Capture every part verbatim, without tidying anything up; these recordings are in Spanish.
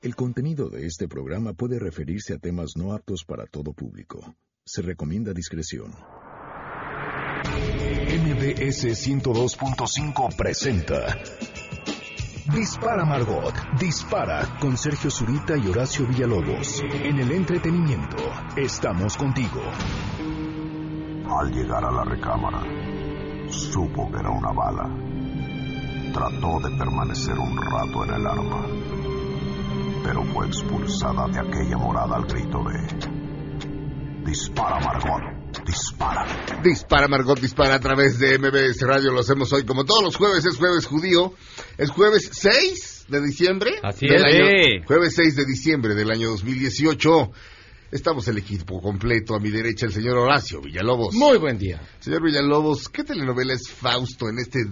El contenido de este programa puede referirse a temas no aptos para todo público. Se recomienda discreción. M B S ciento dos punto cinco presenta Dispara Margot, Dispara con Sergio Zurita y Horacio Villalobos. En el entretenimiento, estamos contigo. Al llegar a la recámara, supo que era una bala. Trató de permanecer un rato en el arma, pero fue expulsada de aquella morada al grito de Dispara Margot, dispara. Dispara Margot, dispara a través de M B S Radio. Lo hacemos hoy como todos los jueves, es jueves judío. Es jueves seis de diciembre. Así del es. Año, jueves seis de diciembre del año dos mil dieciocho. Estamos el equipo completo. A mi derecha el señor Horacio Villalobos. Muy buen día. Señor Villalobos, ¿qué telenovela es Fausto en este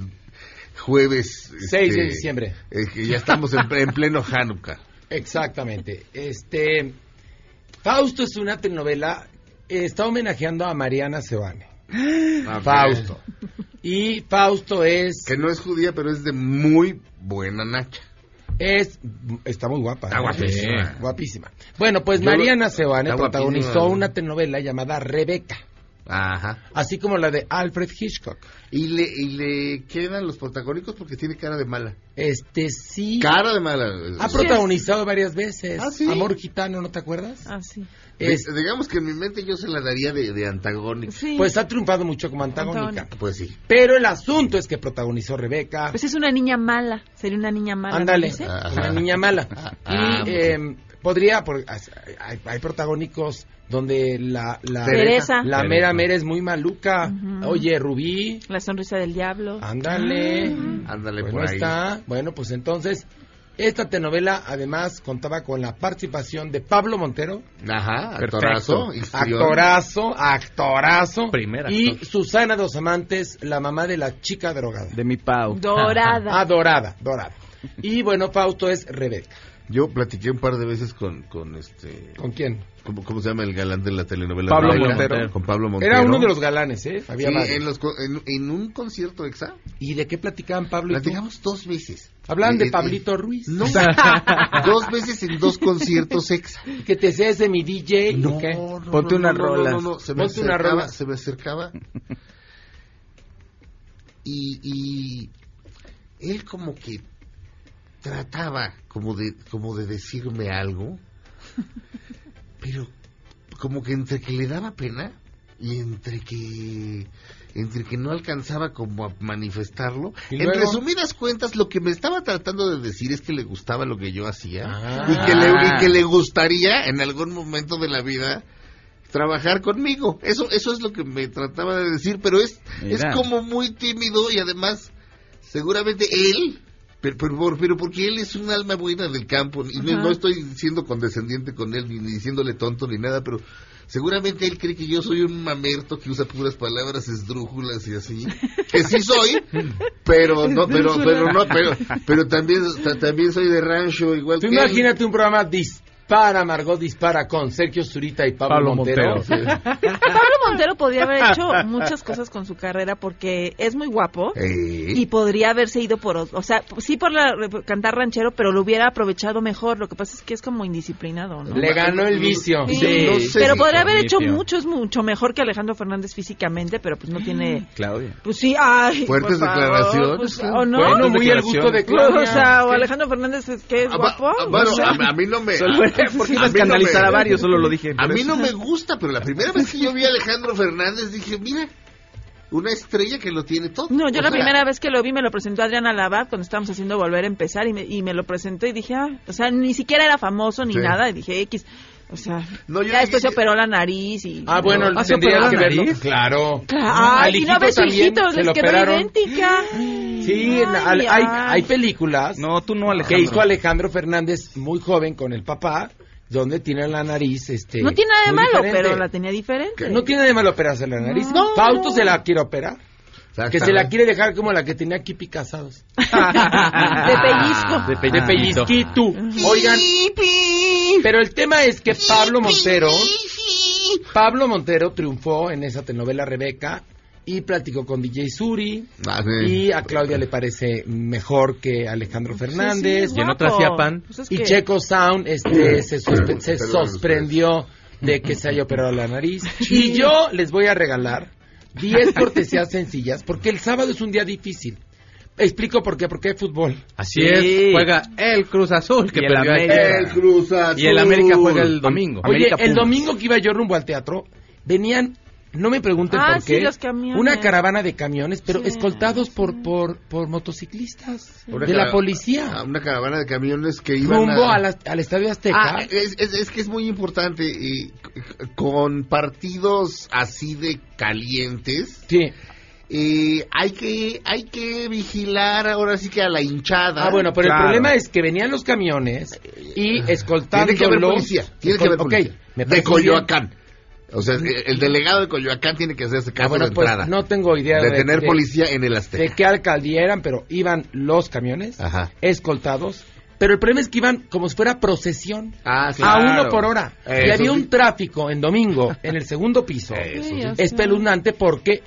jueves? seis este, de diciembre. Eh, que ya estamos en, en pleno Hanukkah. Exactamente. Este Fausto es una telenovela, eh, está homenajeando a Mariana Seoane. A Fausto. Y Fausto es que no es judía, pero es de muy buena nacha. es está muy guapa. Está ¿eh? guapísima. Sí, guapísima. Bueno, pues Yo- Mariana Seoane está protagonizó guapísima. una telenovela llamada Rebeca, Ajá. así como la de Alfred Hitchcock. Y le, y le quedan los protagónicos porque tiene cara de mala. Este sí Cara de mala. ha O sea, protagonizado varias veces. ¿Ah, sí? Amor Gitano, ¿no te acuerdas? Ah, sí. de- Es- digamos que en mi mente yo se la daría de, de antagónica. Sí. Pues ha triunfado mucho como antagónica. Antagónica. Pues sí. Pero el asunto es que protagonizó Rebeca. Pues es una niña mala. Sería una niña mala. ¿no Ándale, dice? Ah, una Ajá. niña mala. Ah, Y eh, podría, por- hay, hay protagónicos donde la la, Teresa. la Teresa. mera mera es muy maluca. Ujú. Oye, Rubí, La sonrisa del diablo. ándale. Ándale Bueno, por ahí. está. Bueno, pues entonces, esta telenovela además contaba con la participación de Pablo Montero, Ajá, Perfecto. actorazo. histrión. actorazo, actorazo. Primer y actor. Susana Dos Amantes, la mamá de la chica drogada. De mi Pau. Dorada. Ah, dorada, dorada. Y bueno, Fausto es Rebeca. Yo platiqué un par de veces con, con este... ¿Con quién? ¿Cómo, cómo se llama el galán de la telenovela? Pablo Rebeca? Montero. Con Pablo Montero. Era uno de los galanes, ¿eh? Había Sí, varios. en, los, co- en, en un concierto exa. ¿Y de qué platicaban Pablo y tú? Platicamos dos veces. Hablaban Eh, de eh, Pablito Ruiz. No, dos veces en dos conciertos exa. ¿Que te seas de mi D J? No, ¿O qué? no, Ponte no, unas no, no, rolas. No, no, se me Ponte una acercaba, rola. se me acercaba. Y, y él como que trataba como de, como de decirme algo, pero como que entre que le daba pena y entre que entre que no alcanzaba como a manifestarlo. ¿Y En luego? resumidas cuentas, lo que me estaba tratando de decir es que le gustaba lo que yo hacía Ah. y que le y que le gustaría en algún momento de la vida trabajar conmigo. Eso eso es lo que me trataba de decir, pero es es Mira. como muy tímido y además seguramente él pero, pero, pero porque él es un alma buena del campo y no, Ajá. no estoy siendo condescendiente con él ni, ni diciéndole tonto ni nada, pero seguramente él cree que yo soy un mamerto que usa puras palabras esdrújulas y así, que sí soy, pero no, pero pero no, pero pero también ta- también soy de rancho igual Tú que él. imagínate un programa Dispara, Margot Dispara con Sergio Zurita y Pablo, Pablo Montero. Montero. Pablo Montero podría haber hecho muchas cosas con su carrera porque es muy guapo. Eh, Y podría haberse ido por, o sea, sí por la, cantar ranchero, pero lo hubiera aprovechado mejor. Lo que pasa es que es como indisciplinado, ¿no? Le ganó el vicio. Sí, Sí, no sé pero si podría haber hecho vicio. mucho, es mucho mejor que Alejandro Fernández físicamente, pero pues no tiene, Claudia. pues sí, ay, Fuertes por favor, declaraciones. pues, o no, Bueno, muy el declaración. gusto de o Claudia. sea, o Alejandro Fernández es que es ah, va- guapo. ah, bueno, o sea, a, a mí no me Solo- a- ¿Por qué a ibas a mí no me- canalizar a varios? Solo lo dije. A por mí eso. no me gusta, pero la primera vez que yo vi a Alejandro Fernández dije, mira, una estrella que lo tiene todo. No, yo O la sea, primera vez que lo vi me lo presentó Adriana Lava cuando estábamos haciendo Volver a Empezar y me, y me lo presentó y dije, ah, o sea, ni siquiera era famoso ni Sí. nada y dije, X, o sea, No, yo ya después se dije- operó la nariz y... Ah, bueno, ¿Ah, se tendrías operó que la verlo. nariz? Claro. Claro, Al ay, y no hijito ves su también hijito, se les lo quedó operaron. idéntica. Sí, en- Ay, al- hay, ay. hay películas No, tú no, que Alejandro. hizo Alejandro Fernández muy joven con el papá, donde tiene la nariz, este... No tiene nada de muy malo, diferente. pero la tenía diferente. No tiene nada de malo operarse la nariz. No, Fausto no. se la quiere operar. Que se la quiere dejar como la que tenía aquí Picasados. De pellizco. De De pellizquito. Oigan, pero el tema es que Pablo Montero, Pablo Montero triunfó en esa telenovela Rebeca y platicó con D J Suri, Ah, sí. y a Claudia le parece mejor que Alejandro Fernández, sí, y en guapo. otra hacía pan. Pues es y que- Checo Sound este, se, suspe- se Perdón, sorprendió de que se haya operado la nariz. Y yo les voy a regalar diez cortesías sencillas, porque el sábado es un día difícil. Explico por qué, porque hay fútbol. Así Sí. es, juega el Cruz Azul, que Y el perdió América. ayer. El Cruz Azul. Y el América juega el domingo. Oye, América el Pumas. domingo que iba yo rumbo al teatro, venían, no me pregunten Ah, por sí, qué, los camiones. una caravana de camiones, pero Sí, escoltados sí. por, por, por motociclistas Una de cara- la policía, Ah, Una caravana de camiones que iban rumbo a... a la- al Estadio Azteca. Ah, es, es, es que es muy importante, y c- con partidos así de calientes, Sí. eh, hay que hay que vigilar ahora sí que a la hinchada. Ah, bueno, pero Claro. el problema es que venían los camiones y escoltándolos. Tiene que haber policía, tiene que haber Ok, policía. me de parece Coyoacán. O sea, el, el delegado de Coyoacán tiene que hacerse bien. caso Ah, bueno, de pues entrada. no tengo idea de de, tener de- policía en el de Azteca. qué alcaldía eran, pero iban los camiones Ajá. escoltados. Pero el problema es que iban como si fuera procesión. Ah, A claro. uno por hora. y Eso había sí. un tráfico en domingo en el segundo piso. Eso Sí, sí. o sea, Espeluznante porque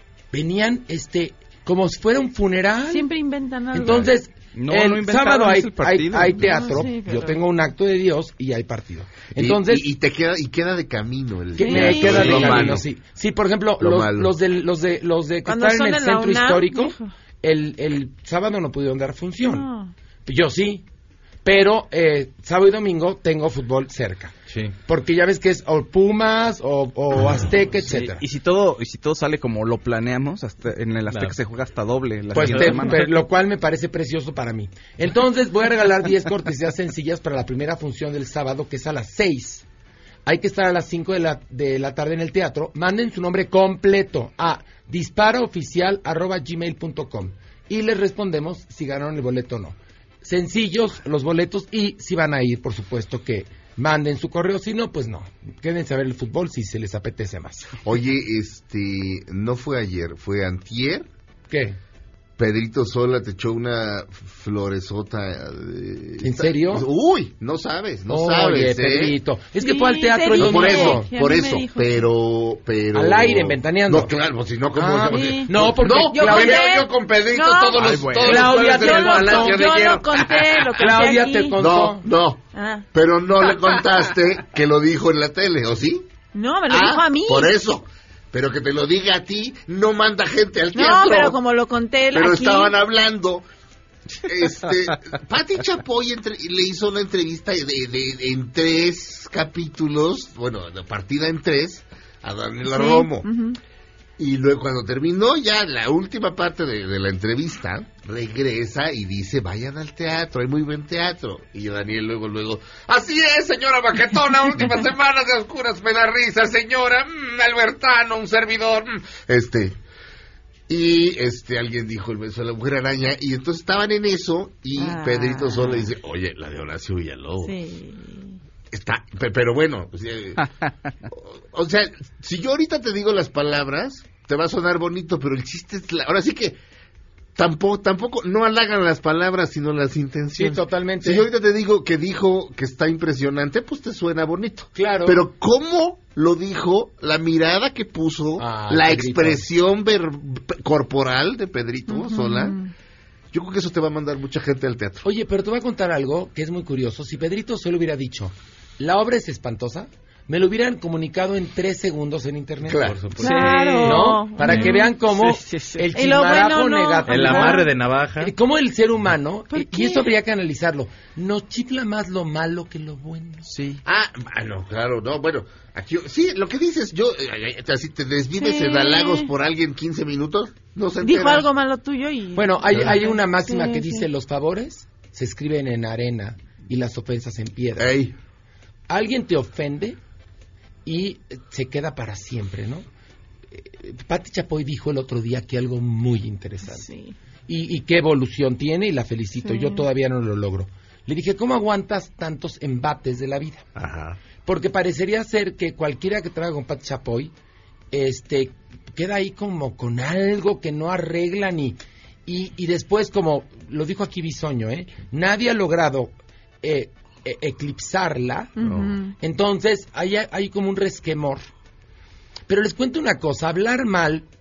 venían este como si fuera un funeral. Siempre inventan algo. Entonces, No, el no inventaron, sábado hay, es el partido. hay- hay teatro, No, sí, pero- yo tengo un acto de Dios y hay partido. Y- Entonces, y, y te queda y queda de camino el que Sí. me queda de lo camino, malo. sí. Sí, por ejemplo, Lo los, malo. los de los de los de que Cuando están en son el en la centro UNAM, histórico, hijo. el, el sábado no pudieron dar función. No. Yo sí, pero eh, sábado y domingo tengo fútbol cerca. Sí. Porque ya ves que es o Pumas o, o Azteca, Sí, etcétera. y si todo y si todo sale como lo planeamos, hasta en el Azteca Claro. se juega hasta doble la Pues siguiente te- semana. pe- lo cual me parece precioso para mí. Entonces voy a regalar diez cortesías sencillas para la primera función del sábado, que es a las seis. Hay que estar a las cinco de la, de la tarde en el teatro. Manden su nombre completo a disparaoficial arroba gmail punto com y les respondemos si ganaron el boleto o no. Sencillos los boletos, y si van a ir, por supuesto que manden su correo. Si no, pues no. Quédense a ver el fútbol si se les apetece más. Oye, este, no fue ayer, fue antier. ¿Qué? Pedrito Sola te echó una floresota. eh, ¿En serio? Uy, no sabes, no Oye, sabes, ¿eh? Pedrito. Es que Sí, fue al teatro te el No, dije. por domingo. eso, Sí, a por mí me eso, dijo. pero, pero... Al aire, ventaneando. No, claro, si no, como... Ah, yo- sí. No, porque no, yo yo conté- yo con Pedrito No. todos los, Ay, bueno. todos los Claudia, jueves en yo el no- Palacio yo de no Hierro. conté lo que Claudia aquí. te contó. No, no, Ah. pero no le contaste que lo dijo en la tele, ¿o sí? No, me lo Ah, dijo a mí. Por eso. Pero que te lo diga a ti, no manda gente al No, teatro. pero como lo conté él Pero aquí. estaban hablando. Este, Pati Chapoy entre- le hizo una entrevista de, de- de- en tres capítulos, bueno, la partida en tres, a Daniela Sí, Romo. ujú. Y luego cuando terminó ya la última parte de, de la entrevista, regresa y dice, vayan al teatro, hay muy buen teatro. Y Daniel luego, luego, así es, señora Baquetona, última semana de oscuras me da risa, señora, mm, Albertano, un servidor. mm". Este, y este, alguien dijo el beso de la mujer araña, y entonces estaban en eso, y Ah. Pedrito solo dice, oye, la de Horacio Villalobos. Sí. Está, pe- pero bueno, o sea, o, o sea, si yo ahorita te digo las palabras, te va a sonar bonito, pero el chiste es, la, ahora sí que tampoco, tampoco, no halagan las palabras, sino las Sí, intenciones. totalmente. Si yo ahorita te digo que dijo que está impresionante, pues te suena bonito. Claro. Pero cómo lo dijo, la mirada que puso, Ah, la Pedrito. expresión ver- corporal de Pedrito Ujú. Sola, yo creo que eso te va a mandar mucha gente al teatro. Oye, pero te voy a contar algo que es muy curioso. Si Pedrito solo hubiera dicho, la obra es espantosa, me lo hubieran comunicado en tres segundos en internet. Claro. Por supuesto. Claro. ¿No? Para que vean cómo Sí, sí, sí. el Y lo chismarajo bueno, no. negativo. El amarre de navaja. Eh, Cómo el ser humano, ¿Por y- qué? y eso habría que analizarlo, nos chifla más lo malo que lo bueno. Sí. Ah, bueno, claro, no, bueno, aquí, sí, lo que dices, yo, eh, eh, si te desvives Sí. en halagos por alguien quince minutos, no se Dijo entera. algo malo tuyo y... Bueno, hay, hay una máxima Sí, que sí. dice, los favores se escriben en arena y las ofensas en piedra. Ey, Alguien te ofende y eh, se queda para siempre, ¿no? Eh, Pati Chapoy dijo el otro día que algo muy interesante. Sí. Y, y qué evolución tiene, y la felicito. Sí. Yo todavía no lo logro. Le dije, ¿cómo aguantas tantos embates de la vida? ajá. Porque parecería ser que cualquiera que trabaja con Pati Chapoy este, queda ahí como con algo que no arreglan y, y, y después, como lo dijo aquí Bisoño, ¿eh? Nadie ha logrado eh, e- eclipsarla. Ujú. Entonces, hay, hay como un resquemor. Pero les cuento una cosa, hablar mal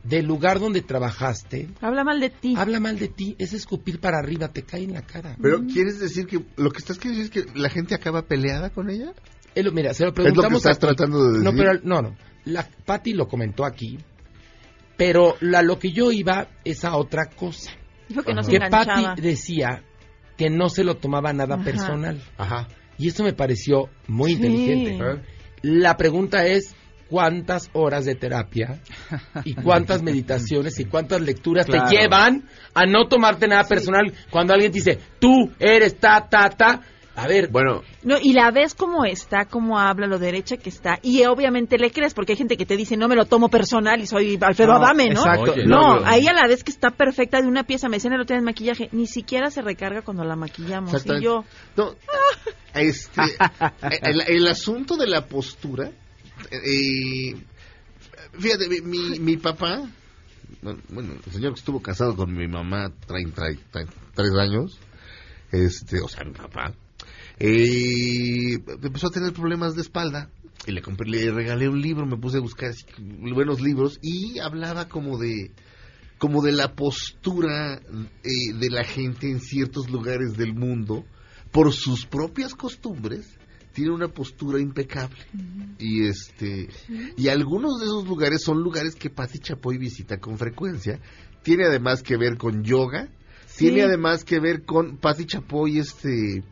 del lugar donde trabajaste, Habla mal de ti. habla mal de ti, es escupir para arriba, te cae en la cara. Pero ¿quieres decir que lo que estás queriendo decir es que la gente acaba peleada con ella? Él, mira, se lo Es lo que preguntamos estás aquí. tratando de decir. No, pero no, no. La Pati lo comentó aquí, pero la, lo que yo iba es a otra cosa. Dijo que no se Que enganchaba. Pati decía que no se lo tomaba nada Ajá. personal. Ajá. Y eso me pareció muy Sí. inteligente. ¿Eh? La pregunta es, ¿cuántas horas de terapia y cuántas meditaciones y cuántas lecturas Claro. te llevan a no tomarte nada personal cuando alguien te dice, tú eres ta, ta, ta? A ver, Bueno, No, y la ves cómo está, cómo habla, lo derecha que está, y obviamente le crees, porque hay gente que te dice, no me lo tomo personal y soy Alfredo No, Adame, ¿no? exacto. Oye, no, no, ahí a la vez que está perfecta de una pieza, me decían el otro día en maquillaje, ni siquiera se recarga cuando la maquillamos, y exactamente. yo, No, este, el, el asunto de la postura, eh, fíjate, mi, mi, mi papá, bueno, el señor que estuvo casado con mi mamá treinta y tres años, este, o sea, mi papá, eh, empezó a tener problemas de espalda y le compré, le regalé un libro, me puse a buscar así, buenos libros y hablaba como de como de la postura eh, de la gente en ciertos lugares del mundo por sus propias costumbres tiene una postura impecable. Uh-huh. Y este y algunos de esos lugares son lugares que Pati Chapoy visita con frecuencia. Tiene además que ver con yoga, sí. Tiene además que ver con Pati Chapoy este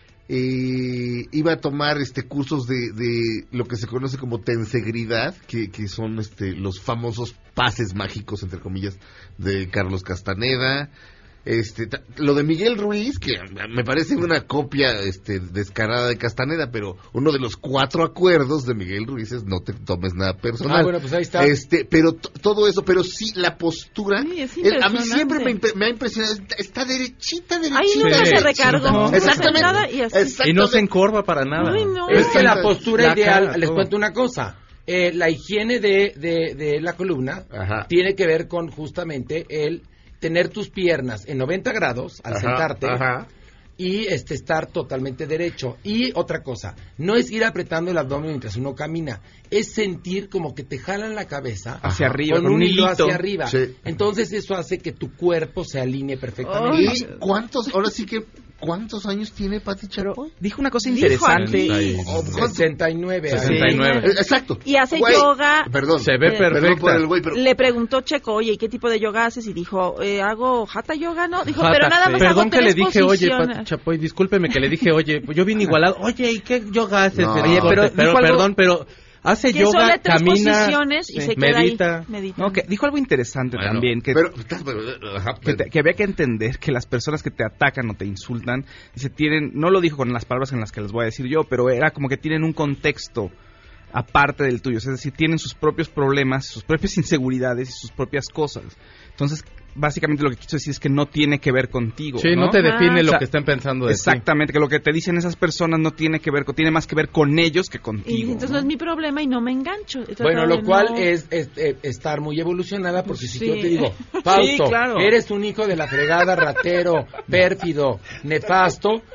eh, iba a tomar este cursos de, de lo que se conoce como tensegridad, que, que son este los famosos pases mágicos entre comillas de Carlos Castaneda. Este, ta, lo de Miguel Ruiz, que me parece una copia este, descarada de Castaneda, pero uno de los cuatro acuerdos de Miguel Ruiz es no te tomes nada personal. Ah, bueno, pues ahí está. Este, pero t- todo eso, pero sí la postura, sí, es el, a mí siempre me, imp- me ha impresionado, está, está derechita, derechita. Ahí nunca sí, se recargó, sí, no. Exactamente. Y, así. Y no se encorva para nada. Ay, no. Es que la postura La ideal, cara, les todo. cuento una cosa, eh, la higiene de, de, de la columna Ajá. tiene que ver con justamente el tener tus piernas en noventa grados al Ajá, sentarte ajá. y este estar totalmente derecho. Y otra cosa, no es ir apretando el abdomen mientras uno camina, es sentir como que te jalan la cabeza Hacia arriba, con con un un hilo hilito. hacia arriba. Sí. Entonces eso hace que tu cuerpo se alinee perfectamente. ¿Y cuántos, ahora sí que, cuántos años tiene Pati Chapoy? Dijo una cosa Dijo interesante. aquí. sesenta y nueve. sesenta y nueve. Eh, Exacto. Y hace Güey, yoga. Perdón. Se ve Eh, Perdón perfecta. por el güey, pero Le preguntó Checo, oye, ¿y qué tipo de yoga haces? Y dijo, eh, hago hatha yoga, ¿no? Dijo, Jata, pero nada sí. más Perdón hago que le tres dije, oye, posiciones. Pati Chapoy, discúlpeme que le dije, oye, yo vine igualado. Oye, ¿y qué yoga haces? No. en Oye, el pero corte? pero dijo algo- perdón, pero hace Que yoga, solo tres camina, posiciones y sí, se queda medita. ahí. Medita. No, que dijo algo interesante Bueno, también, que, pero, pero, ajá, que, te- que había que entender que las personas que te atacan o te insultan, dice, tienen, no lo dijo con las palabras en las que les voy a decir yo, pero era como que tienen un contexto aparte del tuyo, es decir, tienen sus propios problemas, sus propias inseguridades y sus propias cosas. Entonces, básicamente lo que quiso decir es que no tiene que ver contigo. Sí, no, te Ah. define O lo sea, que estén pensando de ti. Exactamente, que lo que te dicen esas personas no tiene que ver con, tiene más que ver con ellos que Y contigo. entonces no es mi problema y no me engancho. He tratado Bueno, lo de cual no- es, es, eh, estar muy evolucionada, porque si Sí. yo te digo, Fausto, Sí, claro. eres un hijo de la fregada, ratero, pérfido, nefasto,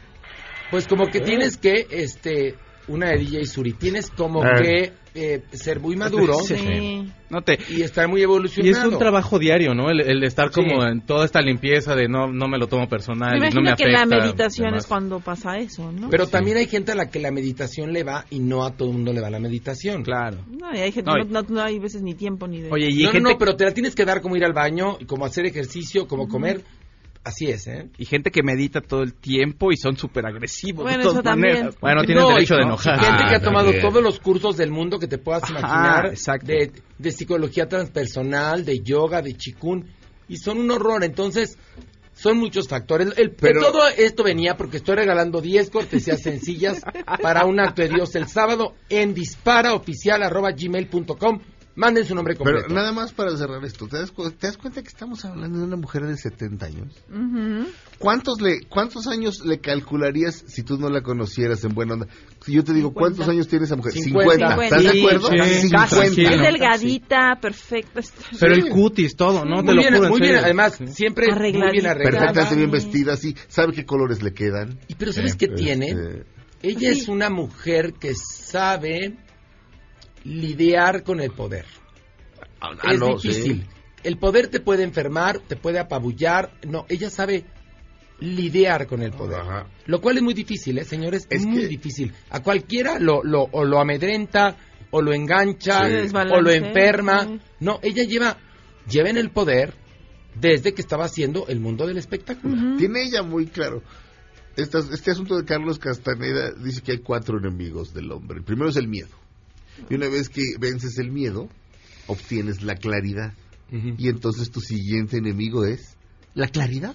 pues como que tienes que, este, una de D J Suri, tienes como Eh. que eh, ser muy maduro Sí. No te, y estar muy Y evolucionado. es un trabajo diario, ¿no? El, el estar como Sí. en toda esta limpieza de no no me lo tomo personal, Me y no imagino me que afecta. la meditación demás. es cuando pasa eso, ¿no? Pero también hay gente a la que la meditación le va y no a todo el mundo le va la meditación. claro. No, y hay gente, No, no, y- no, no hay veces ni tiempo ni de... Oye, y hay No, no, gente, no, pero te la tienes que dar como ir al baño, como hacer ejercicio, como comer. Así es, ¿eh? y gente que medita todo el tiempo y son súper agresivos. Bueno, de todas eso también. maneras. Bueno, tienes No, derecho y- de no, enojar. Gente que ha Ah, tomado también. todos los cursos del mundo que te puedas Ajá, imaginar, exacto. de, de psicología transpersonal, de yoga, de chikun, y son un horror. Entonces, son muchos factores. El, Pero- todo esto venía porque estoy regalando diez cortesías sencillas para un acto de Dios el sábado en disparaoficial arroba gmail punto com. Manden su nombre completo. pero nada más para cerrar esto, ¿te das, cu- ¿te das cuenta que estamos hablando de una mujer de setenta años? Ujú. ¿Cuántos le cuántos años le calcularías si tú no la conocieras en buena onda? Si yo te digo, cincuenta. ¿cuántos años tiene esa mujer? cincuenta. cincuenta. ¿Estás de Sí, acuerdo? sí, cincuenta. Es tranquilo. delgadita, perfecta. está- Pero Sí. el cutis, todo, ¿no? Te muy lo bien, juro, en muy bien, serio. además, Sí. siempre muy bien Arregladita. arreglada. Perfectamente bien Sí. vestida, así. ¿Sabe qué colores le quedan? Y pero ¿sabes qué tiene? Este, Ella Sí. es una mujer que sabe lidiar con el poder. Ah, ah, es no, difícil. sí. El poder te puede enfermar, te puede apabullar. No, ella sabe lidiar con el poder. Ajá. Lo cual es muy difícil, ¿eh, señores? Es Es muy que- difícil. A cualquiera lo, lo, o lo amedrenta, o lo engancha, Sí. o lo Desbalancea, enferma. sí. No, ella lleva, lleva en el poder desde que estaba haciendo el mundo del espectáculo. Ujú. Tiene ella muy claro. Este, este asunto de Carlos Castaneda dice que hay cuatro enemigos del hombre. El primero es el miedo. Y una vez que vences el miedo, obtienes la claridad. Ujú. Y entonces tu siguiente enemigo es la claridad.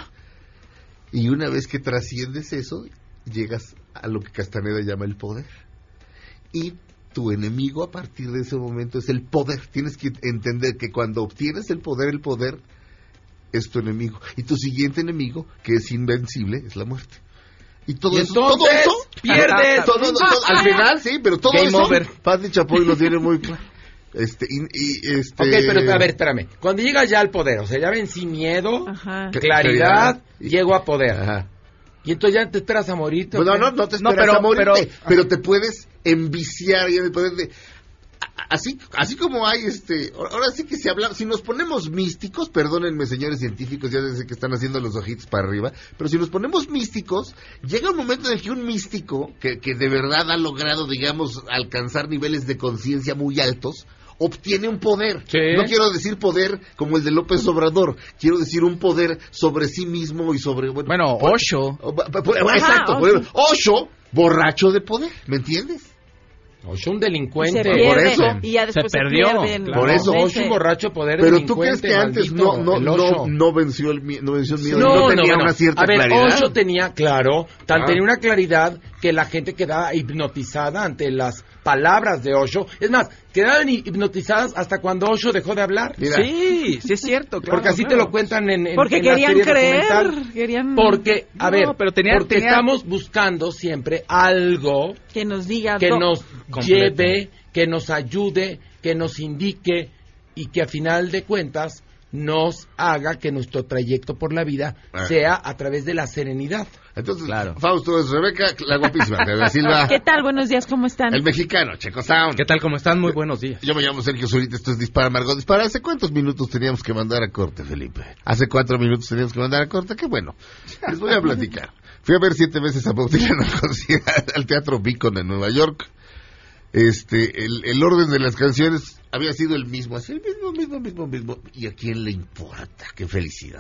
Y una vez que trasciendes eso, llegas a lo que Castaneda llama el poder. Y tu enemigo a partir de ese momento es el poder. Tienes que entender que cuando obtienes el poder, el poder es tu enemigo. Y tu siguiente enemigo, que es invencible, es la muerte. Y todo Y eso, todo entonces, eso, pierdes. todo- todo- todo- al final, sí, pero todo Game eso, over. Pati Chapoy lo tiene muy claro. Este, y, y, este... Ok, pero a ver, espérame. Cuando llegas ya al poder, o sea, ya vencí miedo, Ajá. claridad, Y- llego a poder. Ajá. Y entonces ya te esperas a morirte. ¿o Bueno, qué? no, no te No, esperas pero- a morirte, pero- pero, te puedes enviciar y en el poder de... a- Así, así como hay este, ahora sí que se habla, si nos ponemos místicos, perdónenme señores científicos, ya sé que están haciendo los ojitos para arriba, pero si nos ponemos místicos, llega un momento en el que un místico, que, que de verdad ha logrado, digamos, alcanzar niveles de conciencia muy altos, obtiene un poder. Sí. No quiero decir poder como el de López Obrador, quiero decir un poder sobre sí mismo y sobre... Bueno, Bueno, por- Osho. o- por- por- exacto, por ejemplo, Osho, borracho de poder, ¿me entiendes? O es un Y delincuente. se pierde, eso. y ya después Se perdió, pierden. claro. Por eso, O es Ese- un borracho poder Pero tú crees delincuente, que antes no maldito, no el no Osho. no venció el mie- no venció el miedo, No, no, no, tenía bueno, una cierta a ver, claridad. Osho tenía, claro, tan Ah. tenía una claridad que la gente quedaba hipnotizada ante las palabras de Osho. Es más, quedaban hi- hipnotizadas hasta cuando Osho dejó de hablar. Mira, Sí, sí es cierto, claro. Porque así te claro. lo cuentan en, en Porque en la querían serie creer, documental. querían Porque, a No, ver, pero tenía- porque tenía- estamos buscando siempre algo que nos diga que do- nos Completo. lleve, que nos ayude, que nos indique y que a final de cuentas nos haga que nuestro trayecto por la vida Ah. sea a través de la serenidad. entonces, Claro. Fausto es Rebeca, la guapísima, Beba Silva, ¿Qué tal? Buenos días, ¿cómo están? el mexicano, Checo Sound. ¿Qué tal? ¿Cómo están? Muy buenos días. Yo me llamo Sergio Zurita, esto es Dispara Margot Dispara. ¿Hace cuántos minutos teníamos que mandar a corte, Felipe? Hace cuatro minutos teníamos que mandar a corte, qué bueno. Les voy a platicar. Fui a ver siete veces a Bob Dylan al concierto- al Teatro Beacon en Nueva York. Este, el, el orden de las canciones había sido el mismo, así el mismo, mismo, mismo, mismo. ¿Y a quién le importa? ¡Qué felicidad!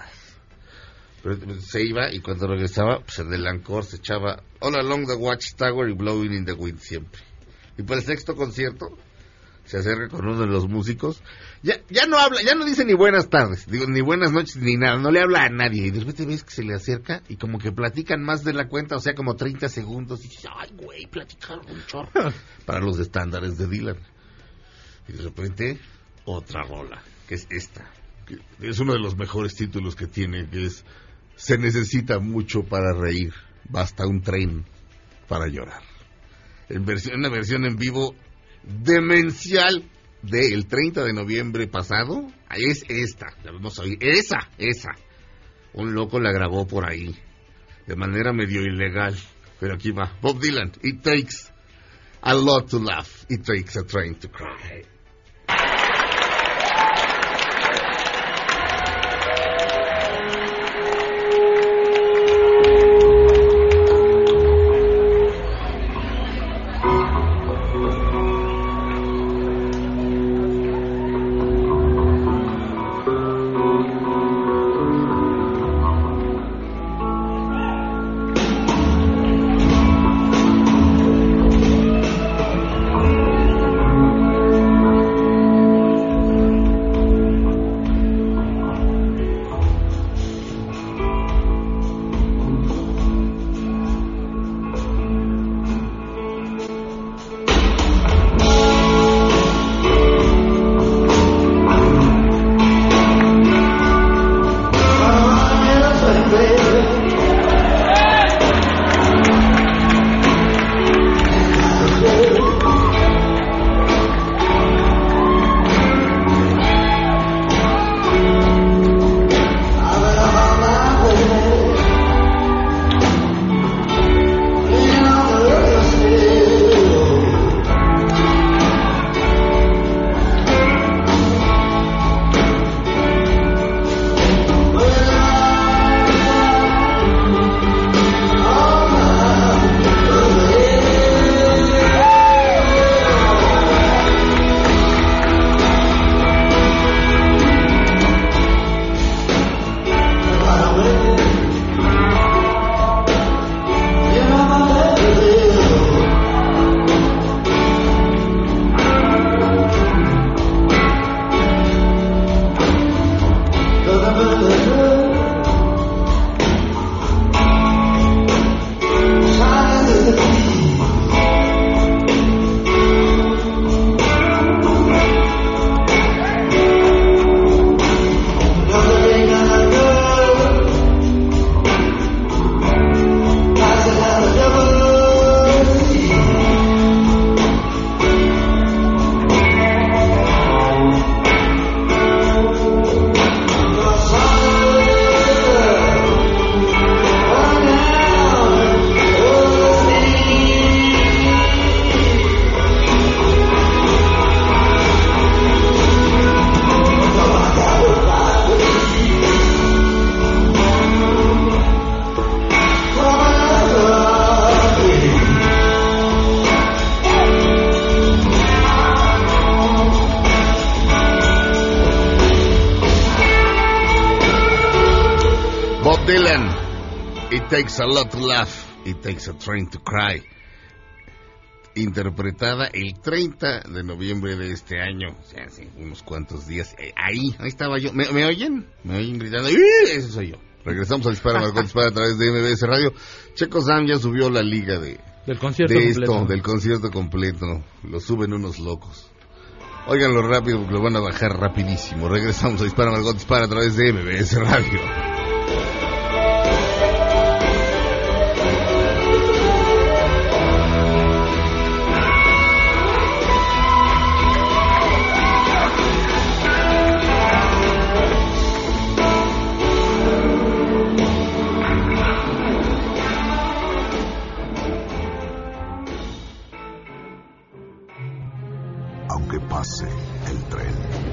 Pero se iba y cuando regresaba, pues en el encore se echaba All Along the Watchtower y Blowing in the Wind siempre. Y para el sexto concierto se acerca con uno de los músicos, ya ya no habla, ya no dice ni buenas tardes, digo ni buenas noches ni nada, no le habla a nadie, y de repente ves que se le acerca y como que platican más de la cuenta, o sea, como treinta segundos, y dices, ay güey, platicaron un chorro, para los estándares de Dylan. Y de repente, otra rola, que es esta, que es uno de los mejores títulos que tiene, que es Se necesita mucho para reír, basta un tren para llorar. En versión, una versión en vivo demencial del treinta de noviembre pasado, es esta, la vamos a oír, esa, esa. Un loco la grabó por ahí, de manera medio ilegal, pero aquí va, Bob Dylan, It takes a lot to laugh, it takes a train to cry. Takes a Lot to Laugh, It Takes a Train to Cry. Interpretada el treinta de noviembre de este año, o sea, hace unos cuantos días. Eh, ahí, ahí estaba yo. ¿Me, ¿Me oyen? ¿Me oyen gritando? ¡Ih! Ese soy yo. Regresamos a Dispara, Margot Dispara a través de M B S Radio. Checo Sam ya subió la liga de, del concierto de esto, completo. del concierto completo. Lo suben unos locos. Óiganlo rápido porque lo van a bajar rapidísimo. Regresamos a Dispara, Margot Dispara a través de M B S Radio. Aunque pase el tren,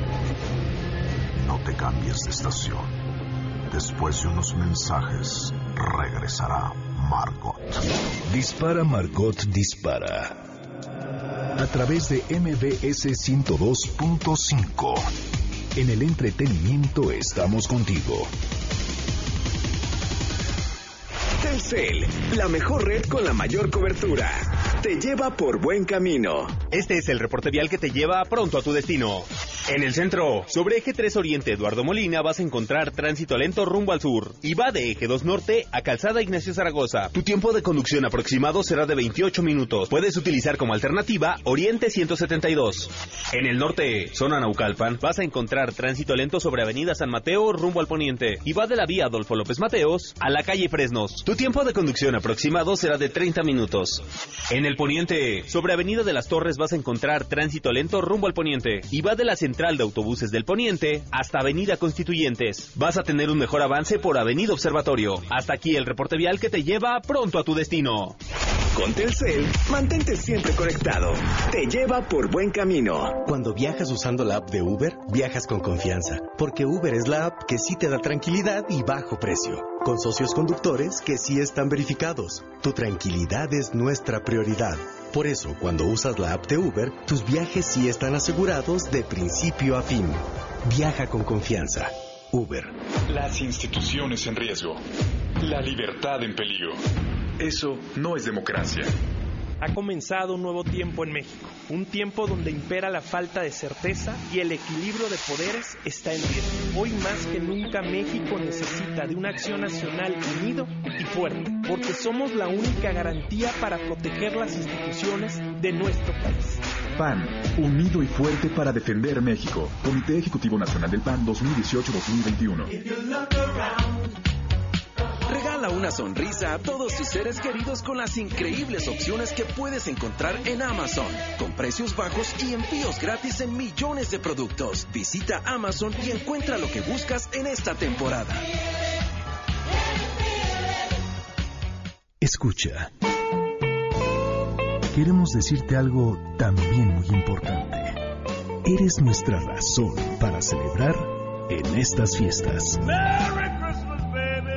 no te cambies de estación. Después de unos mensajes, regresará Margot. Dispara, Margot Dispara. A través de M B S ciento dos punto cinco. En el entretenimiento estamos contigo. Telcel, la mejor red con la mayor cobertura. Te lleva por buen camino. Este es el reporte vial que te lleva pronto a tu destino. En el centro, sobre Eje tres Oriente Eduardo Molina vas a encontrar tránsito lento rumbo al sur y va de Eje dos Norte a Calzada Ignacio Zaragoza. Tu tiempo de conducción aproximado será de veintiocho minutos. Puedes utilizar como alternativa Oriente ciento setenta y dos. En el norte, zona Naucalpan, vas a encontrar tránsito lento sobre Avenida San Mateo rumbo al poniente y va de la vía Adolfo López Mateos a la calle Fresnos. Tu tiempo de conducción aproximado será de treinta minutos. En el poniente, sobre Avenida de las Torres vas a encontrar tránsito lento rumbo al poniente y va de la central de autobuses del poniente hasta Avenida Constituyentes. Vas a tener un mejor avance por Avenida Observatorio. Hasta aquí el reporte vial que te lleva pronto a tu destino. Con Telcel, mantente siempre conectado. Te lleva por buen camino. Cuando viajas usando la app de Uber, viajas con confianza, porque Uber es la app que sí te da tranquilidad y bajo precio, con socios conductores que sí están verificados. Tu tranquilidad es nuestra prioridad. Por eso, cuando usas la app de Uber, tus viajes sí están asegurados de principio a fin. Viaja con confianza. Uber. Las instituciones en riesgo. La libertad en peligro. Eso no es democracia. Ha comenzado un nuevo tiempo en México, un tiempo donde impera la falta de certeza y el equilibrio de poderes está en riesgo. Hoy más que nunca México necesita de una acción nacional unido y fuerte, porque somos la única garantía para proteger las instituciones de nuestro país. P A N, unido y fuerte para defender México. Comité Ejecutivo Nacional del P A N dos mil dieciocho a dos mil veintiuno. Regala una sonrisa a todos tus seres queridos con las increíbles opciones que puedes encontrar en Amazon, con precios bajos y envíos gratis en millones de productos. Visita Amazon y encuentra lo que buscas en esta temporada. Escucha. Queremos decirte algo también muy importante. Eres nuestra razón para celebrar en estas fiestas. Merry Christmas, baby.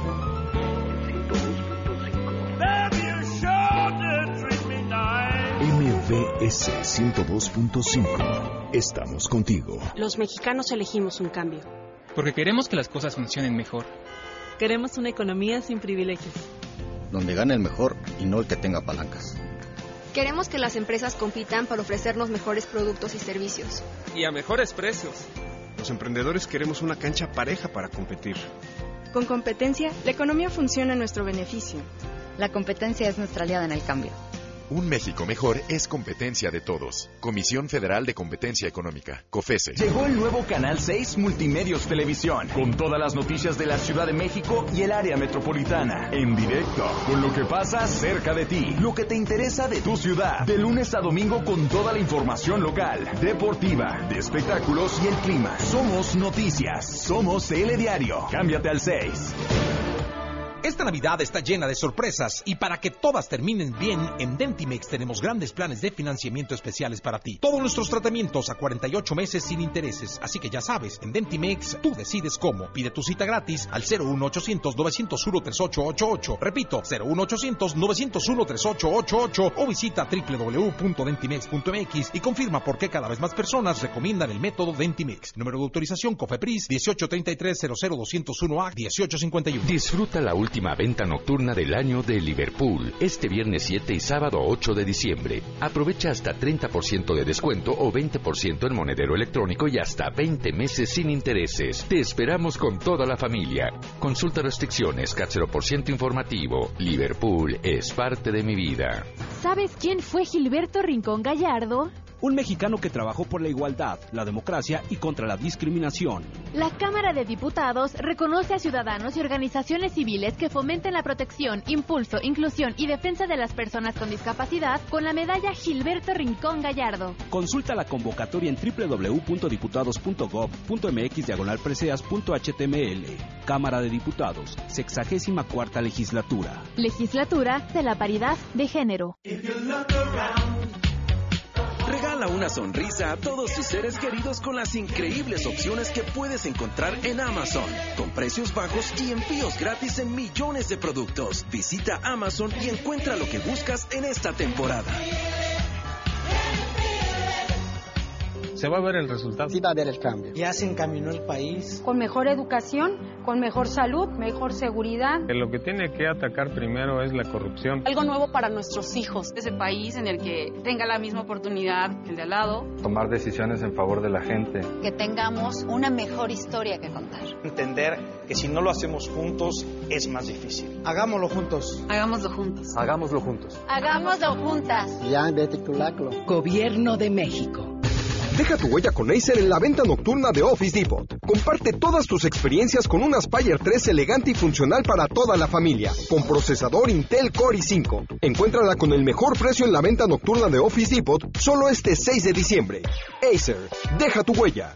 Baby, you sure did treat me nice. M B S ciento dos punto cinco. Estamos contigo. Los mexicanos elegimos un cambio. Porque queremos que las cosas funcionen mejor. Queremos una economía sin privilegios. Donde gane el mejor y no el que tenga palancas. Queremos que las empresas compitan para ofrecernos mejores productos y servicios. Y a mejores precios. Los emprendedores queremos una cancha pareja para competir. Con competencia, la economía funciona a nuestro beneficio. La competencia es nuestra aliada en el cambio. Un México mejor es competencia de todos. Comisión Federal de Competencia Económica, COFESE. Llegó el nuevo Canal seis Multimedios Televisión, con todas las noticias de la Ciudad de México y el área metropolitana. En directo, con lo que pasa cerca de ti, lo que te interesa de tu ciudad. De lunes a domingo con toda la información local, deportiva, de espectáculos y el clima. Somos noticias, somos Telediario. Cámbiate al seis. Esta Navidad está llena de sorpresas y para que todas terminen bien, en Dentimex tenemos grandes planes de financiamiento especiales para ti. Todos nuestros tratamientos a cuarenta y ocho meses sin intereses, así que ya sabes, en Dentimex tú decides cómo. Pide tu cita gratis al cero uno ochocientos novecientos uno tres ocho ocho ocho. Repito, cero uno ochocientos novecientos uno tres ocho ocho ocho o visita doble u doble u doble u punto dentimex punto m x y confirma por qué cada vez más personas recomiendan el método Dentimex. Número de autorización COFEPRIS dieciocho treinta y tres cero cero doscientos uno A dieciocho cincuenta y uno. Disfruta la última última venta nocturna del año de Liverpool, este viernes siete y sábado ocho de diciembre. Aprovecha hasta treinta por ciento de descuento o veinte por ciento en monedero electrónico y hasta veinte meses sin intereses. Te esperamos con toda la familia. Consulta restricciones, C A T cero por ciento informativo. Liverpool es parte de mi vida. ¿Sabes quién fue Gilberto Rincón Gallardo? Un mexicano que trabajó por la igualdad, la democracia y contra la discriminación. La Cámara de Diputados reconoce a ciudadanos y organizaciones civiles que fomenten la protección, impulso, inclusión y defensa de las personas con discapacidad con la medalla Gilberto Rincón Gallardo. Consulta la convocatoria en doble u doble u doble u punto diputados punto gob punto eme equis diagonal preseas punto hache te eme ele. Cámara de Diputados, sexagésima cuarta legislatura. Legislatura de la paridad de género. Regala una sonrisa a todos tus seres queridos con las increíbles opciones que puedes encontrar en Amazon, con precios bajos y envíos gratis en millones de productos. Visita Amazon y encuentra lo que buscas en esta temporada. Se va a ver el resultado. Sí va a haber el cambio. Ya se encaminó el país. Con mejor educación, con mejor salud, mejor seguridad. Que lo que tiene que atacar primero es la corrupción. Algo nuevo para nuestros hijos. Ese país en el que tenga la misma oportunidad que el de al lado. Tomar decisiones en favor de la gente. Que tengamos una mejor historia que contar. Entender que si no lo hacemos juntos es más difícil. Hagámoslo juntos. Hagámoslo juntos. Hagámoslo juntos. Hagámoslo juntas. Ya, vete tu laclo. Gobierno de México. Deja tu huella con Acer en la venta nocturna de Office Depot. Comparte todas tus experiencias con un Aspire tres elegante y funcional para toda la familia, con procesador Intel Core i cinco. Encuéntrala con el mejor precio en la venta nocturna de Office Depot solo este seis de diciembre. Acer, deja tu huella.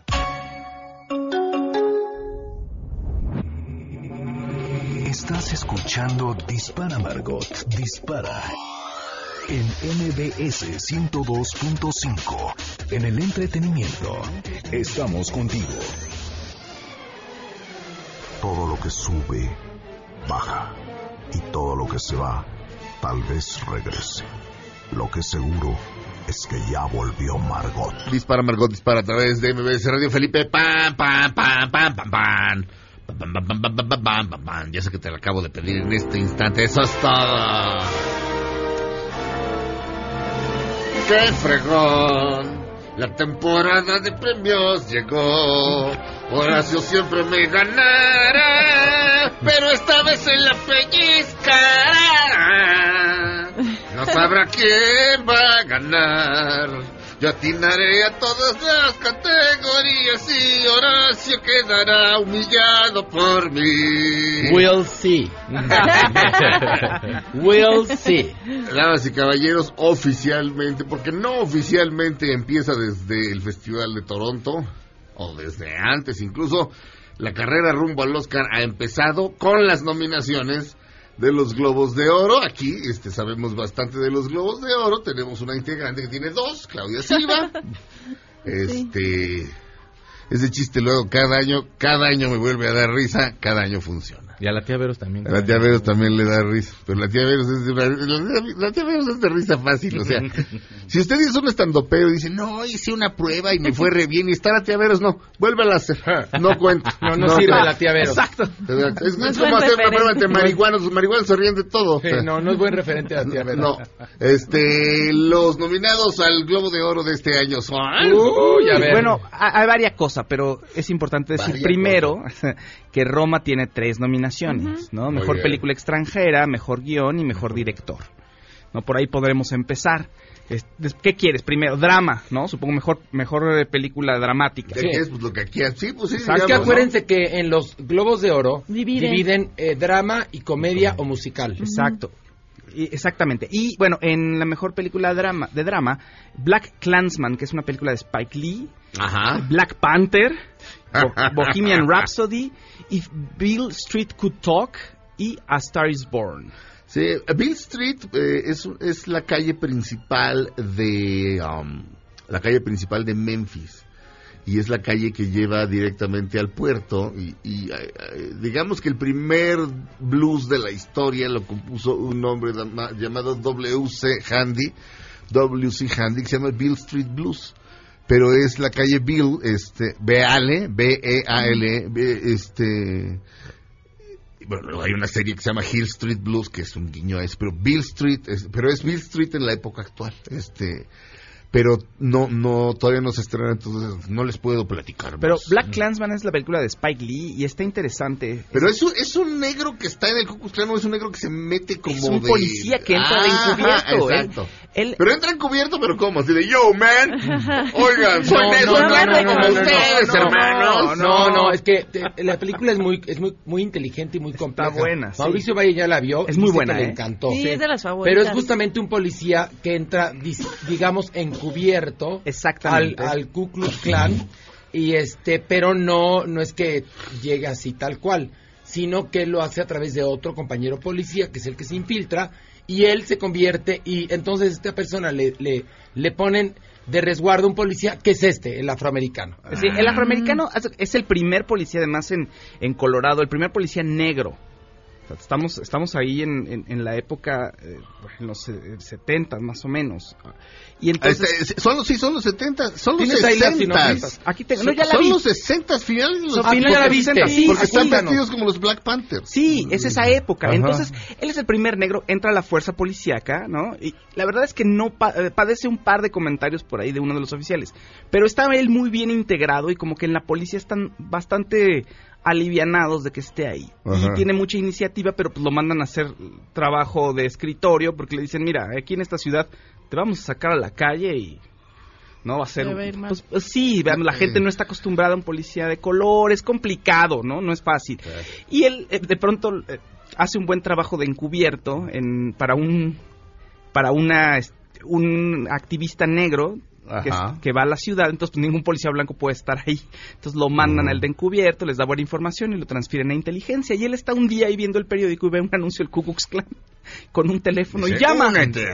Estás escuchando Dispara, Margot, Dispara. En eme be ese ciento dos punto cinco. En el entretenimiento, estamos contigo. Todo lo que sube, baja. Y todo lo que se va, tal vez regrese. Lo que seguro es que ya volvió Margot. Dispara, Margot, dispara a través de eme be ese Radio. Felipe, pam, pam, pam, pam, pam, pam. Pam, pam, pam, pam, pam, pam, pam, pam. Ya sé que te lo acabo de pedir en este instante. Eso es todo. ¡Qué fregón! La temporada de premios llegó. Horacio siempre me ganará, pero esta vez se la pellizcará. No sabrá quién va a ganar. Yo atinaré a todas las categorías y Horacio quedará humillado por mí. We'll see. We'll see. Damas y caballeros, oficialmente, porque no oficialmente empieza desde el Festival de Toronto, o desde antes incluso, la carrera rumbo al Oscar ha empezado con las nominaciones de los Globos de Oro. Aquí este sabemos bastante de los Globos de Oro. Tenemos una integrante que tiene dos, Claudia Silva. Este, ese chiste luego cada año, cada año me vuelve a dar risa, cada año funciona. Y a la tía Veros también. A la tía Veros también le da risa, pero la tía Veros es de, una, la, la tía Veros es de risa fácil, o sea, si usted es un estandopero y dice, no, hice una prueba y me fue re bien, y está la tía Veros, no, vuélvala a hacer, no cuenta. No, no, no sirve la tía Veros. Exacto. Es, no es, es como hacer una prueba entre marihuanos, los marihuanos se ríen de todo. Sí, no, no es buen referente a la tía Veros. No, este, los nominados al Globo de Oro de este año son... Uy, a ver. Bueno, hay varias cosas, pero es importante decir varias primero cosas. Que Roma tiene tres nominaciones, uh-huh. ¿no? Mejor película extranjera, mejor guión y mejor director. ¿No? Por ahí podremos empezar. ¿Qué quieres? Primero, drama, ¿no? Supongo mejor mejor película dramática. Sí. Es pues lo que aquí, sí, pues sí. Digamos, es que acuérdense, ¿no?, que en los Globos de Oro dividen, dividen eh, drama y comedia uh-huh. o musical. Uh-huh. Exacto. Y, exactamente. Y bueno, en la mejor película de drama, de drama, Black Klansman, que es una película de Spike Lee, Ajá. Black Panther, Bo- Bohemian Rhapsody, If Beale Street Could Talk y A Star Is Born. Sí, Beale Street eh, es, es la calle principal de um, la calle principal de Memphis. Y es la calle que lleva directamente al puerto. Y, y eh, digamos que el primer blues de la historia lo compuso un hombre llamado W C Handy, W C Handy, que se llama Beale Street Blues. Pero es la calle Beale, este, Beale, B E A L E, este, bueno, hay una serie que se llama Hill Street Blues, que es un guiño a eso, pero Bill Street, es, pero es Bill Street en la época actual, este... pero no no todavía no se estrena, entonces no les puedo platicar. Pero Black Klansman es la película de Spike Lee y está interesante. Pero es un, es un negro que está en el Ku Klux Klan, no es un negro que se mete como es un de... policía que entra ah, de encubierto. Exacto. Él, él... Pero entra encubierto, pero ¿cómo? Así de, yo, man, oigan, soy no, negro no, claro no, no, como no, no, ustedes, no, hermanos. No, no, no, es que te, la película es muy es muy muy inteligente y muy compleja. Está buena, sí. Mauricio Valle ya la vio. Es muy buena, que ¿eh? Le encantó. Sí, sí, es de las favoritas. Pero es justamente un policía que entra, digamos, encubierto Exactamente. al, al Ku Klux Klan, y este, pero no, no es que llegue así tal cual, sino que lo hace a través de otro compañero policía, que es el que se infiltra, y él se convierte, y entonces esta persona le, le, le ponen de resguardo un policía, que es este, el afroamericano. Sí, el afroamericano es el primer policía, además, en, en Colorado, el primer policía negro. Estamos, estamos ahí en, en, en la época, eh, en los setenta más o menos. Y entonces, este, son los, sí, son los setenta, son los sesenta. Aquí tengo, no, ya la son vi. los sesenta finales de los ah, ya la viste. sesenta, sí, porque están cuéntanos. vestidos como los Black Panthers. Sí, es esa época. Ajá. Entonces, él es el primer negro, entra a la fuerza policíaca, ¿no? Y la verdad es que no pa padece un par de comentarios por ahí de uno de los oficiales. Pero está él muy bien integrado y como que en la policía están bastante alivianados de que esté ahí. Ajá. Y tiene mucha iniciativa, pero pues lo mandan a hacer trabajo de escritorio porque le dicen, mira, aquí en esta ciudad te vamos a sacar a la calle y no va a ser... Pues, pues sí, vean, la gente no está acostumbrada a un policía de color, es complicado, ¿no? No es fácil. Claro. Y él eh, de pronto eh, hace un buen trabajo de encubierto en, para un para una un activista negro que, es, que va a la ciudad, entonces pues, ningún policía blanco puede estar ahí. Entonces lo mandan uh-huh. al de encubierto, les da buena información y lo transfieren a inteligencia. Y él está un día ahí viendo el periódico y ve un anuncio del Ku Klux Klan con un teléfono y llama,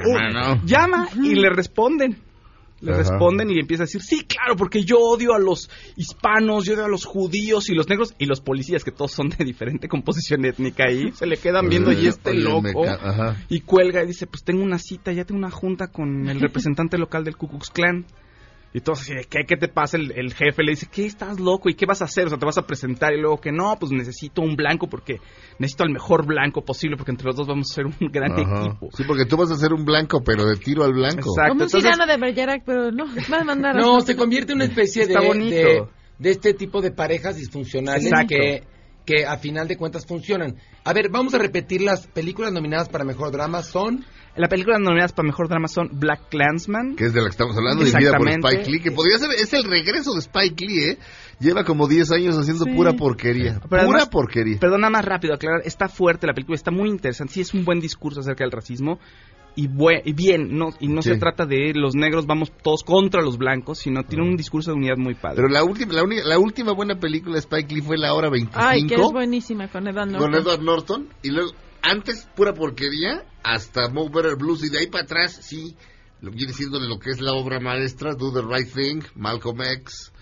uh, llama y le responden. Le Ajá. responden y empieza a decir, sí, claro, porque yo odio a los hispanos, yo odio a los judíos y los negros, y los policías, que todos son de diferente composición étnica ahí, se le quedan viendo y este loco, y cuelga y dice, pues tengo una cita, ya tengo una junta con el representante local del Ku Klux Klan. Y todos así, ¿qué, qué te pasa? El, el jefe le dice, ¿qué estás loco? ¿Y qué vas a hacer? O sea, te vas a presentar y luego que no, pues necesito un blanco porque necesito al mejor blanco posible porque entre los dos vamos a ser un gran Ajá. equipo. Sí, porque tú vas a ser un blanco, pero de tiro al blanco. Exacto. Como un Cyrano de Bergerac, pero no, vas a mandar a... No, se convierte en una especie de, de, de este tipo de parejas disfuncionales que, que a final de cuentas funcionan. A ver, vamos a repetir las películas nominadas para Mejor Drama. Son... Las películas nominadas para Mejor Drama son Black Klansman, que es de la que estamos hablando, dirigida por Spike Lee, que podría ser, es el regreso de Spike Lee, ¿eh? Lleva como diez años haciendo sí. pura porquería, Pero pura además, porquería. Perdón, nada más rápido aclarar, está fuerte la película, está muy interesante, sí es un buen discurso acerca del racismo, y, buen, y bien, no, y no sí. se trata de los negros vamos todos contra los blancos, sino tiene un discurso de unidad muy padre. Pero la última, la, única, la última buena película de Spike Lee fue La Hora veinticinco. Ay, que es buenísima, con Edward Norton. Con Edward Norton, y luego... Antes, pura porquería, hasta Mo Better Blues, y de ahí para atrás, sí, lo viene siendo lo que es la obra maestra, Do the Right Thing, Malcolm X,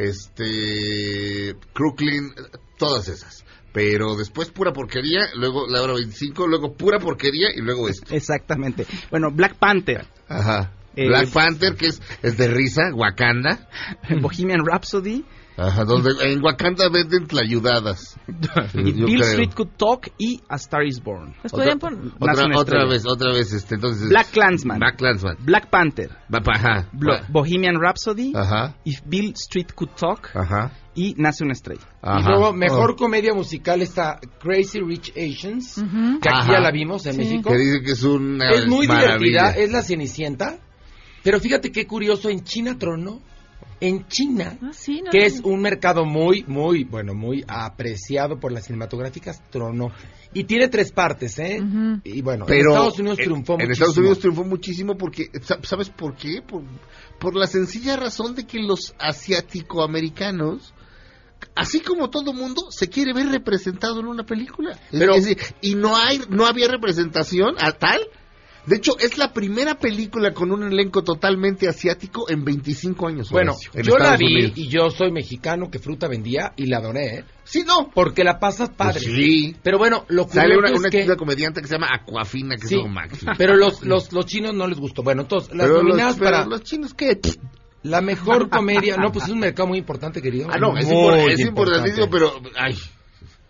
este, Crooklyn, todas esas. Pero después pura porquería, luego La Hora veinticinco, luego pura porquería, y luego esto. Exactamente. Bueno, Black Panther. Ajá. Eh, Black Panther, que es, es de risa, Wakanda. Bohemian Rhapsody. Ajá, donde en Wakanda venden tlayudadas. Y Bill creo. Street Could Talk y A Star Is Born. Otra, por... otra, otra vez, otra vez, este, entonces. Black Klansman. Black Klansman. Black Panther. Ajá. Blo- Bohemian Rhapsody. Ajá. Y Bill Street Could Talk. Ajá. Y Nace una estrella. Ajá. Y luego, mejor oh. comedia musical está Crazy Rich Asians, uh-huh. que aquí Ajá. ya la vimos en sí. México. Que dice que es una Es muy maravilla. divertida, es la Cenicienta. Pero fíjate qué curioso, en China tronó. En China, ah, sí, no, que no. es un mercado muy, muy, bueno, muy apreciado por las cinematográficas, tronó. Y tiene tres partes, ¿eh? Uh-huh. Y bueno, pero en Estados Unidos triunfó en, muchísimo. En Estados Unidos triunfó muchísimo porque, ¿sabes por qué? Por, por la sencilla razón de que los asiático-americanos, así como todo mundo, se quiere ver representado en una película. Pero, es decir, y no hay, no había representación a tal... De hecho, es la primera película con un elenco totalmente asiático en veinticinco años. Bueno, Horacio, yo Estados la vi Unidos. y yo soy mexicano que fruta vendía y la adoré, ¿eh? Sí, no. Porque la pasas padre. Pues sí. Pero bueno, lo curioso Sale una, es una que... chica comediante que se llama Aquafina, que sí, es lo máximo. Pero los, los, los chinos no les gustó. Bueno, entonces, las pero nominadas los, para... los chinos, ¿qué? La mejor comedia... No, pues es un mercado muy importante, querido. Ah, no, es, import, es importantísimo, pero... Ay...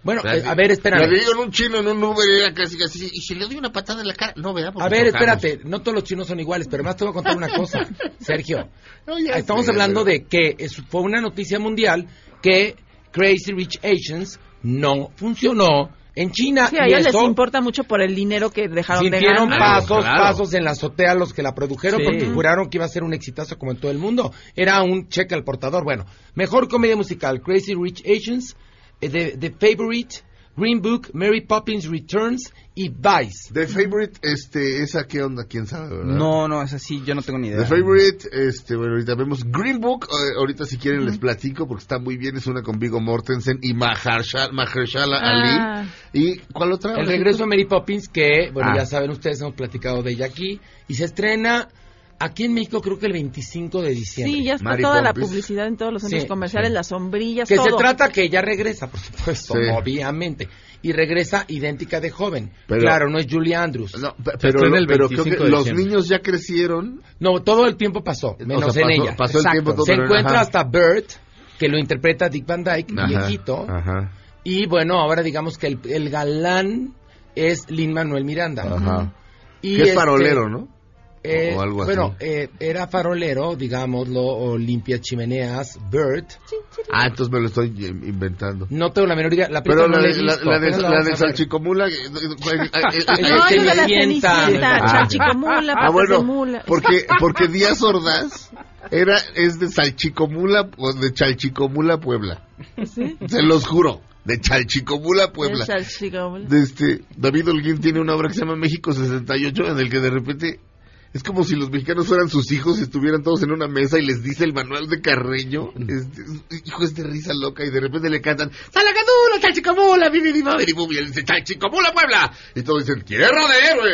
Bueno, La- eh, a ver, espérame. La vi con un chino en un Uber y era casi, casi, y se le dio una patada en la cara. No, ¿verdad? Porque A ver, chocamos. espérate, no todos los chinos son iguales, pero más te voy a contar una cosa, Sergio. No, ya Estamos sé, hablando pero- de que es- fue una noticia mundial que Crazy Rich Asians no funcionó en China. Sí, a y ellos les eso importa mucho por el dinero que dejaron de sintieron ganar. pasos, Claro. pasos en la azotea los que la produjeron Sí. porque juraron que iba a ser un exitazo como en todo el mundo. Era un cheque al portador. Bueno, mejor comedia musical, Crazy Rich Asians, eh, The, The Favorite, Green Book, Mary Poppins Returns y Vice. The Favorite, este, esa qué onda, quién sabe, ¿verdad? No, no, es así, yo no tengo ni idea. The Favorite, este, bueno, ahorita vemos Green Book, eh, ahorita si quieren les platico porque está muy bien, es una con Viggo Mortensen y Mahershala, Mahershala Ah. Ali. ¿Y cuál otra? El regreso de Mary Poppins, que, bueno, Ah. ya saben ustedes, hemos platicado de ella aquí, y se estrena aquí en México creo que el veinticinco de diciembre. Sí, ya está Mary toda la Poppins. publicidad en todos los centros Sí, comerciales, sí. las sombrillas, Que todo. se trata que ella regresa, por supuesto, Sí. obviamente. Y regresa idéntica de joven. Pero- claro, no es Julie Andrews. No, pe- Se pero, estrena el pero creo veinticinco que de los diciembre. niños ya crecieron. No, todo el tiempo pasó, menos O sea, en pasó- ella. pasó el Exacto. tiempo todo, Se pero- encuentra ajá. hasta Bert, que lo interpreta Dick Van Dyke, Ajá, viejito. Ajá. Y bueno, ahora digamos que el, el galán es Lin-Manuel Miranda. Ajá. Y Que es este, farolero, ¿no? eh, O algo así. bueno, eh, era farolero, digámoslo, o limpia chimeneas, Bert. Ah, entonces me lo estoy eh, inventando. No tengo la menor idea. La Pero película la, no de, la he la, visto, la de, apenas la vamos de a ver. Salchicomula. eh, eh, eh, eh, Ay, No, que es de la Cenicienta. Cenicienta, Ah. Chalchicomula, Ah, patas bueno, de mula. porque, porque Díaz Ordaz era, es de Salchicomula, o de Chalchicomula, Puebla. ¿Sí? Se los juro, de Chalchicomula, Puebla. El Chalchicomula. De este, David Holguín tiene una obra que se llama México sesenta y ocho, en el que de repente es como si los mexicanos fueran sus hijos y estuvieran todos en una mesa y les dice el manual de Carreño. Este, hijo, es de risa loca, y de repente le cantan ¡Salacadula, Chalchicomula, vivi, viva, veribum! Y él dice ¡Chalchicomula, Puebla! Y todos dicen ¡Tierra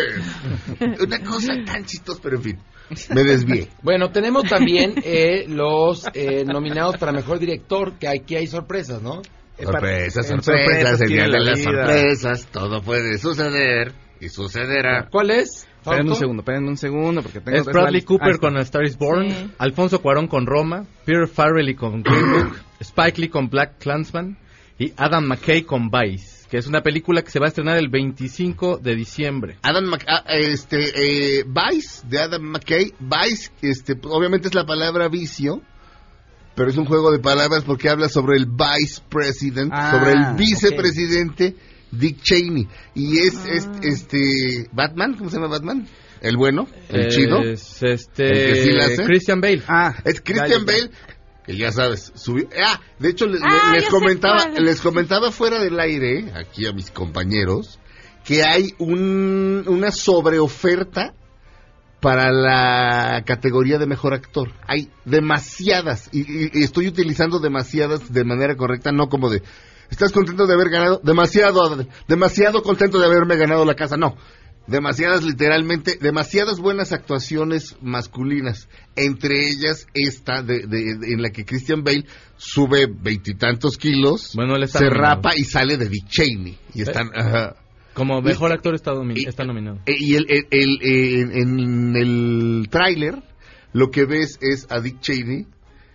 de héroes! Una cosa tan chistosa, pero en fin, me desvié. Bueno, tenemos también eh, los eh, nominados para Mejor Director, que aquí hay sorpresas, ¿no? Sorpresas, En sorpresas, sorpresas el día tiene de la las vida. sorpresas, todo puede suceder y sucederá. ¿Cuál es? Esperen un Fausto? segundo, esperen un segundo, porque tengo... Es Bradley Ah, Cooper está. con A Star is Born, Sí. Alfonso Cuarón con Roma, Peter Farrelly con Green Book, Spike Lee con Black Klansman y Adam McKay con Vice, que es una película que se va a estrenar el veinticinco de diciembre. Adam Mc- ah, este, eh, Vice, de Adam McKay. Vice, este, obviamente es la palabra vicio, pero es un juego de palabras porque habla sobre el vice president, Ah, sobre el vicepresidente Dick Cheney. Y es, Ah. es, este, Batman, ¿cómo se llama Batman? El bueno, el chido. Es este ¿El que sí la hace? Christian Bale. Ah, Es Christian ya, ya, ya. Bale, que ya sabes, subió. Ah, de hecho, le- Ah, les ya sé comentaba, cuál. les comentaba fuera del aire, aquí a mis compañeros, que hay un, una sobreoferta para la categoría de mejor actor. Hay demasiadas, y, y- y estoy utilizando demasiadas de manera correcta, no como de, ¿estás contento de haber ganado? Demasiado, demasiado contento de haberme ganado la casa, no. Demasiadas, literalmente, demasiadas buenas actuaciones masculinas. Entre ellas esta, de, de- de- en la que Christian Bale sube veintitantos kilos, Bueno, él está se nominado. rapa y sale de Dick Cheney. Y están... ajá. Como mejor Y- actor está, domi- y- está nominado. Eh, Y el, el- el- en, en el tráiler, lo que ves es a Dick Cheney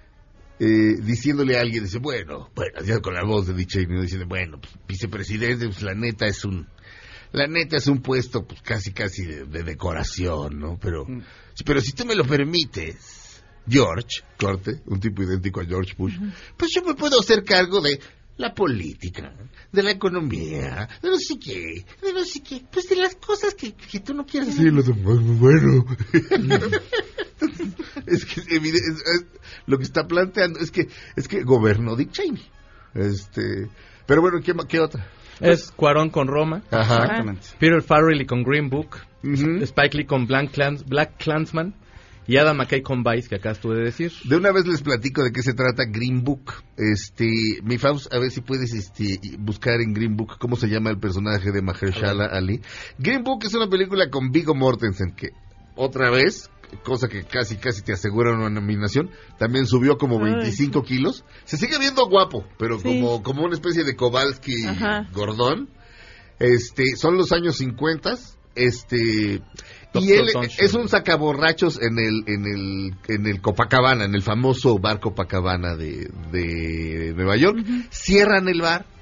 eh, diciéndole a alguien, dice, bueno, bueno, ya con la voz de Dick Cheney, ¿no? Diciendo, bueno, pues, vicepresidente, pues la neta es un... La neta es un puesto pues casi casi de, de decoración, ¿no? Pero, pero si tú me lo permites, George, corte, un tipo idéntico a George Bush, pues yo me puedo hacer cargo de la política, de la economía, de no sé qué, de no sé qué, pues de las cosas que, que tú no quieres hacer. Lo de, bueno. Es que evide- es- es- lo que está planteando es que es que gobernó Dick Cheney. Este, pero bueno, ¿qué, ma- qué otra? Es Cuarón con Roma, Ajá. Exactamente. Peter Farrelly con Green Book, Ujú. Spike Lee con Black, Clans, Black Klansman y Adam McKay con Vice, que acá estuve de decir. De una vez les platico de qué se trata Green Book. Este, mi Faust, a ver si puedes este, buscar en Green Book cómo se llama el personaje de Mahershala Ali. Green Book es una película con Viggo Mortensen que otra vez, cosa que casi casi te asegura una nominación, también subió como Ay. veinticinco kilos. Se sigue viendo guapo, pero Sí. como como una especie de Kowalski Ajá. gordón. Este, son los años cincuenta. Este, y Doctor él Toncho. es un sacaborrachos en el en el en el Copacabana, en el famoso bar Copacabana de, de Nueva York. Cierran el bar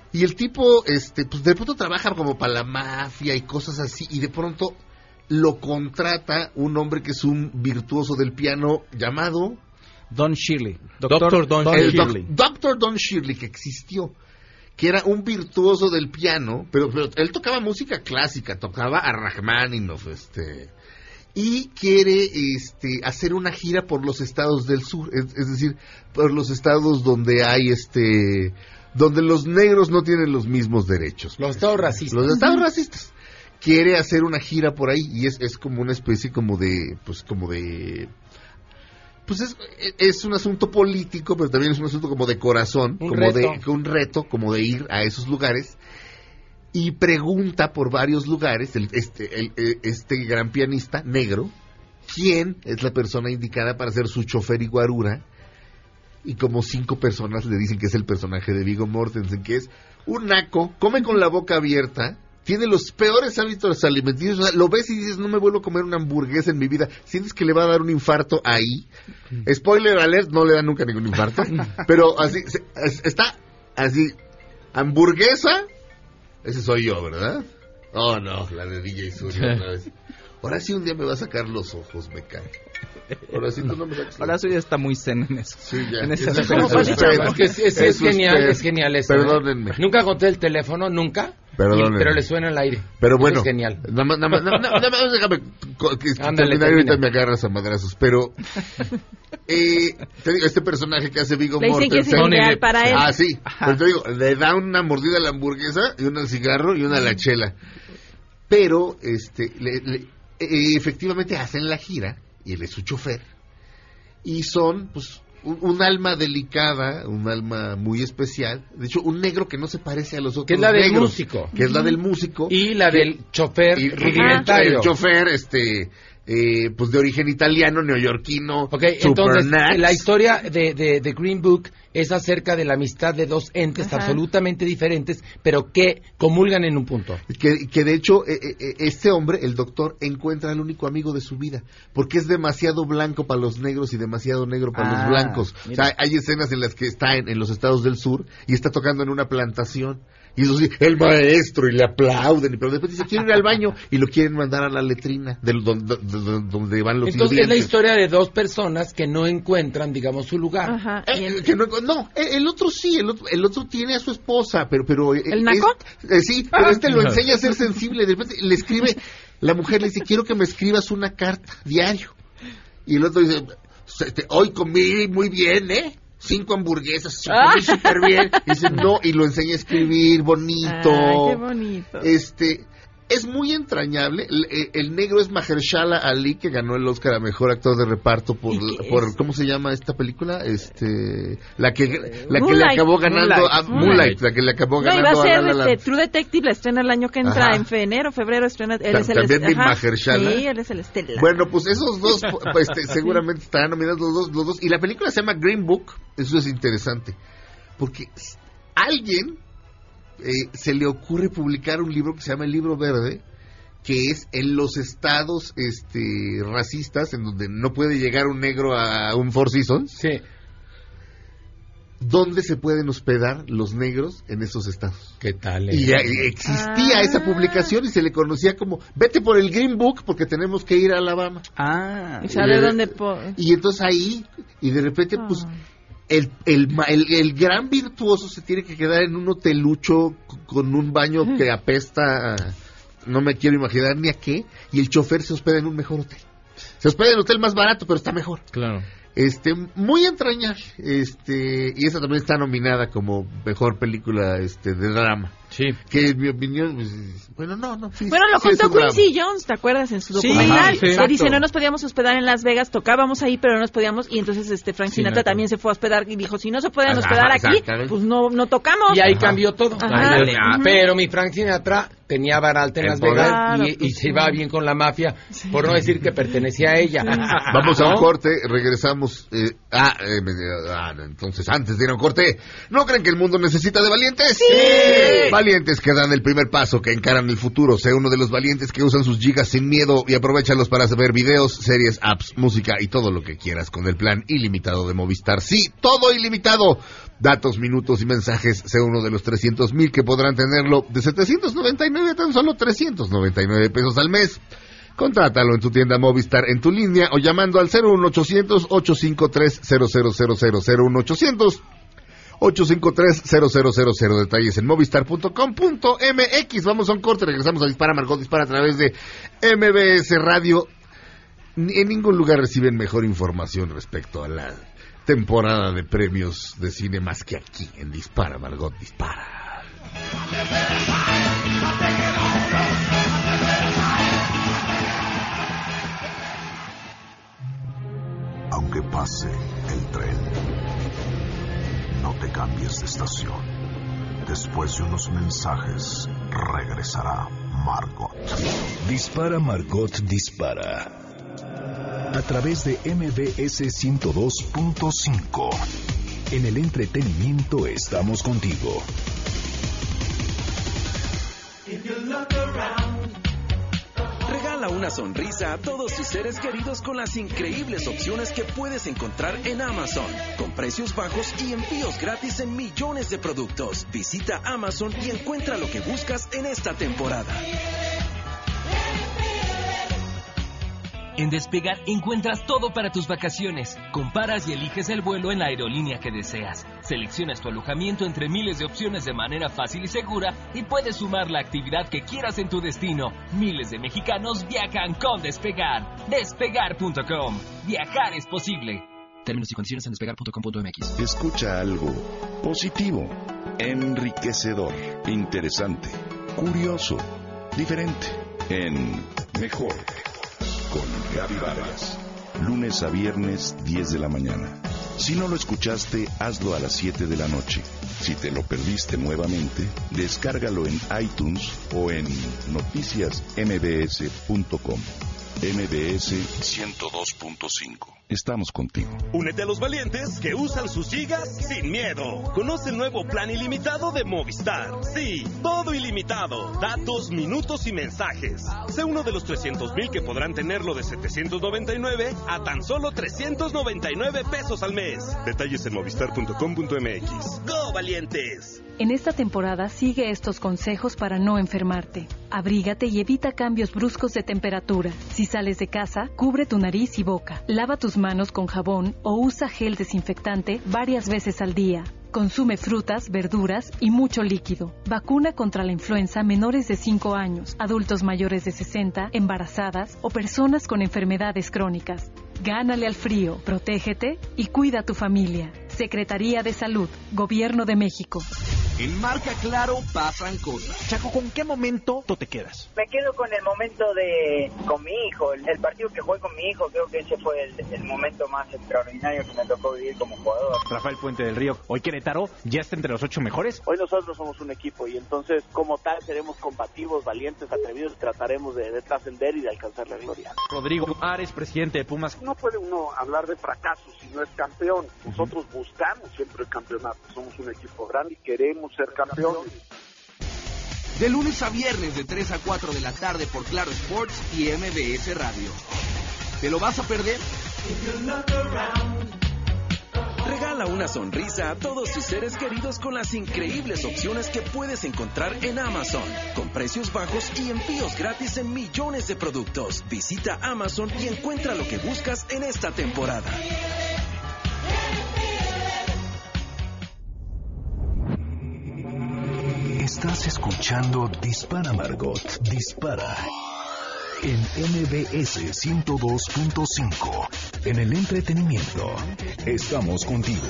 Y el tipo, este, pues de pronto trabaja como para la mafia y cosas así, y de pronto lo contrata un hombre que es un virtuoso del piano llamado Don Shirley. Doctor Don, Don el Shirley. doc, Doctor Don Shirley, que existió, que era un virtuoso del piano, pero, pero él tocaba música clásica, tocaba a Rachmaninoff, este, y quiere este, hacer una gira por los estados del sur, es, es decir, por los estados donde hay este, donde los negros no tienen los mismos derechos. Los estados racistas. Los estados racistas. Quiere hacer una gira por ahí y es, es como una especie como de, pues como de, pues es, es un asunto político, pero también es un asunto como de corazón, un como reto. de, un reto, como de ir a esos lugares, y pregunta por varios lugares, el, este, el, este gran pianista negro, quién es la persona indicada para ser su chofer y guarura, y como cinco personas le dicen que es el personaje de Viggo Mortensen, que es un naco, come con la boca abierta, tiene los peores hábitos alimenticios, o sea, lo ves y dices, no me vuelvo a comer una hamburguesa en mi vida, sientes que le va a dar un infarto ahí. Spoiler alert, no le da nunca ningún infarto, pero así, se, es, está así, hamburguesa, ese soy yo, ¿verdad? Oh no, la de D J Surya otra vez. Ahora sí un día me va a sacar los ojos, me cae. Ahora sí tú no me sacas. Ahora sí ya está muy zen en eso. Sí, ya. En esa Es, referencia. Es, es, que es, es, es genial, es genial eso. Perdónenme. ¿eh? Nunca conté el teléfono, nunca. Perdónenme. Y, pero le suena al aire. Pero eso bueno. es genial. Nada más, nada más, nada más, nada más déjame co- que Ándale, terminar y ahorita termina. me agarras a madrazos. Pero, eh, te digo, este personaje que hace Viggo Le dicen que es Mortensen. ideal para él. Ah, sí. Pero te digo, le da una mordida a la hamburguesa y una al cigarro y una a la chela. Pero, este, le, le, eh, efectivamente hacen la gira y él es su chofer. Y son, pues, un, un alma delicada, un alma muy especial. De hecho, un negro que no se parece a los otros Que es la del negros, músico. Que es la del músico. Y la que, del chofer y, rudimentario. El chofer, este, eh, pues de origen italiano, neoyorquino. Ok, super entonces, nuts. la historia de, de, de Green Book es acerca de la amistad de dos entes Ajá. absolutamente diferentes, pero que comulgan en un punto. Que, que de hecho, eh, eh, este hombre, el doctor, encuentra al único amigo de su vida, porque es demasiado blanco para los negros y demasiado negro para Ah, los blancos. mira. O sea, hay escenas en las que está en, en los estados del sur y está tocando en una plantación. Y eso sí, el maestro, y le aplauden, pero después dice, quiero ir al baño, y lo quieren mandar a la letrina, del, donde, donde, donde van los Entonces es la sirvientes. historia de dos personas que no encuentran, digamos, su lugar. Ajá. y Eh, el- que no, no, el el otro sí, el otro, el otro tiene a su esposa, pero... pero eh, ¿El naco? es- eh, sí, pero este lo enseña a ser sensible, de repente le escribe, la mujer le dice, quiero que me escribas una carta, diario. Y el otro dice, "Este, hoy comí muy bien, ¿eh? Cinco hamburguesas, comí súper bien". Y dice, no, y lo enseña a escribir bonito. Ay, qué bonito. Este... Es muy entrañable. El, el negro es Mahershala Ali, que ganó el Oscar a mejor actor de reparto por, por ¿cómo se llama esta película? Este, la que la que Moonlight. le acabó ganando Moonlight. a Moonlight, la que le acabó No, iba a ganando ser a La La Land. este, True Detective, la estrena el año que entra, Ajá. en fe- enero, febrero, estrena, él Ta- es el también est- de ajá. Mahershala. Sí, él es el estelar. Bueno, pues esos dos pues, este, seguramente estarán nominados los dos, los dos. Y la película se llama Green Book. Eso es interesante, porque alguien eh, se le ocurre publicar un libro que se llama El Libro Verde, que es en los estados este racistas, en donde no puede llegar un negro a un Four Seasons. Sí. ¿Dónde se pueden hospedar los negros en esos estados? ¿Qué tal? Y ya existía Ah. esa publicación y se le conocía como, vete por el Green Book porque tenemos que ir a Alabama. Ah, Y sabe y- dónde... po- Y entonces ahí, y de repente, pues, el, el, ma- el, el gran virtuoso se tiene que quedar en un hotelucho c- con un baño que apesta, a- no me quiero imaginar ni a qué, y el chofer se hospeda en un mejor hotel. Se hospeda en el hotel más barato, pero está mejor. Claro. Este, muy entrañable, este, y esa también está nominada como mejor película, este, de drama. Sí. Que en mi opinión, pues, bueno, no, no. Sí, Bueno, lo sí es contó un drama. Quincy Jones, ¿te acuerdas? En su Sí, documental. ajá, sí, que exacto. dice, no nos podíamos hospedar en Las Vegas, tocábamos ahí, pero no nos podíamos. Y entonces este Frank Sí, Sinatra neta. también se fue a hospedar y dijo, si no se pueden Ajá, hospedar aquí, exactamente. pues no, no tocamos. Y ahí Ajá. cambió todo. Ajá. Ándale. Ujú. Pero mi Frank Sinatra tenía vara alta en El Las poder. Vegas Claro, y, y pues, se sí. iba bien con la mafia, por no decir que pertenecía a ella. Vamos a un ¿No? corte, regresamos. Eh, ah, eh, me- ah, no, entonces antes de ir a un corte, ¿no creen que el mundo necesita de valientes? Sí. Valientes que dan el primer paso, que encaran el futuro. Sé uno de los valientes que usan sus gigas sin miedo y aprovéchalos para ver videos, series, apps, música y todo lo que quieras con el plan ilimitado de Movistar. Sí, todo ilimitado. Datos, minutos y mensajes. Sé uno de los trescientos mil que podrán tenerlo de setecientos noventa y nueve a tan solo trescientos noventa y nueve pesos al mes. Contrátalo en tu tienda Movistar, en tu línea o llamando al cero uno ochocientos, ochocientos cincuenta y tres, cero cero cero cero, cero uno ochocientos, ochocientos cincuenta y tres, cero cero cero cero. Detalles en movistar punto com punto m x. Vamos a un corte, regresamos a Dispara Margot Dispara a través de M B S Radio. En ningún lugar reciben mejor información respecto a la temporada de premios de cine más que aquí en Dispara Margot Dispara. Aunque pase el tren, no te cambies de estación. Después de unos mensajes, regresará Margot. Dispara Margot Dispara. A través de M B S ciento dos punto cinco. En el entretenimiento estamos contigo. Regala una sonrisa a todos tus seres queridos con las increíbles opciones que puedes encontrar en Amazon, con precios bajos y envíos gratis en millones de productos. Visita Amazon y encuentra lo que buscas en esta temporada. En Despegar encuentras todo para tus vacaciones. Comparas y eliges el vuelo en la aerolínea que deseas. Seleccionas tu alojamiento entre miles de opciones de manera fácil y segura y puedes sumar la actividad que quieras en tu destino. Miles de mexicanos viajan con Despegar. Despegar punto com. Viajar es posible. Términos y condiciones en despegar punto com punto m x. Escucha algo positivo, enriquecedor, interesante, curioso, diferente, en Mejor con Gaby Vargas, lunes a viernes, diez de la mañana. Si no lo escuchaste, hazlo a las siete de la noche. Si te lo perdiste nuevamente, descárgalo en iTunes o en noticias m b s punto com. M B S ciento dos punto cinco. Estamos contigo. Únete a los valientes que usan sus gigas sin miedo. Conoce el nuevo plan ilimitado de Movistar. Sí, todo ilimitado. Datos, minutos y mensajes. Sé uno de los trescientos mil que podrán tenerlo de setecientos noventa y nueve a tan solo trescientos noventa y nueve pesos al mes. Detalles en movistar punto com punto m x. ¡Go, valientes! En esta temporada sigue estos consejos para no enfermarte. Abrígate y evita cambios bruscos de temperatura. Si sales de casa, cubre tu nariz y boca. Lava tus manos con jabón o usa gel desinfectante varias veces al día. Consume frutas, verduras y mucho líquido. Vacuna contra la influenza menores de cinco años, adultos mayores de sesenta, embarazadas o personas con enfermedades crónicas. Gánale al frío, protégete y cuida a tu familia. Secretaría de Salud, Gobierno de México. En Marca Claro pasan cosas. Chaco, ¿con qué momento tú te quedas? Me quedo con el momento de con mi hijo, el, el partido que jugué con mi hijo. Creo que ese fue el, el momento más extraordinario que me tocó vivir como jugador. Rafael Puente del Río, hoy Querétaro ya está entre los ocho mejores. Hoy nosotros somos un equipo y entonces como tal seremos combativos, valientes, atrevidos y trataremos de, de trascender y de alcanzar la gloria. Rodrigo Ares, presidente de Pumas. No puede uno hablar de fracaso si no es campeón. Nosotros uh-huh. buscamos siempre el campeonato. Somos un equipo grande y queremos ser campeones. De lunes a viernes de tres a cuatro de la tarde por Claro Sports y M B S Radio. ¿Te lo vas a perder? Regala una sonrisa a todos tus seres queridos con las increíbles opciones que puedes encontrar en Amazon, con precios bajos y envíos gratis en millones de productos. Visita Amazon y encuentra lo que buscas en esta temporada. Estás escuchando Dispara Margot, Dispara en M B S ciento dos punto cinco. En el entretenimiento, estamos contigo.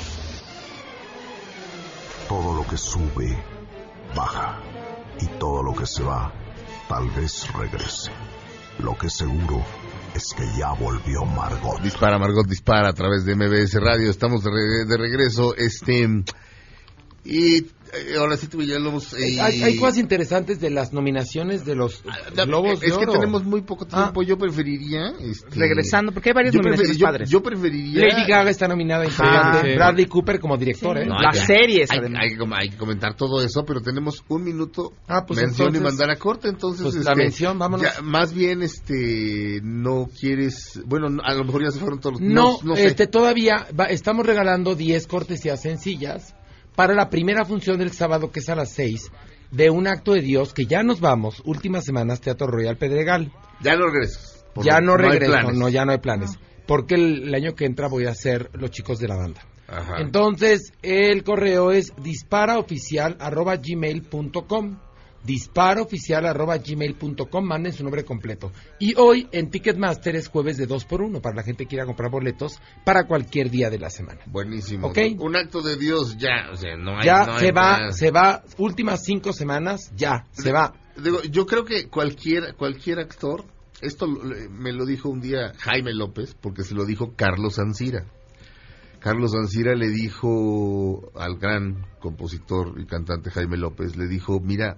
Todo lo que sube, baja. Y todo lo que se va, tal vez regrese. Lo que seguro es que ya volvió Margot. Dispara Margot, dispara a través de M B S Radio. Estamos de, re- de regreso. Este... Y eh, ahora sí, Villalobos. Eh, hay, hay cosas interesantes de las nominaciones de los ah, Globos de Es Oro. que tenemos muy poco tiempo. Ah. Yo preferiría. Este, Regresando, porque hay varias nominaciones prefer, padres. Yo, yo preferiría. Lady Gaga está nominada. Ah, sí. Bradley Cooper como director. Sí. ¿eh? No, Las hay, series. Hay, hay, hay, hay que comentar todo eso, pero tenemos un minuto. Ah, pues mención entonces, y mandar a corte. Entonces, pues este, la mención, vámonos. Ya, más bien, este, no quieres. Bueno, a lo mejor ya se fueron todos los. No, no, no este, todavía va, estamos regalando diez cortesías sencillas para la primera función del sábado, que es a las seis, de Un Acto de Dios, que ya nos vamos, últimas semanas, Teatro Royal Pedregal. Ya no regresas. Ya no, no regreso, no, ya no hay planes. No. Porque el, el año que entra voy a hacer Los Chicos de la Banda. Ajá. Entonces, el correo es disparaoficial arroba gmail punto com. disparaoficial arroba gmail punto com, manden su nombre completo. Y hoy en Ticketmaster es jueves de dos por uno para la gente que quiera comprar boletos para cualquier día de la semana. Buenísimo. ¿Okay? Un Acto de Dios ya, o sea, no hay, ya no se hay va, nada. se va, últimas cinco semanas, ya, se va. Digo, yo creo que cualquier, cualquier actor, esto me lo dijo un día Jaime López, porque se lo dijo Carlos Ancira. Carlos Ancira le dijo al gran compositor y cantante Jaime López, le dijo, mira,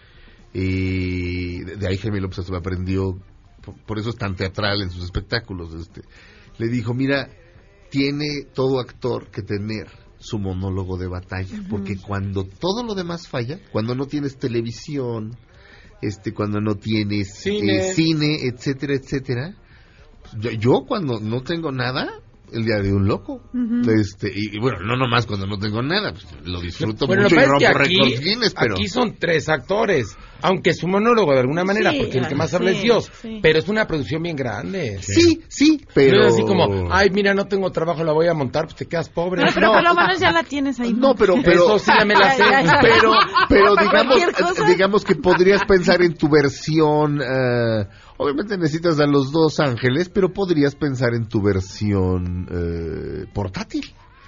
Eh, de ahí Jaime López se lo aprendió, por, por eso es tan teatral en sus espectáculos. Este, le dijo, mira, tiene todo actor que tener su monólogo de batalla, uh-huh. porque cuando todo lo demás falla, cuando no tienes televisión, este, cuando no tienes cine, eh, cine etcétera, etcétera, yo, yo cuando no tengo nada, el día de un loco, uh-huh. este y, y bueno, no nomás cuando no tengo nada, pues, lo disfruto bueno, mucho y rompo aquí, récords Guinness, pero aquí son tres actores, aunque es un monólogo de alguna manera, sí, porque el que más sí, habla es Dios, sí. pero es una producción bien grande. Sí, sí, pero no es así como, ay, mira, no tengo trabajo, la voy a montar, pues te quedas pobre. No, pero no. por lo menos ya la tienes ahí. No, pero, pero eso sí ya me la sé. pero, pero digamos, digamos que podrías pensar en tu versión. Uh, Obviamente necesitas a los dos ángeles, pero podrías pensar en tu versión eh, portátil.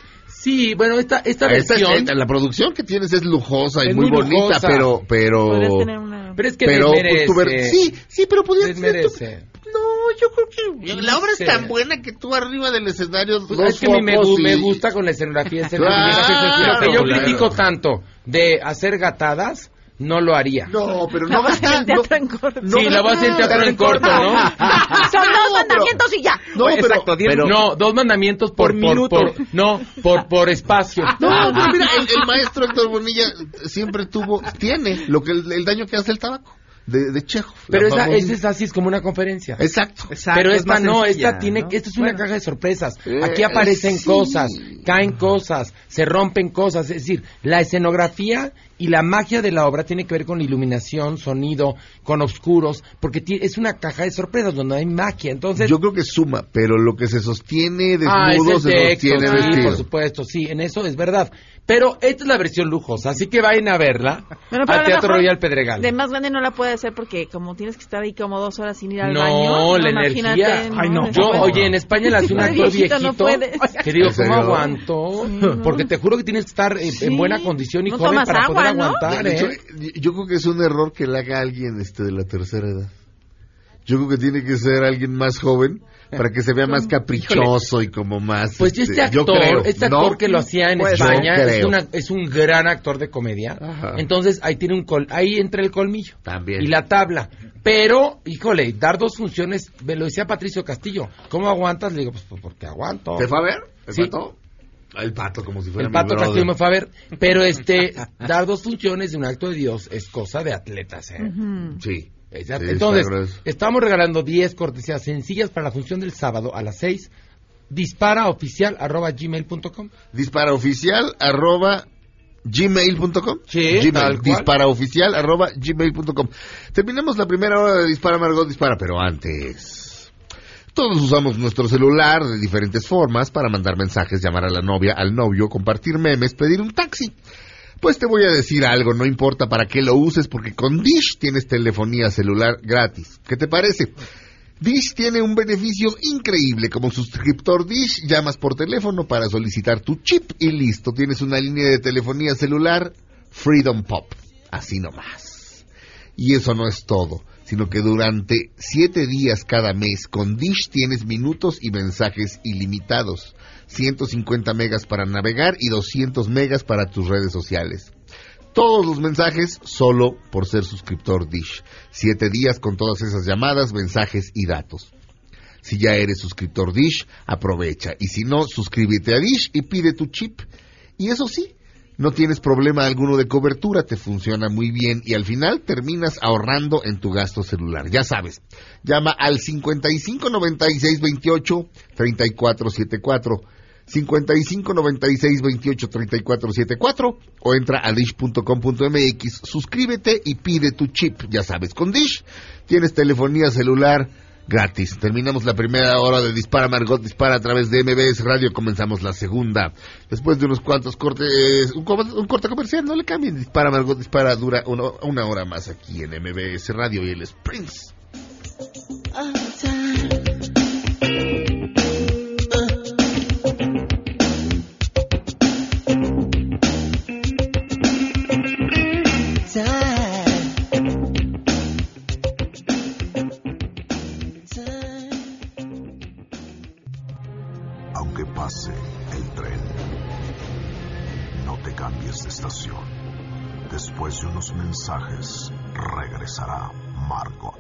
Sí, bueno, esta esta versión... Esta, la producción que tienes es lujosa y es muy, muy bonita, lujosa. pero... pero una... Pero es que pero, desmerece. Pues, ver... Sí, sí, pero podrías... Desmerece. Tu... No, yo creo que... La obra es tan buena que tú arriba del escenario... Pues es que a mí me, y... me gusta con la escenografía. escenografía. Lo que yo claro. critico tanto de hacer gatadas... No lo haría. No, pero no basta. No, no, sí, la voy a hacer en teatro en corto, ¿no? Son dos mandamientos y ya. No, pero, Exacto, pero, no, dos mandamientos por, por minuto. Por, por, no, por, por espacio. No, no, mira, el, el maestro Héctor Bonilla siempre tuvo, tiene lo que el, el daño que hace el tabaco. De, de Chekhov. Pero esa, esa es así, es como una conferencia. Exacto. Exacto pero esta no, sencilla, esta tiene, ¿no? Esta es una bueno. caja de sorpresas. Aquí aparecen eh, sí. cosas, caen cosas, se rompen cosas. Es decir, la escenografía y la magia de la obra tiene que ver con iluminación, sonido, con oscuros, porque t- es una caja de sorpresas donde hay magia. Entonces, yo creo que suma, pero lo que se sostiene desnudo ah, es se texto, sostiene sí, vestido. Por supuesto, sí, en eso es verdad. Pero esta es la versión lujosa, así que vayan a verla bueno, al Teatro Royal Pedregal. De más grande no la puede hacer porque como tienes que estar ahí como dos horas sin ir al no, baño. No, la energía. No, Ay, no. Yo, oye, en España la hace un actor viejito. No que digo, ¿cómo aguanto? Sí, no. Porque te juro que tienes que estar en, sí. en buena condición y no joven para agua, poder ¿no? aguantar. De ¿eh? hecho, yo creo que es un error que le haga a alguien este, de la tercera edad. Yo creo que tiene que ser alguien más joven para que se vea más caprichoso y como más... Pues este, este actor, creo, este actor ¿no? que lo hacía en pues España es, una, es un gran actor de comedia. Ajá. Entonces ahí tiene un col, ahí entra el colmillo. También. Y la tabla. Pero, híjole, dar dos funciones, me lo decía Patricio Castillo. ¿Cómo aguantas? Le digo, pues, pues porque aguanto. ¿Te fue a ver? ¿El sí. pato? El pato, como si fuera El pato mi Castillo me fue a ver. Pero este, dar dos funciones de un acto de Dios es cosa de atletas, ¿eh? Uh-huh. Sí. Exacto. Sí, entonces, estamos regalando diez cortesías sencillas para la función del sábado a las seis. Disparaoficial arroba gmail punto com. Disparaoficial arroba gmail punto com. Sí, Gmail, disparaoficial arroba gmail punto com. Terminamos la primera hora de Dispara Margot Dispara, pero antes... Todos usamos nuestro celular de diferentes formas para mandar mensajes, llamar a la novia, al novio, compartir memes, pedir un taxi. Pues te voy a decir algo, no importa para qué lo uses, porque con Dish tienes telefonía celular gratis. ¿Qué te parece? Dish tiene un beneficio increíble. Como suscriptor Dish, llamas por teléfono para solicitar tu chip y listo. Tienes una línea de telefonía celular Freedom Pop. Así nomás. Y eso no es todo, sino que durante siete días cada mes con Dish tienes minutos y mensajes ilimitados. ciento cincuenta megas para navegar y doscientos megas para tus redes sociales. todos los mensajes solo por ser suscriptor Dish. Siete días con todas esas llamadas, mensajes y datos. Si ya eres suscriptor Dish, aprovecha. Y si no, suscríbete a Dish y pide tu chip. Y eso sí, no tienes problema alguno de cobertura, te funciona muy bien y al final terminas ahorrando en tu gasto celular. Ya sabes, llama al cincuenta y cinco noventa y seis veintiocho treinta y cuatro setenta y cuatro, cincuenta y cinco noventa y seis veintiocho treinta y cuatro setenta y cuatro o entra a dish punto com punto m x, suscríbete y pide tu chip. Ya sabes, con Dish tienes telefonía celular gratis. Terminamos la primera hora de Dispara Margot Dispara a través de M B S Radio. Comenzamos la segunda. Después de unos cuantos cortes, un, un corte comercial, no le cambien. Dispara Margot Dispara dura una, una hora más aquí en M B S Radio y el Springs. Pase el tren. No te cambies de estación. Después de unos mensajes, regresará Margot.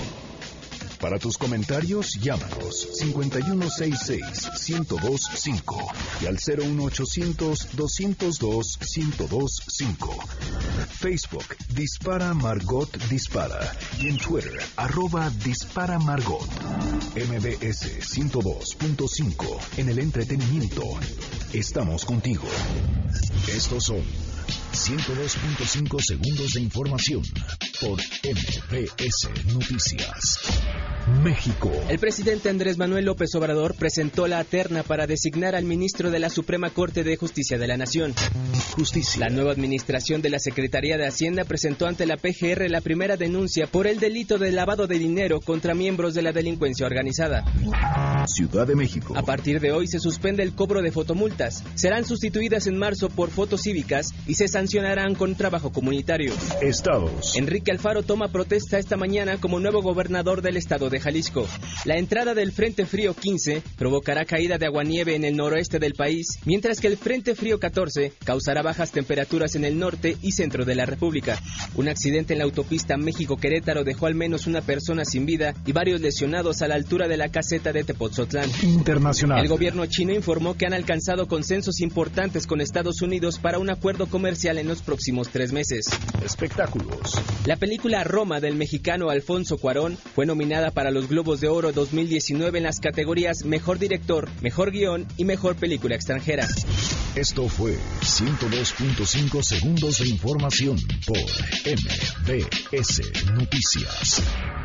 Para tus comentarios, llámanos cincuenta y uno sesenta y seis, ciento dos cinco y al cero uno ochocientos, doscientos dos, ciento dos cinco. Facebook, Dispara Margot Dispara. Y en Twitter, arroba Dispara Margot. M B S ciento dos punto cinco. En el entretenimiento, estamos contigo. Estos son ciento dos punto cinco segundos de información por M B S Noticias. México. El presidente Andrés Manuel López Obrador presentó la terna para designar al ministro de la Suprema Corte de Justicia de la Nación. Justicia. La nueva administración de la Secretaría de Hacienda presentó ante la P G R la primera denuncia por el delito de lavado de dinero contra miembros de la delincuencia organizada. Ciudad de México. A partir de hoy se suspende el cobro de fotomultas. Serán sustituidas en marzo por fotos cívicas y se sancionarán con trabajo comunitario. Estados. Enrique Alfaro toma protesta esta mañana como nuevo gobernador del estado de Jalisco. La entrada del Frente Frío quince provocará caída de aguanieve en el noroeste del país, mientras que el Frente Frío catorce causará bajas temperaturas en el norte y centro de la República. Un accidente en la autopista México-Querétaro dejó al menos una persona sin vida y varios lesionados a la altura de la caseta de Tepoztlán. Internacional. El gobierno chino informó que han alcanzado consensos importantes con Estados Unidos para un acuerdo comercial en los próximos tres meses. Espectáculos. La película Roma del mexicano Alfonso Cuarón fue nominada para los Globos de Oro dos mil diecinueve en las categorías Mejor Director, Mejor Guión y Mejor Película Extranjera. Esto fue ciento dos punto cinco segundos de información por M B S Noticias.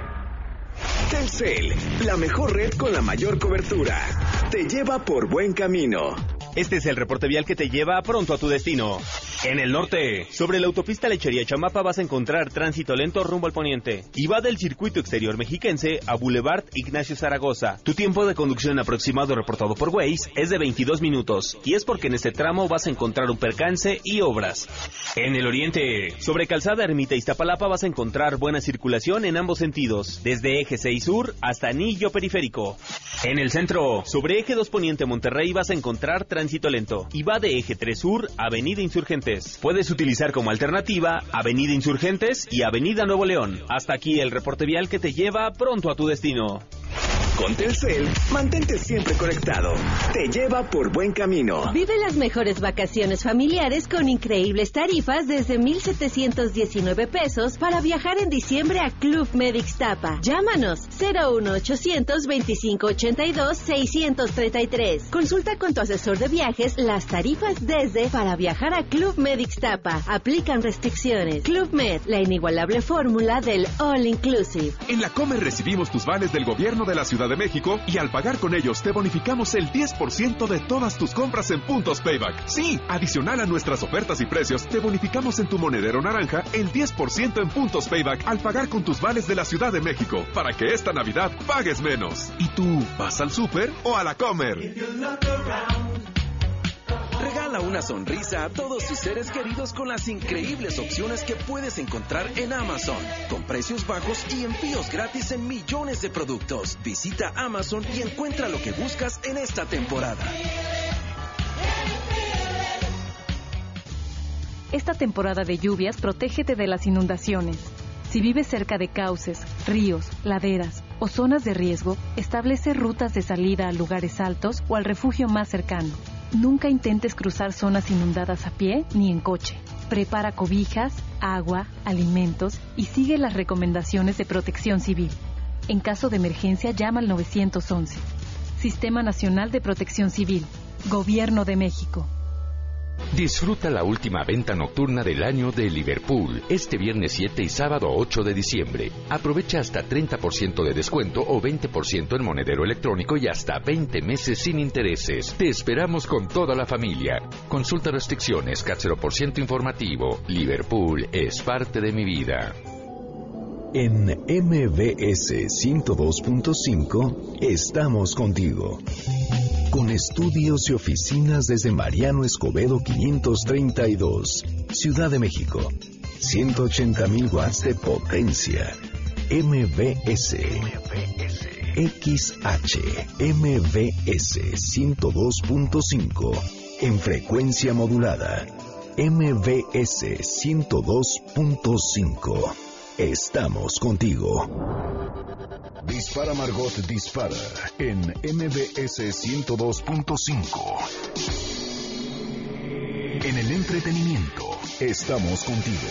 Telcel, la mejor red con la mayor cobertura. Te lleva por buen camino. Este es el reporte vial que te lleva pronto a tu destino. En el norte, sobre la autopista Lechería Chamapa vas a encontrar tránsito lento rumbo al poniente y va del circuito exterior mexiquense a Boulevard Ignacio Zaragoza. Tu tiempo de conducción aproximado reportado por Waze es de veintidós minutos y es porque en este tramo vas a encontrar un percance y obras. En el oriente, sobre Calzada Ermita Iztapalapa vas a encontrar buena circulación en ambos sentidos, desde Eje seis Sur hasta Anillo Periférico. En el centro, sobre Eje dos Poniente Monterrey vas a encontrar tránsito lento y va de Eje tres Sur a Avenida Insurgentes. Puedes utilizar como alternativa Avenida Insurgentes y Avenida Nuevo León. Hasta aquí el reporte vial que te lleva pronto a tu destino. Con Telcel, mantente siempre conectado. Te lleva por buen camino. Vive las mejores vacaciones familiares con increíbles tarifas desde mil setecientos diecinueve pesos para viajar en diciembre a Club Med Ixtapa. Llámanos cero uno ochocientos veinticinco ochenta y dos seiscientos treinta y tres. Consulta con tu asesor de viajes las tarifas desde para viajar a Club Med Ixtapa. Aplican restricciones. Club Med, la inigualable fórmula del All Inclusive. En la Comer recibimos tus vales del gobierno de la Ciudad de México y al pagar con ellos te bonificamos el diez por ciento de todas tus compras en Puntos Payback. Sí, adicional a nuestras ofertas y precios, te bonificamos en tu monedero naranja el diez por ciento en Puntos Payback al pagar con tus vales de la Ciudad de México, para que esta Navidad pagues menos. ¿Y tú, vas al súper o a la Comer? Regala una sonrisa a todos tus seres queridos con las increíbles opciones que puedes encontrar en Amazon, con precios bajos y envíos gratis en millones de productos. Visita Amazon y encuentra lo que buscas en esta temporada. Esta temporada de lluvias, protégete de las inundaciones. Si vives cerca de cauces, ríos, laderas o zonas de riesgo, establece rutas de salida a lugares altos o al refugio más cercano. Nunca intentes cruzar zonas inundadas a pie ni en coche. Prepara cobijas, agua, alimentos y sigue las recomendaciones de Protección Civil. En caso de emergencia, llama al nueve once. Sistema Nacional de Protección Civil. Gobierno de México. Disfruta la última venta nocturna del año de Liverpool, este viernes siete y sábado ocho de diciembre. Aprovecha hasta treinta por ciento de descuento o veinte por ciento en monedero electrónico y hasta veinte meses sin intereses. Te esperamos con toda la familia. Consulta restricciones, CAT cero por ciento informativo. Liverpool es parte de mi vida. En M B S ciento dos punto cinco estamos contigo. Con estudios y oficinas desde Mariano Escobedo quinientos treinta y dos, Ciudad de México. ciento ochenta mil watts de potencia. M B S. X H M B S ciento dos punto cinco en frecuencia modulada. M B S ciento dos punto cinco. Estamos contigo. Dispara Margot Dispara en M B S ciento dos punto cinco. En el entretenimiento, estamos contigo.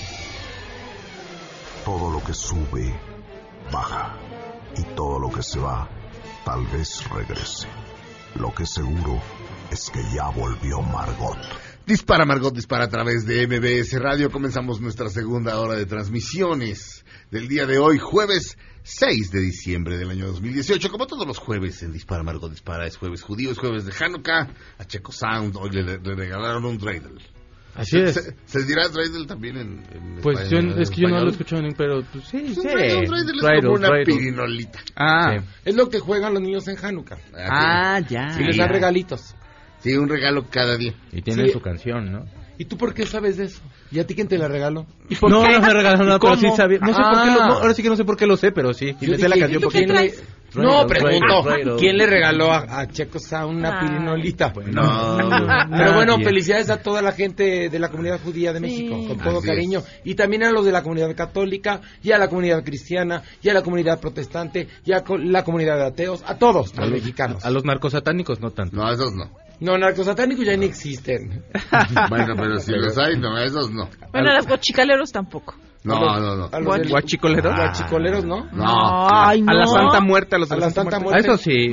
Todo lo que sube, baja. Y todo lo que se va, tal vez regrese. Lo que seguro es que ya volvió Margot. Dispara Margot Dispara a través de M B S Radio. Comenzamos nuestra segunda hora de transmisiones del día de hoy, jueves seis de diciembre del año dos mil dieciocho. Como todos los jueves en Dispara Margot Dispara, es jueves judío, es jueves de Hanukkah. A Checo Sound hoy le, le regalaron un dreidel. Así es. ¿Se, se dirá dreidel también en, en Pues español, yo, es que yo no lo he escuchado, escuchado, pero pues, sí, pues sí. un dreidel, un dreidel es Dreidel, como una dreidel. pirinolita. Ah, Sí. es lo que juegan los niños en Hanukkah. Ah, ya. Y les dan ya. regalitos. Sí, un regalo cada día. Y tienen Sí. su canción, ¿no? ¿Y tú por qué sabes de eso? ¿Y a ti quién te la regaló? ¿Y por no, qué? no me regalaron nada, ¿Y pero cómo? sí sabía. No sé Ah. por qué lo, no, ahora sí que no sé por qué lo sé, pero sí. Y Yo me sé la dije, canción ¿y porque quién le- No, pregunto, Dreidel. ¿quién le regaló a, a Checo Sound una Ah. pirinolita? No, Pero bueno, nadie. felicidades a toda la gente de la comunidad judía de México, Sí. con todo Así cariño. es. Y también a los de la comunidad católica, y a la comunidad cristiana, y a la comunidad protestante, y a co- la comunidad de ateos, a todos A los los, mexicanos. a los narcosatánicos no tanto. No, esos no. No, narcosatánicos ya ni existen. Bueno, pero si los hay, no, esos no. Bueno, los guachicaleros tampoco. No, no, no. A los del- ¿Guachicoleros? a Guachicoleros, ¿no? No. Ay, no. A la Santa Muerte, a los de A la Santa A Muerte. eso sí.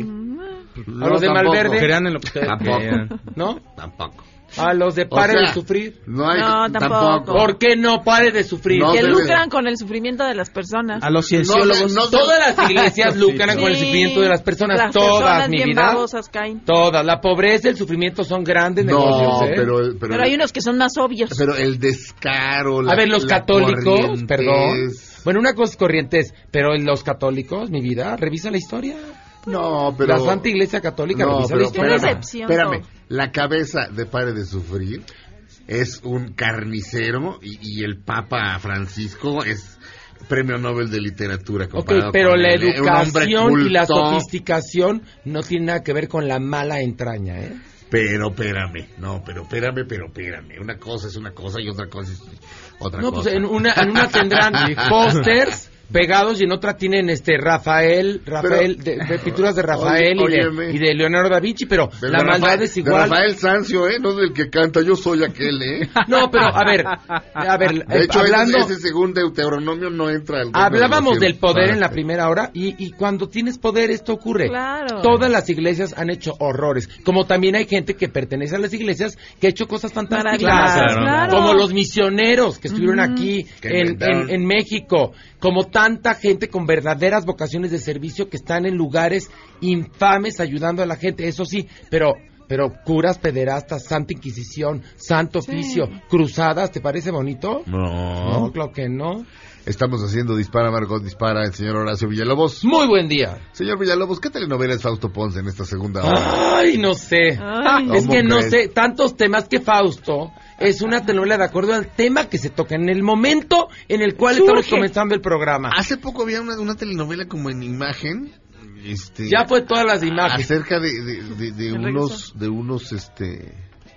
A los de tampoco. Malverde. Crean en lo que ustedes Tampoco. crean. ¿No? Tampoco. A los de O Pare sea, de Sufrir. No hay No, tampoco. ¿Por qué no Pare de Sufrir? No Que debe- lucran con el sufrimiento de las personas. A los No, cienciólogos. no, no, Todas las iglesias lucran con el Sí, sufrimiento de las personas. las Todas, personas mi bien vida. babosas caen. Todas. La pobreza y el sufrimiento son grandes No, negocios, ¿eh? pero, pero, Pero hay unos que son más obvios. pero el descaro, la, A ver, los la católicos, corrientez. perdón. Bueno, una cosa es corrientes, pero en los católicos, mi vida, revisa la historia. No, pero... La Santa Iglesia Católica, No, revisa pero la historia. Qué decepción, espérame, todo. la cabeza de Pare de Sufrir es un carnicero y, y el Papa Francisco es premio Nobel de Literatura. Ok, comparado pero con la él, ¿eh? Un hombre educación y la culto. sofisticación no tiene nada que ver con la mala entraña, ¿eh? Pero espérame, no, pero espérame, pero espérame. Una cosa es una cosa y otra cosa es otra No, cosa. pues en una, en una tendrán pósters pegados y en otra tienen este Rafael, Rafael, de, de pinturas de Rafael Oye, y, de, óyeme. y de Leonardo da Vinci, pero Del la de maldad Rafael- es igual. De Rafael Sanzio, ¿eh? No del que canta, yo soy aquel, ¿eh? No, pero a ver, a ver, De hecho, hablando, ese, ese según Deuteronomio no entra al reino de hablábamos los del cielos. poder en la Párate. primera hora y, y cuando tienes poder esto ocurre. Claro. Todas las iglesias han hecho horrores, como también hay gente que pertenece a las iglesias que ha hecho cosas fantásticas, Maravillosas, claro. como los misioneros que estuvieron Ujú. aquí Que en, inventaron. en, en México, como tanta gente con verdaderas vocaciones de servicio que están en lugares infames ayudando a la gente, eso sí, pero pero curas, pederastas, Santa Inquisición, Santo Oficio, cruzadas, ¿te parece bonito? No. No, claro que no. Estamos haciendo Dispara, Margot Dispara, el señor Horacio Villalobos. Muy buen día. Señor Villalobos, ¿qué telenovela es Fausto Ponce en esta segunda hora? Ay, no sé. Ay. Es ¿Cómo que no crees? sé, tantos temas que Fausto es una telenovela de acuerdo al tema que se toca en el momento en el cual Surge. estamos comenzando el programa. Hace poco había una, una telenovela como en imagen. Este, Ya fue todas las imágenes. Acerca de, de, de, de ¿Me unos, de unos, este...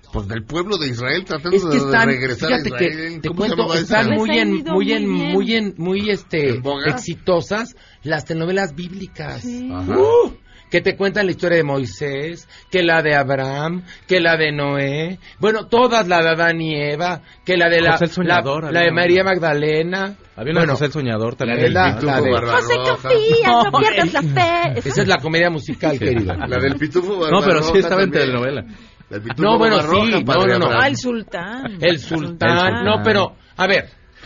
pues del pueblo de Israel tratando Es que están, de regresar a fíjate Israel. que te ¿Cómo se cuento, llamaba están esa? muy Les ha en, ido muy en, muy bien. muy en, muy este ¿En boga? exitosas las telenovelas bíblicas. Sí. Ajá. Uh, que te cuentan la historia de Moisés, que la de Abraham, que la de Noé, bueno, todas, la de Adán y Eva, que la de la, José el Soñador, la, la de había una. María Magdalena. Había una Bueno, José el Soñador la también. de la, Pitufo la de- Barbarroja. José confía, no No, pierdas la fe. esa es la comedia musical, querido. La del Pitufo No, Barbarroja pero sí estaba en también. telenovela. La del Pitufo No, bueno, Barbarroja, sí, no, padre no, no. Abraham. Ah, el sultán. El sultán, no, pero, a ver,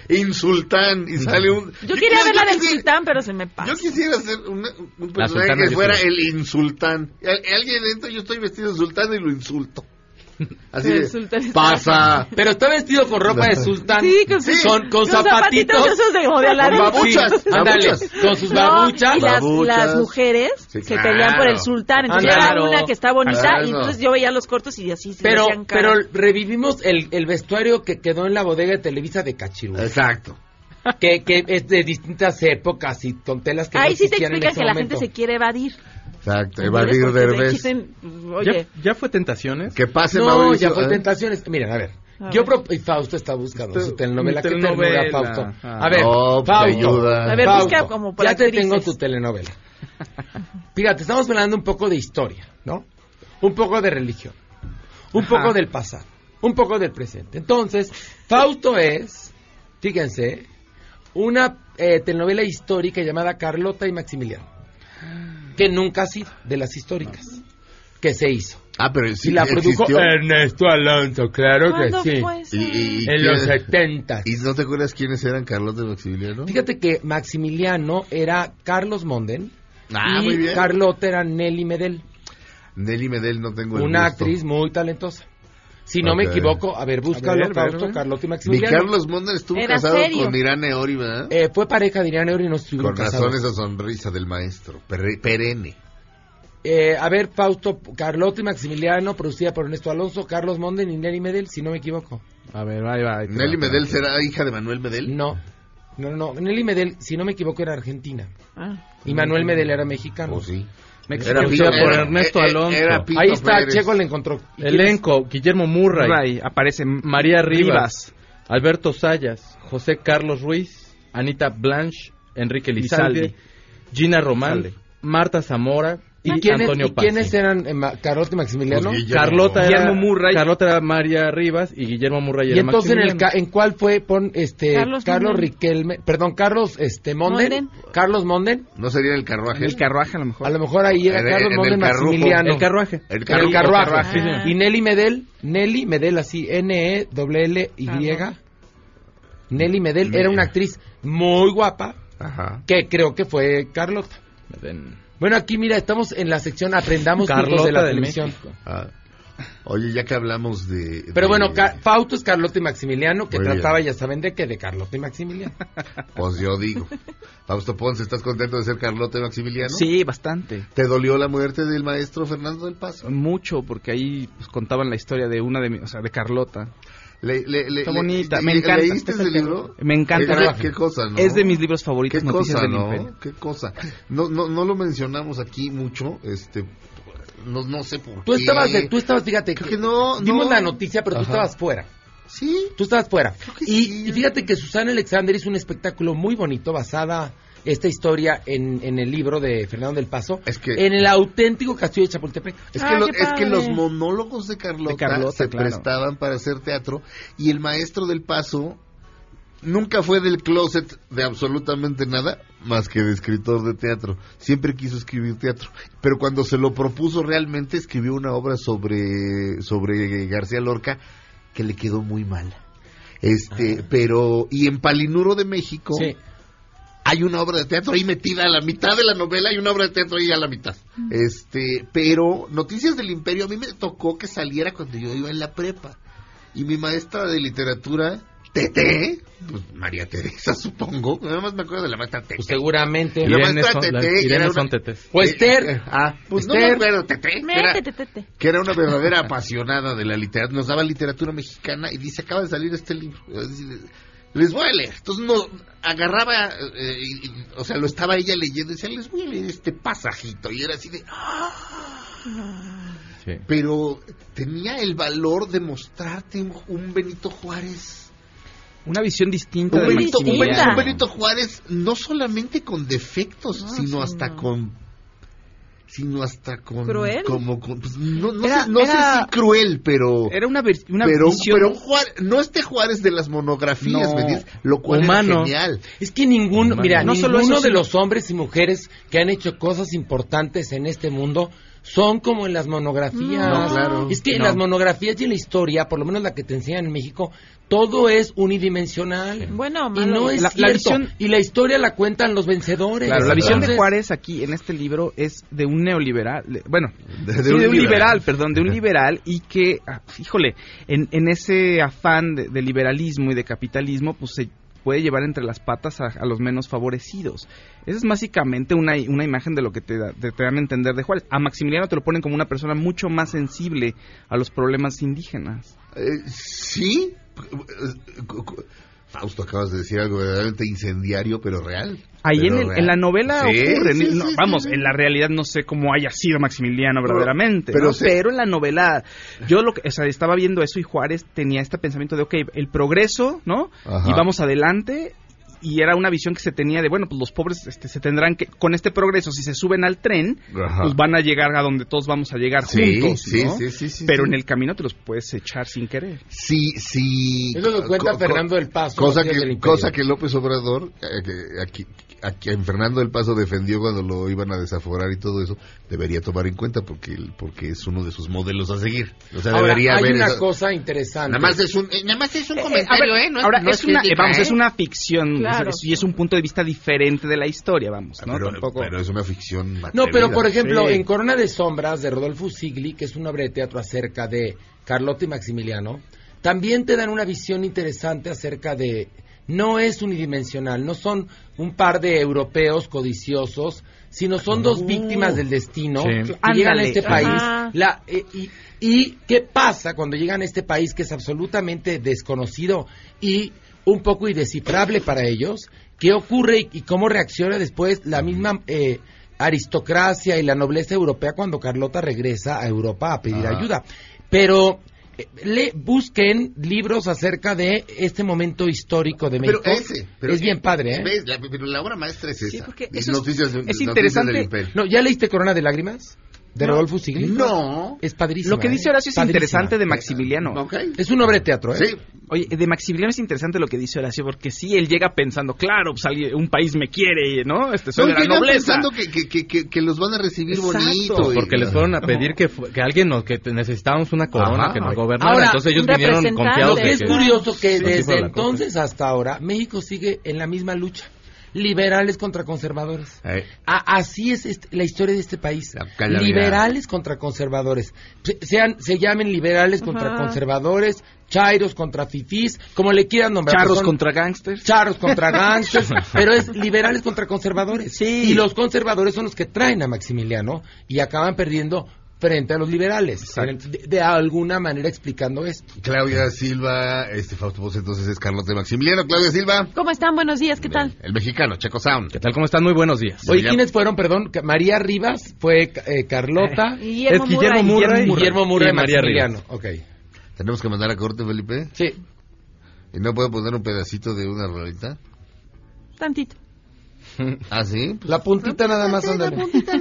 Insultán y sale un... Yo quería ver la del quisiera- sultán, pero se me pasa. Yo quisiera ser una- un La personaje sultana que de fuera Yusuf. el insultán. Al- Alguien entra, yo estoy vestido de sultán y lo insulto. Así El de, sultán es- pasa. pero está vestido con ropa de sultán. Sí, con, sus- con, con zapatitos. esos de, como de Aladín. Con babuchas. Ándale, babuchas. con sus No, babuchas. y las, Babuchas. las mujeres Sí, se claro. pelean por el sultán. Entonces Ah, era claro. una que está bonita Claro. y entonces yo veía los cortos y así se me Pero, hacían pero caras. revivimos el, el vestuario que quedó en la bodega de Televisa de Cachirú. Exacto. Que, que es de distintas épocas y con telas que Ahí no sí te existían en explican ese que la momento. gente se quiere evadir. Exacto. ¿Entiendes? Evadir Porque se Derbez. quieren- Oye, ¿Ya, ¿Ya fue Tentaciones? Que pase No, Mauricio. ya fue ¿eh? Tentaciones. Miren, a ver. A Yo ver. pro- y Fausto está buscando Tu- su telenovela. ¿Qué telenovela. ternura, Fausto? Ah. A ver, No, pues, Fausto. ayuda. A ver, Fausto, busca como por ya te actrices. tengo tu telenovela. Fíjate, estamos hablando un poco de historia, ¿no? Un poco de religión. Un Ajá. poco del pasado. Un poco del presente. Entonces, Fausto es, fíjense, una eh, telenovela histórica llamada Carlota y Maximiliano. Que nunca ha sido de las históricas. Que se hizo. Ah, pero sí y la produjo existió. Ernesto Alonso, claro que ¿cuándo sí. fue eso? Y, y- y En quién- los setenta. ¿Y no te acuerdas quiénes eran Carlos de Maximiliano? Fíjate que Maximiliano era Carlos Monden Ah, y muy bien. Carlota era Nelly Medel, Nelly Medel no tengo el una gusto. actriz muy talentosa. Si no Ok. me equivoco, a ver, búscalo, A ver, a ver, Fausto, a ver. Carlota y Mi Maximiliano. Carlos Monden estuvo Era casado serio. con Irán Eori, ¿verdad? Eh, fue pareja de Irán Eori y no estuvieron Con razón casados. esa sonrisa del maestro. Perre- perenne. Eh, a ver, Fausto, Carlota y Maximiliano, producida por Ernesto Alonso, Carlos Monden y Nelly Medel, si no me equivoco. A ver, ahí va. ahí te ¿Nelly va, Medel te va. será hija de Manuel Medel? No, no, no, no. Nelly Medel, si no me equivoco, era argentina. Ah. Y Manuel Medel era mexicano. ¿O sí? México, Era producida Pito- por era- Ernesto era- Alonso. era Pito Ahí está, Pérez. Checo le encontró. ¿Y quién es? Elenco, Guillermo Murray, Murray, aparece María Rivas, Rivas. Alberto Sayas, José Carlos Ruiz, Anita Blanche, Enrique Lizalde, Lizalde. Gina Román, Lizalde. Marta Zamora y ¿Y quiénes, Antonio y Pazzi. quiénes eran eh, Ma- Carlota y Maximiliano? Pues Guillermo. Carlota era, Guillermo Murray. Carlota era María Rivas y Guillermo Murray Y era entonces en el Maximiliano. ca- en cuál fue pon este Carlos Carlos, Monden. Riquelme, perdón, Carlos este Monden, Monden. Carlos Monden, ¿No sería el carruaje? El carruaje a lo mejor. a lo mejor ahí era En- Carlos en el Monden carrujo. Maximiliano. El carruaje. El En el carrujo. carruaje. carruaje, sí. Y Nelly Medel, Nelly Medel así N E L L Y. Carlos. Nelly Medel era una actriz muy guapa Ajá. que creo que fue Carlota. Ven. Bueno, aquí mira, estamos en la sección Aprendamos juntos Carlota de la de televisión. México. Ah. Oye, ya que hablamos de... Pero de- bueno, Ca- Fausto es Carlota y Maximiliano, que Muy trataba, bien. ya saben de qué, de Carlota y Maximiliano. Pues yo digo. Fausto Ponce, ¿estás contento de ser Carlota y Maximiliano? Sí, bastante. ¿Te dolió la muerte del maestro Fernando del Paso? Mucho, porque ahí pues, contaban la historia de una de mi, o sea, de Carlota. Le, le, le, Está le- bonita, le- me encanta. ¿Leíste ese libro? Me encanta. ¿Qué, qué cosa, no? Es de mis libros favoritos, ¿Qué Noticias cosa, del no? Imperio. ¿Qué cosa? No, no, no lo mencionamos aquí mucho, este... No, no sé por Tú qué. estabas, de, tú estabas, fíjate, Creo que no, dimos no. la noticia, pero tú Ajá. estabas fuera. ¿Sí? Tú estabas fuera. que Y, sí. y fíjate que Susana Alexander hizo un espectáculo muy bonito basada esta historia en, en el libro de Fernando del Paso, Es que- en el auténtico castillo de Chapultepec. Es, Ah, que, lo- qué es que padre. los monólogos de Carlota, De Carlota, se claro. prestaban para hacer teatro y el maestro del Paso nunca fue del closet de absolutamente nada más que de escritor de teatro. Siempre quiso escribir teatro. Pero cuando se lo propuso realmente escribió una obra sobre, sobre García Lorca que le quedó muy mal. Este, pero, y en Palinuro de México Sí. hay una obra de teatro ahí metida a la mitad de la novela, hay una obra de teatro ahí a la mitad. Este, pero Noticias del Imperio a mí me tocó que saliera cuando yo iba en la prepa. Y mi maestra de literatura, Tete, pues María Teresa supongo, nada más me acuerdo de la maestra Tete. Pues seguramente. La Irene maestra son- Tete, las que Irene era son una- tetes. O Eh, Esther. eh, ah, pues no me Esther. acuerdo, Tete, que era, Métete, tete. que era una verdadera apasionada de la literatura, nos daba literatura mexicana y dice, acaba de salir este libro. les voy a leer. Entonces no agarraba, eh, y, y, o sea, lo estaba ella leyendo y decía, les voy a leer este pasajito. Y era así de... ¡ah! Sí. Pero tenía el valor de mostrarte un, un Benito Juárez. Una visión distinta. Un de Benito, un, Benito, Maximiliano. un Benito Juárez no solamente con defectos, no, sino sí, hasta no. con... sino hasta con... ¿Cruel? Como, con, pues, no no, era, sé, no era... sé si cruel, pero... Era una, ver, una pero, visión... Pero Juárez, no este Juárez de las monografías, no, ¿me entiendes? Lo cual humano. es genial. Es que ningún, humano. mira, no ninguno solo eso, de sino... los hombres y mujeres que han hecho cosas importantes en este mundo son como en las monografías. No, claro. Es que no. en las monografías y en la historia, por lo menos la que te enseñan en México, todo es unidimensional. Bueno, y no es la, cierto. La visión... Y la historia la cuentan los vencedores. Claro, la visión Entonces... de Juárez aquí en este libro es de un neoliberal, bueno, de, de, sí, un, de un liberal. liberal, perdón, de un liberal y que, ah, híjole, en, en ese afán de, de liberalismo y de capitalismo, pues se puede llevar entre las patas a, a los menos favorecidos. Esa es básicamente una, una imagen de lo que te, da, te, te dan a entender de Juárez. A Maximiliano te lo ponen como una persona mucho más sensible a los problemas indígenas. Eh, sí. Fausto, acabas de decir algo verdaderamente incendiario, pero real. Ahí pero en, el, real. en la novela sí, ocurre, sí, no, sí, vamos, sí. en la realidad no sé cómo haya sido Maximiliano verdaderamente, pero, ¿no? sí. pero en la novela yo lo que, o sea, estaba viendo eso y Juárez tenía este pensamiento de, ok, el progreso, ¿no? Ajá. Y vamos adelante. Y era una visión que se tenía de, bueno, pues los pobres este, se tendrán que, con este progreso, si se suben al tren, Ajá. pues van a llegar a donde todos vamos a llegar sí, juntos, sí, ¿no? sí, sí, sí, Pero sí. en el camino te los puedes echar sin querer. Sí, sí. Eso lo cuenta co- Fernando co- del Paso. Cosa del que, Imperio. cosa que López Obrador, eh, que aquí, aquí en Fernando del Paso defendió cuando lo iban a desaforar y todo eso, debería tomar en cuenta porque porque es uno de sus modelos a seguir. O sea, Ahora, debería hay haber una esa... cosa interesante. Nada más es un, eh, nada más es un Eh, comentario, a ver, ¿eh? No ahora, no es, una, crítica, vamos, ¿eh? es una ficción, Claro. es- y es un punto de vista diferente de la historia, vamos, ¿no? Pero, Tampoco... pero es una ficción No, atrevida. pero por ejemplo, Sí. en Corona de Sombras de Rodolfo Sigli, que es una obra de teatro acerca de Carlota y Maximiliano, también te dan una visión interesante acerca de... No es unidimensional, no son un par de europeos codiciosos, sino son dos Uh, víctimas del destino sí. que Ándale. llegan a este país. Ajá. La, eh, y, ¿Y qué pasa cuando llegan a este país que es absolutamente desconocido y un poco indescifrable para ellos? ¿Qué ocurre y, y cómo reacciona después la misma eh, aristocracia y la nobleza europea cuando Carlota regresa a Europa a pedir Ajá. ayuda? Pero eh, le busquen libros acerca de este momento histórico de México. Pero ese, pero es bien padre, ¿eh? ¿ves? La, pero la obra maestra es Sí, esa. porque Y eso es- noticias, es noticias interesante. del Imperio. No, ¿ya leíste Corona de Lágrimas? ¿De No. Rodolfo Sigli? No. Es padrísimo. Lo que dice Horacio es interesante de Maximiliano. Ok. Es una obra de teatro, ¿eh? Sí. Oye, de Maximiliano es interesante lo que dice Horacio, porque sí, él llega pensando, claro, pues alguien- un país me quiere, ¿no? Este, soy No, de la llegan nobleza. pensando que, que, que, que, que los van a recibir Exacto, bonito. y- Porque les fueron a pedir que, fu- que alguien nos, que te- necesitábamos una corona Ajá. que nos gobernara. Ahora, Entonces ellos un vinieron representante. confiados de Es que... curioso que Sí, desde fue la cosa. entonces hasta ahora México sigue en la misma lucha. Liberales contra conservadores. Eh, A- así es este- la historia de este país. La calavera. Liberales contra conservadores. Se, sean, se llamen liberales contra Ajá. conservadores, chairos contra fifís, como le quieran nombrar. Charros Son contra gangsters. charros contra gangsters, pero es liberales contra conservadores. Sí. Y los conservadores son los que traen a Maximiliano y acaban perdiendo frente a los liberales. De, de alguna manera explicando esto. Claudia Silva, este Fausto Ponce, entonces es Carlota de Maximiliano. Claudia Silva. ¿Cómo están? Buenos días, ¿qué tal? El mexicano, Checo Sound. ¿Qué tal? ¿Cómo están? Muy buenos días. Oye, ya- ¿quiénes fueron? Perdón, Ca- María Rivas fue eh, Carlota, Y Es Guillermo Murray, Guillermo Murray y y María Maximiliano. Rivas. Ok. Tenemos que mandar a corte, Felipe. Sí. ¿Y no puedo poner un pedacito de una rolita? Tantito. ¿Ah, sí? La puntita nada más, ándale.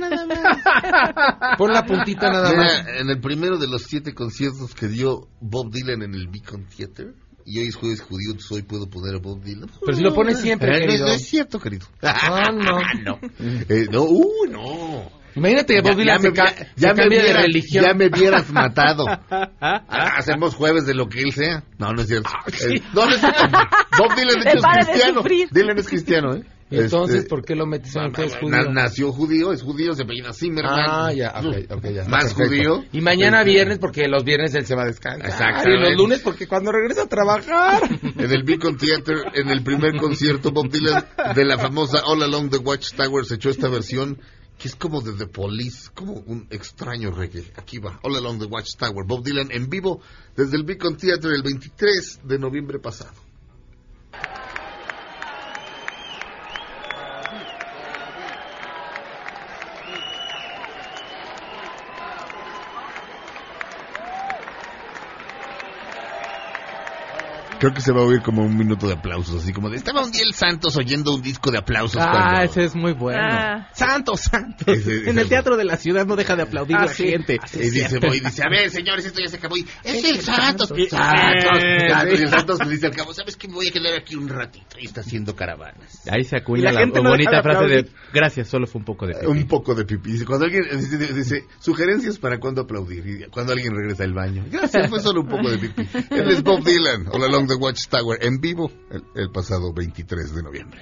Pon la puntita nada Mira, más. en el primero de los siete conciertos que dio Bob Dylan en el Beacon Theater, y hoy es jueves judío, entonces hoy puedo poner a Bob Dylan. Pero si lo pones siempre, Eh, no, querido. no es cierto, querido. Ah, no. no. Eh, no, uh, no. Imagínate que Bob Dylan se, me, ca- ya, se ya me cambia de vieras- religión. ya me vieras matado. Ah, hacemos jueves de lo que él sea. No, no es cierto. Eh, no, no es cierto. Bob Dylan de Te hecho, es para de cristiano. sufrir. Dylan es cristiano, ¿eh? Entonces, Este, ¿por qué lo metes en que es na- judío? nació judío, es judío, se apellida Zimmerman. Ah, ya, ok, ok, ya. Más Perfecto. judío. Y mañana viernes, porque los viernes él se va a descansar. Exactamente. Y los lunes, porque cuando regresa a trabajar. En el Beacon Theater, en el primer concierto, Bob Dylan de la famosa All Along the Watchtower se echó esta versión que es como de The Police, como un extraño reggae. Aquí va, All Along the Watchtower, Bob Dylan en vivo desde el Beacon Theater el veintitrés de noviembre pasado. Creo que se va a oír como un minuto de aplausos, así como de, estaba un día el Santos oyendo un disco de aplausos. Ah, cuando... ese es muy bueno. Ah. Santos, Santos. Ese- ese en el es Teatro de la Ciudad no deja de aplaudir Ah, la sí. gente. Y dice, voy, dice, a ver, señores, esto ya se acabó. Y, es el Santos. Santos. Santos. Eh, Santos. Y el sí. Santos le dice al cabo, ¿sabes qué? Me voy a quedar aquí un ratito. Y está haciendo caravanas. Y Ahí se la acuña la, gente no bonita deja de frase de aplaudir. gracias, solo fue un poco de pipí. Un poco de pipí. Dice, cuando alguien dice, dice, sugerencias para cuándo aplaudir. Y cuando alguien regresa al baño. Gracias, fue solo un poco de pipí. Él es Bob Dylan, All Along the Watchtower, en vivo el, el pasado veintitrés de noviembre.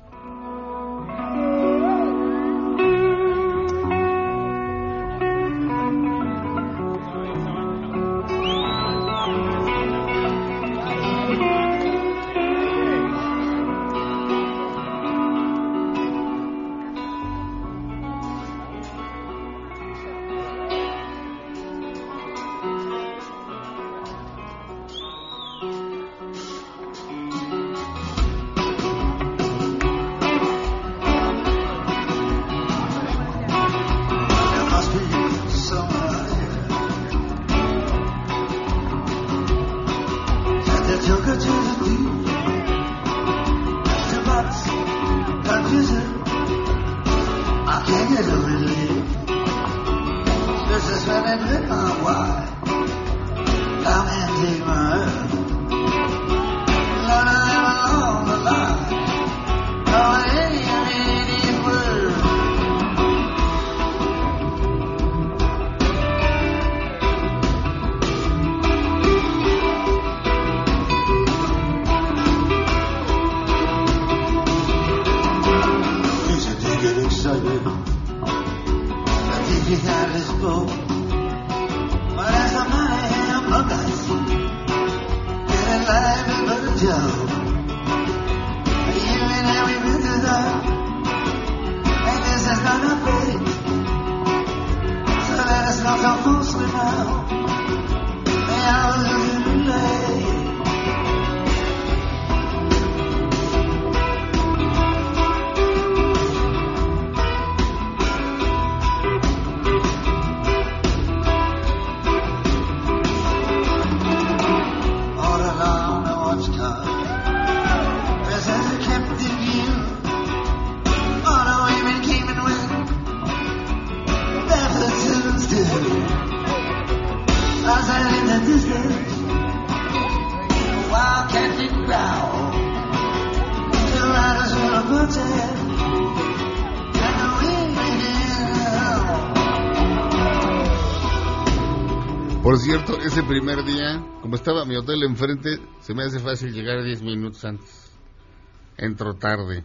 Por cierto, ese primer día, como estaba mi hotel enfrente, se me hace fácil llegar diez minutos antes. Entro tarde.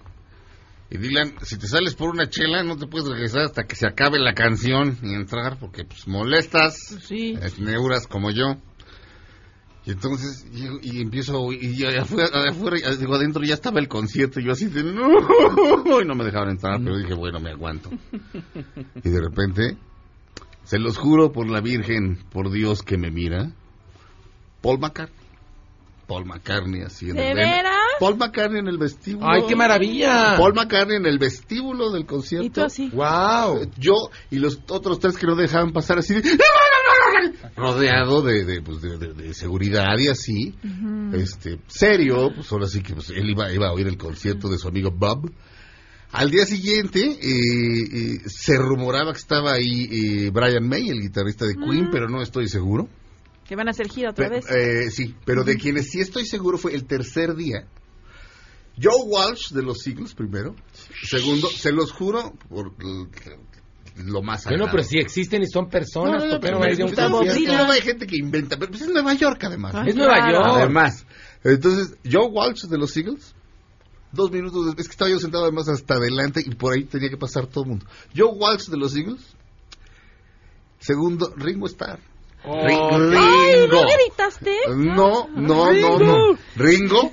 Y Dylan, si te sales por una chela, no te puedes regresar hasta que se acabe la canción y entrar, porque pues molestas, Sí. es neuras como yo. Y entonces llego y empiezo a oír, y ya afuera, afuera, digo, adentro ya estaba el concierto, y yo así de no, y no me dejaron entrar, pero dije, bueno, me aguanto. Y de repente, se los juro por la Virgen, por Dios que me mira, Paul McCartney. Paul McCartney así en ¿De el veras? Paul McCartney en el vestíbulo. ¡Ay, qué maravilla! Paul McCartney en el vestíbulo del concierto. ¿Y tú así? ¡Wow! Yo y los otros tres que no dejaban pasar así de, rodeado de, de, pues de, de, de seguridad y así, Ujú. este, serio, pues ahora sí que pues, él iba, iba a oír el concierto de su amigo Bob. Al día siguiente eh, eh, se rumoraba que estaba ahí eh, Brian May, el guitarrista de Queen, Mm. pero no estoy seguro. Que van a hacer gira otra Pe- vez. eh, sí, pero de quienes sí estoy seguro fue el tercer día. Joe Walsh de los Eagles primero. Segundo, se los juro por l- lo más Bueno, sagrado. pero si existen y son personas, No, no, no, tocaron pero ahí de un pues, no, concierto. sí, luego hay gente que inventa, pero pues es Nueva York además. Ah, es Nueva claro. York. Además. Entonces, Joe Walsh de los Eagles, dos minutos después, es que estaba yo sentado además hasta adelante y por ahí tenía que pasar todo el mundo. Joe Walsh de los Eagles. Segundo, Ringo Starr. Oh, Ring- ¡Ay, Ringo. no gritaste! No, no, no, no. Ringo.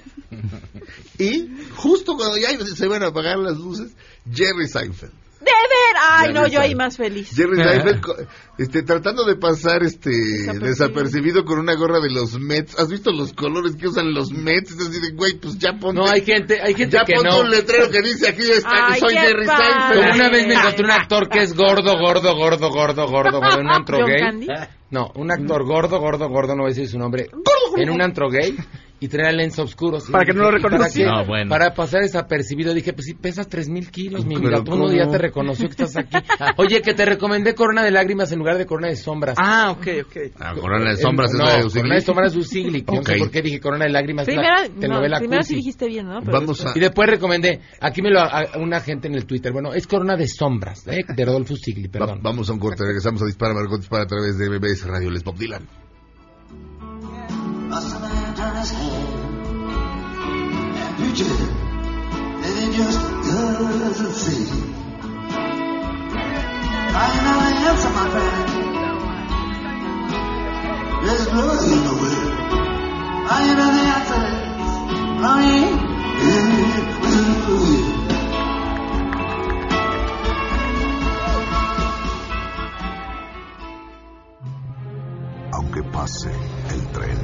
Y justo cuando ya se van a apagar las luces, Jerry Seinfeld. ¡De ver! ¡Ay, Jerry no, yo ahí Seinfeld. más feliz! Jerry Seinfeld co- este, tratando de pasar este Desapercibido. desapercibido con una gorra de los Mets. ¿Has visto los colores que usan los Mets? Es así de, güey, pues ya ponte. No, hay gente, hay gente ya que ponte no. un letrero que dice aquí está, Ay, soy qué Jerry padre. Seinfeld. Como una vez me encontré un actor que es gordo, gordo, gordo, gordo, gordo, gordo, en un antro ¿John gay. Candy? No, un actor gordo, gordo, gordo, no voy a decir su nombre. En un antro gay. y traía lentes oscuros. Para que no lo reconociera. Para, no, bueno. para pasar desapercibido, dije, pues si pesas tres mil kilos, mi vida, todo el mundo ya te reconoció que estás aquí. Oye, que te recomendé Corona de Lágrimas en lugar de Corona de Sombras. Ah, ok, ok. Ah, Corona de Sombras eh, es no, la de Usigli. Corona de Sombras es Usigli. Okay. No sé por qué dije Corona de Lágrimas. Primero, la telenovela no, primero cursi. sí dijiste bien, ¿no? Pero Vamos a... Y después recomendé, aquí me lo a, una gente en el Twitter, bueno, es Corona de Sombras, ¿eh? De Rodolfo Usigli, perdón. Va, vamos a un corte, regresamos a Dispara Margot Dispara a través de M B S Radio, Les Bob Dylan. Aunque pase el tren,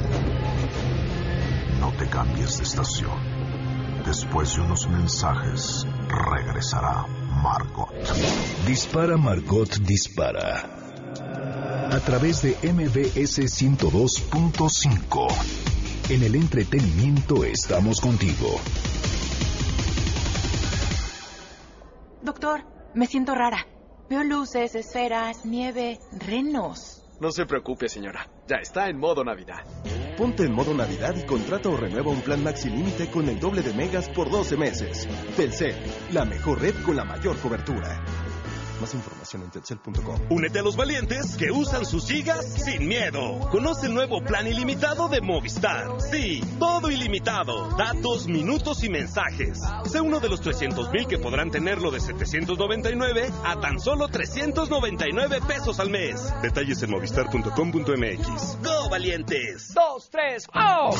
no te cambies de estación. Después de unos mensajes, regresará Margot. Dispara Margot Dispara. A través de M B S ciento dos punto cinco. En el entretenimiento estamos contigo. Doctor, me siento rara. Veo luces, esferas, nieve, renos. No se preocupe, señora. Ya está en modo Navidad. Ponte en modo Navidad y contrata o renueva un plan Maxi Límite con el doble de megas por doce meses. Telcel, la mejor red con la mayor cobertura. Más información en telcel punto com. Únete a los valientes que usan sus gigas sin miedo. Conoce el nuevo plan ilimitado de Movistar. Sí, todo ilimitado. Datos, minutos y mensajes. Sé uno de los trescientos mil que podrán tenerlo de setecientos noventa y nueve a tan solo trescientos noventa y nueve pesos al mes. Detalles en movistar punto com punto m x. ¡Go, valientes! Dos, tres, ¡oh!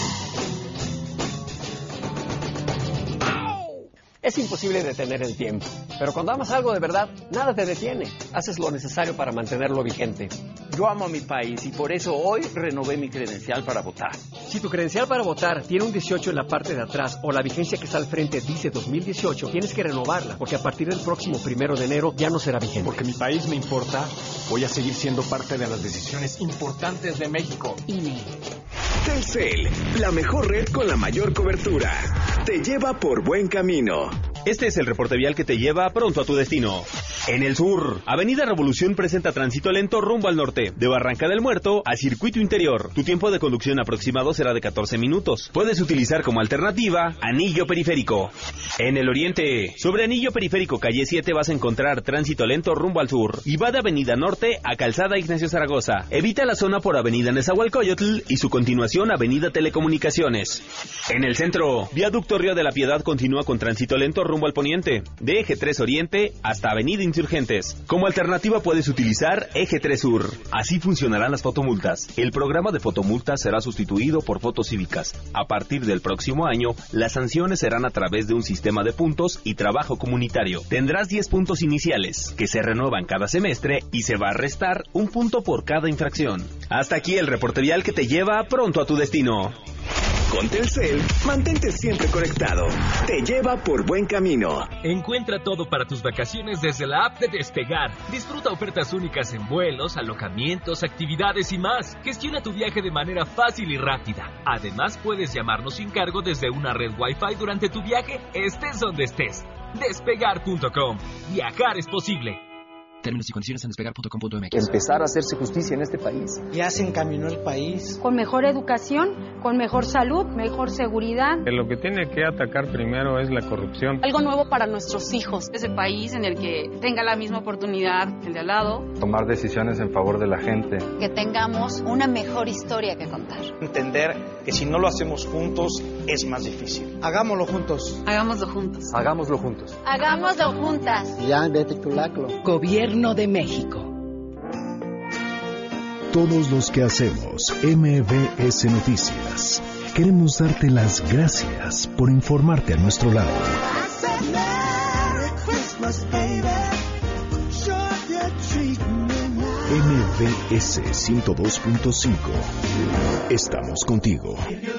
Es imposible detener el tiempo, pero cuando amas algo de verdad, nada te detiene. Haces lo necesario para mantenerlo vigente. Yo amo a mi país y por eso hoy renové mi credencial para votar. Si tu credencial para votar tiene un dieciocho en la parte de atrás o la vigencia que está al frente dice dos mil dieciocho, tienes que renovarla, porque a partir del próximo primero de enero ya no será vigente. Porque mi país me importa, voy a seguir siendo parte de las decisiones importantes de México. I N E. Telcel, la mejor red con la mayor cobertura. Te lleva por buen camino. Este es el reporte vial que te lleva pronto a tu destino. En el sur, Avenida Revolución presenta tránsito lento rumbo al norte, de Barranca del Muerto a Circuito Interior. Tu tiempo de conducción aproximado será de catorce minutos. Puedes utilizar como alternativa Anillo Periférico. En el oriente, sobre Anillo Periférico calle siete vas a encontrar tránsito lento rumbo al sur y va de Avenida Norte a Calzada Ignacio Zaragoza. Evita la zona por Avenida Nezahualcóyotl y su continuación Avenida Telecomunicaciones. En el centro, Viaducto Río de la Piedad continúa con tránsito lento rumbo al poniente, de Eje tres Oriente hasta Avenida Insurgentes. Como alternativa puedes utilizar Eje tres Sur. Así funcionarán las fotomultas. El programa de fotomultas será sustituido por fotocívicas. A partir del próximo año, las sanciones serán a través de un sistema de puntos y trabajo comunitario. Tendrás diez puntos iniciales, que se renuevan cada semestre y se va a restar un punto por cada infracción. Hasta aquí el reporte vial que te lleva pronto a tu destino. Con Telcel, mantente siempre conectado. Te lleva por buen camino. Encuentra todo para tus vacaciones desde la app de Despegar. Disfruta ofertas únicas en vuelos, alojamientos, actividades y más. Gestiona tu viaje de manera fácil y rápida. Además, puedes llamarnos sin cargo desde una red Wi-Fi durante tu viaje, estés donde estés. Despegar punto com. Viajar es posible. Términos y condiciones en despegar punto com punto m x. Empezar a hacerse justicia en este país. Ya se encaminó el país. Con mejor educación, con mejor salud, mejor seguridad. Lo que tiene que atacar primero es la corrupción. Algo nuevo para nuestros hijos. Ese país en el que tenga la misma oportunidad que el de al lado. Tomar decisiones en favor de la gente. Que tengamos una mejor historia que contar. Entender que si no lo hacemos juntos es más difícil. Hagámoslo juntos. Hagámoslo juntos. Hagámoslo juntos. Hagámoslo juntas. Ya, vete tu laclo. Gobierno de México. Todos los que hacemos M B S Noticias, queremos darte las gracias por informarte a nuestro lado. M B S ciento dos punto cinco. Estamos contigo.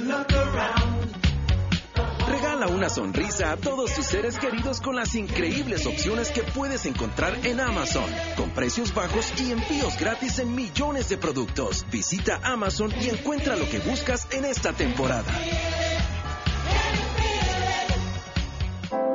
Regala una sonrisa a todos tus seres queridos con las increíbles opciones que puedes encontrar en Amazon, con precios bajos y envíos gratis en millones de productos. Visita Amazon y encuentra lo que buscas en esta temporada.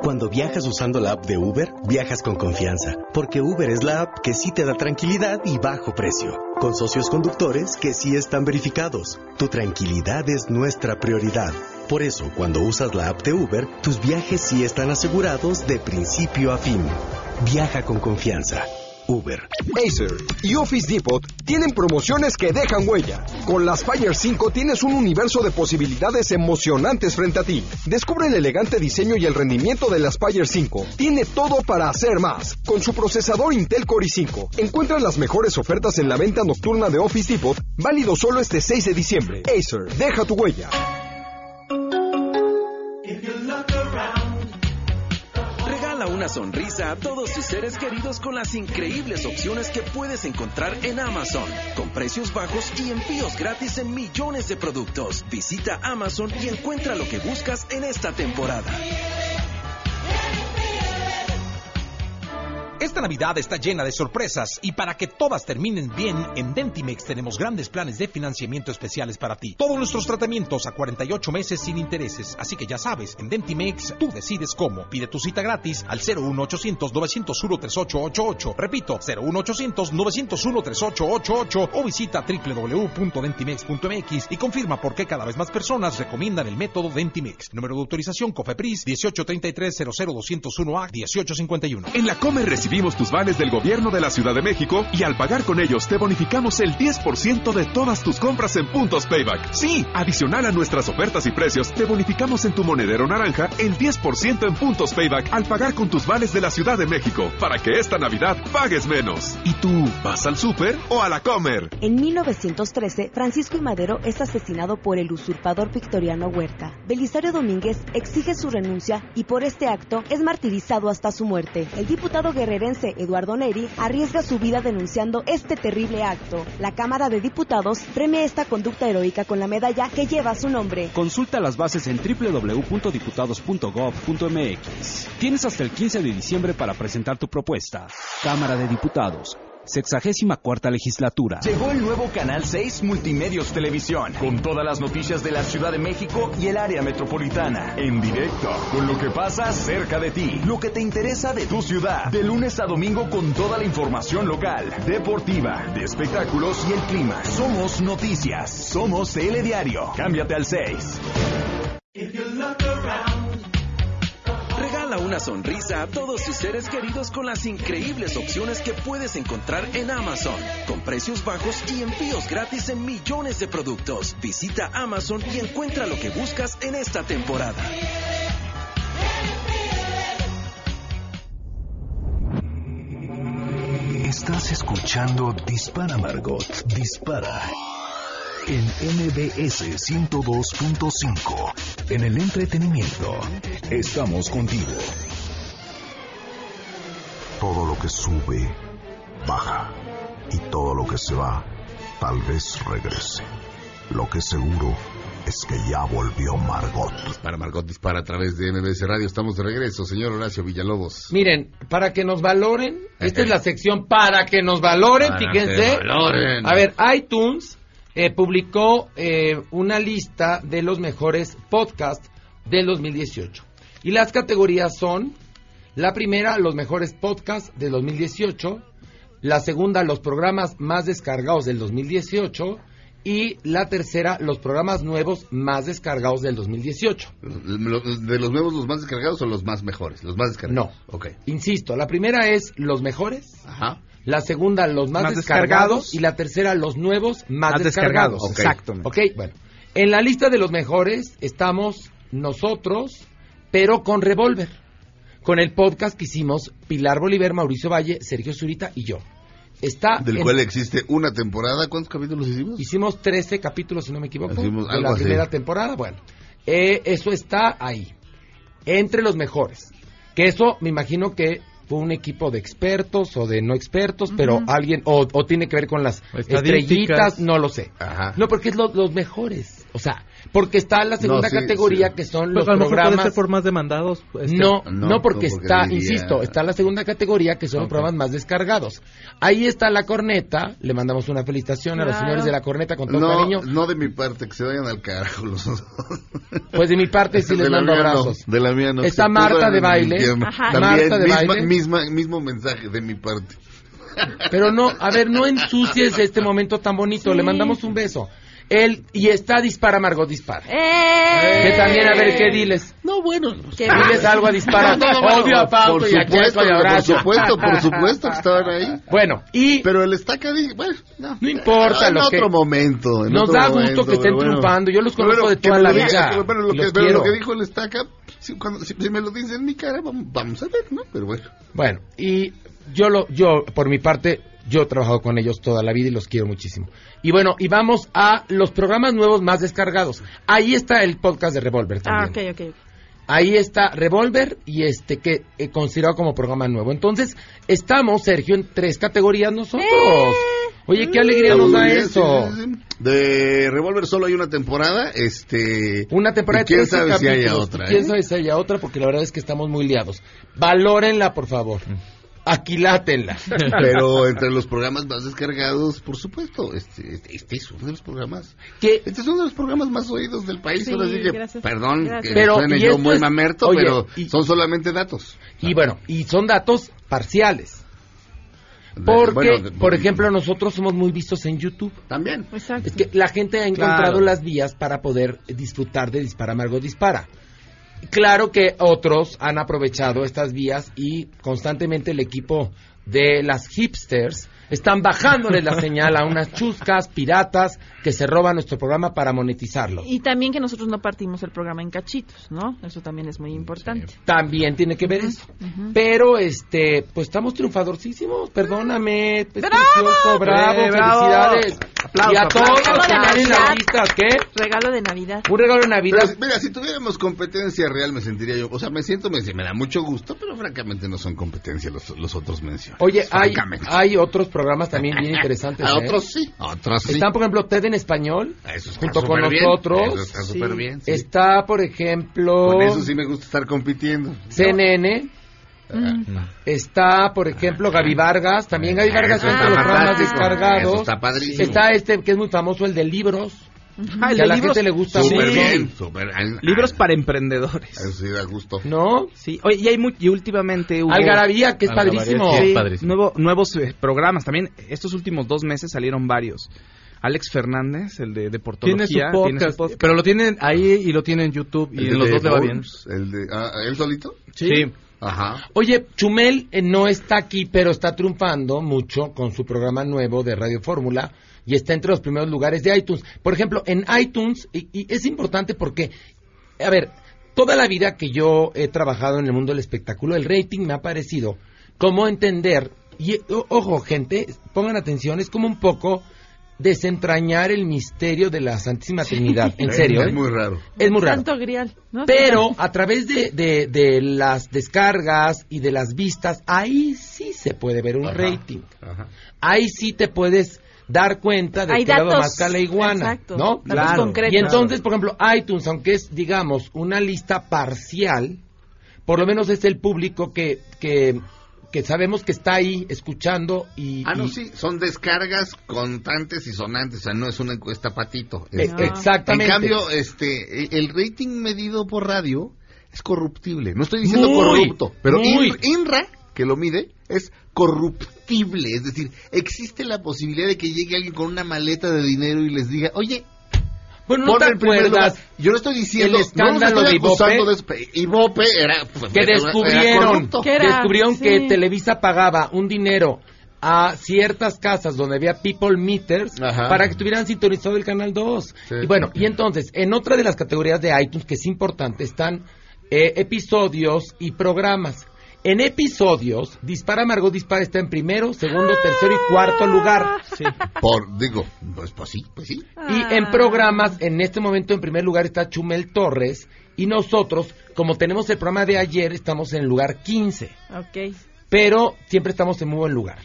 Cuando viajas usando la app de Uber, viajas con confianza, porque Uber es la app que sí te da tranquilidad y bajo precio, con socios conductores que sí están verificados. Tu tranquilidad es nuestra prioridad. Por eso, cuando usas la app de Uber, tus viajes sí están asegurados de principio a fin. Viaja con confianza. Uber. Acer y Office Depot tienen promociones que dejan huella. Con las Fire cinco tienes un universo de posibilidades emocionantes frente a ti. Descubre el elegante diseño y el rendimiento de las Fire cinco. Tiene todo para hacer más. Con su procesador Intel Core i cinco, encuentra las mejores ofertas en la venta nocturna de Office Depot, válido solo este seis de diciembre. Acer, deja tu huella. Regala una sonrisa a todos tus seres queridos con las increíbles opciones que puedes encontrar en Amazon, con precios bajos y envíos gratis en millones de productos. Visita Amazon y encuentra lo que buscas en esta temporada. Esta Navidad está llena de sorpresas y para que todas terminen bien, en Dentimex tenemos grandes planes de financiamiento especiales para ti. Todos nuestros tratamientos a cuarenta y ocho meses sin intereses, así que ya sabes, en Dentimex tú decides cómo. Pide tu cita gratis al cero uno ochocientos novecientos uno tres ocho ocho ocho. Repito, cero uno ochocientos novecientos uno tres ocho ocho ocho o visita doble u doble u doble u punto dentimex punto m x y confirma por qué cada vez más personas recomiendan el método Dentimex. Número de autorización COFEPRIS dieciocho treinta y tres cero cero doscientos uno A dieciocho cincuenta y uno. En la Comer recibimos tus vales del gobierno de la Ciudad de México y al pagar con ellos te bonificamos el diez por ciento de todas tus compras en Puntos Payback. Sí, adicional a nuestras ofertas y precios, te bonificamos en tu monedero naranja el diez por ciento en Puntos Payback al pagar con tus vales de la Ciudad de México, para que esta Navidad pagues menos. ¿Y tú, vas al súper o a la Comer? En mil novecientos trece, Francisco I. Madero es asesinado por el usurpador Victoriano Huerta. Belisario Domínguez exige su renuncia y por este acto es martirizado hasta su muerte. El diputado guerrerense Eduardo Neri arriesga su vida denunciando este terrible acto. La Cámara de Diputados premia esta conducta heroica con la medalla que lleva su nombre. Consulta las bases en doble u doble u doble u punto diputados punto gob punto m x. Tienes hasta el quince de diciembre para presentar tu propuesta. Cámara de Diputados. Sexagésima cuarta legislatura. Llegó el nuevo Canal seis Multimedios Televisión, con todas las noticias de la Ciudad de México y el área metropolitana. En directo, con lo que pasa cerca de ti, lo que te interesa de tu ciudad. De lunes a domingo con toda la información local, deportiva, de espectáculos y el clima. Somos noticias, somos Telediario. Cámbiate al seis. Regala una sonrisa a todos tus seres queridos con las increíbles opciones que puedes encontrar en Amazon, con precios bajos y envíos gratis en millones de productos. Visita Amazon y encuentra lo que buscas en esta temporada. Estás escuchando Dispara, Margot. Dispara. En M B S ciento dos punto cinco. En el entretenimiento. Estamos contigo. Todo lo que sube, baja. Y todo lo que se va, tal vez regrese. Lo que seguro es que ya volvió Margot. Dispara, Margot, dispara a través de M B S Radio. Estamos de regreso, señor Horacio Villalobos. Miren, para que nos valoren, esta es la sección para que nos valoren, para fíjense. Que valoren. A ver, iTunes eh, publicó eh, una lista de los mejores podcasts del dos mil dieciocho. Y las categorías son, la primera, los mejores podcasts del dos mil dieciocho. La segunda, los programas más descargados del dos mil dieciocho. Y la tercera, los programas nuevos más descargados del dos mil dieciocho. ¿De los nuevos los más descargados o los más mejores? Los más descargados. No. Ok. Insisto, la primera es los mejores. Ajá. La segunda, los más, más descargados, descargados. Y la tercera, los nuevos más, más descargados. descargados. Okay. Exactamente. Ok, bueno. En la lista de los mejores estamos nosotros, pero con Revolver. Con el podcast que hicimos Pilar Bolívar, Mauricio Valle, Sergio Zurita y yo. Está del en... cual existe una temporada. ¿Cuántos capítulos hicimos? Hicimos trece capítulos, si no me equivoco, hicimos de la así. primera temporada. Bueno, eh, eso está ahí, entre los mejores. Que eso, me imagino que fue un equipo de expertos o de no expertos, uh-huh. pero alguien, o, o tiene que ver con las estrellitas, no lo sé. Ajá. No, porque es lo, los mejores. O sea, porque está la segunda No, sí, categoría sí. que son Pues los a lo mejor programas... puede ser por más demandados. Este... No, no, no, porque, porque está, diría- insisto, está la segunda categoría que son los Ok. programas más descargados. Ahí está La Corneta, le mandamos una felicitación a los Claro. señores de La Corneta con todo No, cariño. no de mi parte, que se vayan al carajo los dos. Pues de mi parte sí les De la mando mía no, abrazos. de la mía no. Está Se Marta pudran de en el Baile. infierno. Ajá. También, Marta de misma, Baile. Misma, mismo mensaje de mi parte. Pero no, a ver, no ensucies este momento tan bonito. Sí. Le mandamos un beso. Él, y está Dispara, Margot Dispara. ¡Eh! Que también, a ver, ¿qué diles? No, bueno. Qué Diles algo a Dispara. No, no, no, Odio a Pauto por y a supuesto, Checo y a por Horacio. supuesto, por supuesto que estaban ahí. Bueno, y Pero el estaca, dije, bueno, no. no importa en lo otro que... momento. En Nos otro da momento, gusto que estén pero bueno. triunfando. Yo los conozco Pero de que toda me la lo diga- vida. Pero lo y que, los pero lo quiero. que dijo el estaca, si, cuando, si, si me lo dicen en mi cara, vamos, vamos a ver, ¿no? Pero bueno. Bueno, y yo lo, yo, por mi parte, yo he trabajado con ellos toda la vida y los quiero muchísimo. Y bueno, y vamos a los programas nuevos más descargados. Ahí está el podcast de Revolver Ah, también. ok, ok. Ahí está Revolver y este que he considerado como programa nuevo. Entonces, estamos, Sergio, en tres categorías nosotros. Oye, qué alegría Está nos muy da bien, eso. sí, sí, sí. De Revolver solo hay una temporada, este... Una temporada y de quién trece sabe si haya capítulos. otra, Y quién ¿eh? sabe si haya otra, porque la verdad es que estamos muy liados. Valórenla, por favor. Aquilátenla. Pero entre los programas más descargados, por supuesto, este, este, este es uno de los programas. ¿Qué? Este es uno de los programas más oídos del país. Sí, ahora sí que, gracias. perdón, Gracias. que Pero, suene y yo esto muy es- mamerto, oye, pero y- son solamente datos. Y bueno, y son datos parciales. De- Porque, bueno, de- por ejemplo, nosotros somos muy vistos en YouTube. También. Exacto. Es que la gente ha encontrado Claro. las vías para poder disfrutar de Dispara, Margot Dispara. Claro que otros han aprovechado estas vías y constantemente el equipo de las hipsters están bajándole la señal a unas chuscas piratas que se roban nuestro programa para monetizarlo. Y también que nosotros no partimos el programa en cachitos, ¿no? Eso también es muy importante. También tiene que ver Ujú, eso. ujú. Pero, este, pues estamos triunfadorcísimos. Perdóname. Es ¡Bravo! precioso, bravo, Eh, bravo. felicidades. Aplauso, y a aplauso. todos Regalo los de que están en Navidad. las listas, ¿qué? Regalo de Navidad. Un regalo de Navidad. Pero, mira, si tuviéramos competencia real, me sentiría yo. O sea, me siento, me, me da mucho gusto, pero francamente no son competencia los, los otros mencionados. Oye, hay, francamente. hay otros programas también bien interesantes. A ¿eh? otros sí, a otros sí. Están, por ejemplo, TED en español, Eso está junto con súper bien, nosotros. eso está súper bien, sí. Está, por ejemplo, Con eso sí me gusta estar compitiendo. C N N. Está, por ejemplo, Gaby Vargas. También Gaby Vargas Eso es está uno de los programas fantástico. descargados. Eso está padrísimo. Está este que es muy famoso, el de libros. Ah, el que a de la libros. gente le gusta Súper mucho. bien, súper. ah, Libros ah, para emprendedores. Eso sí da gusto. ¿No? Sí. Oye, y hay muy, y últimamente hubo Algarabía, que es Algarabía, padrísimo. sí, Sí, padrísimo. nuevo- nuevos eh, programas. También estos últimos dos meses salieron varios. Alex Fernández, el de Tiene deportología, su, podcast, podcast. pero lo tienen ahí y lo tienen en YouTube y El en los de dos le va bien. Holmes, El de, ah, ¿él solito? Sí. Ajá. Oye, Chumel eh, no está aquí, pero está triunfando mucho con su programa nuevo de Radio Fórmula y está entre los primeros lugares de iTunes. Por ejemplo, en iTunes, y, y es importante porque, a ver, toda la vida que yo he trabajado en el mundo del espectáculo, el rating me ha parecido como entender, y o- ojo, gente, pongan atención, es como un poco desentrañar el misterio de la Santísima Trinidad. En serio, Es ¿eh? muy raro. Es muy raro. Santo Grial, ¿no? Pero a través de, de, de las descargas y de las vistas, ahí sí se puede ver un Ajá, rating. ajá. Ahí sí te puedes dar cuenta de Hay qué lado datos, más la iguana, exacto, ¿no? datos Claro, concretos. Y entonces, por ejemplo, iTunes, aunque es, digamos, una lista parcial, por lo menos es el público que, que, que sabemos que está ahí escuchando y... Ah, no, y- sí, son descargas contantes y sonantes, o sea, no es una encuesta patito. Eh, Este, exactamente. En cambio, este, el rating medido por radio es corruptible. No estoy diciendo Muy, corrupto, pero muy. IN- INRA, que lo mide, es corruptible. Es decir, existe la posibilidad de que llegue alguien con una maleta de dinero y les diga, oye, Bueno, ¿no ponme te en primer acuerdas lugar. Yo no estoy diciendo, el escándalo no los de estoy acusando Ibope? de eso. Ibope era, pues, que era- era descubrieron, corrupto. ¿Qué era? descubrieron Sí. que Televisa pagaba un dinero a ciertas casas donde había people meters Ajá. para que estuvieran sintonizado el canal dos. Sí. Y bueno, y entonces, en otra de las categorías de iTunes que es importante están eh, episodios y programas. En episodios, Dispara Margot Dispara está en primero, segundo, tercero y cuarto lugar. Por, digo, pues, pues sí, pues sí. Y en programas, en este momento en primer lugar está Chumel Torres y nosotros, como tenemos el programa de ayer, estamos en el lugar quince. Ok. Pero siempre estamos en muy buen lugar.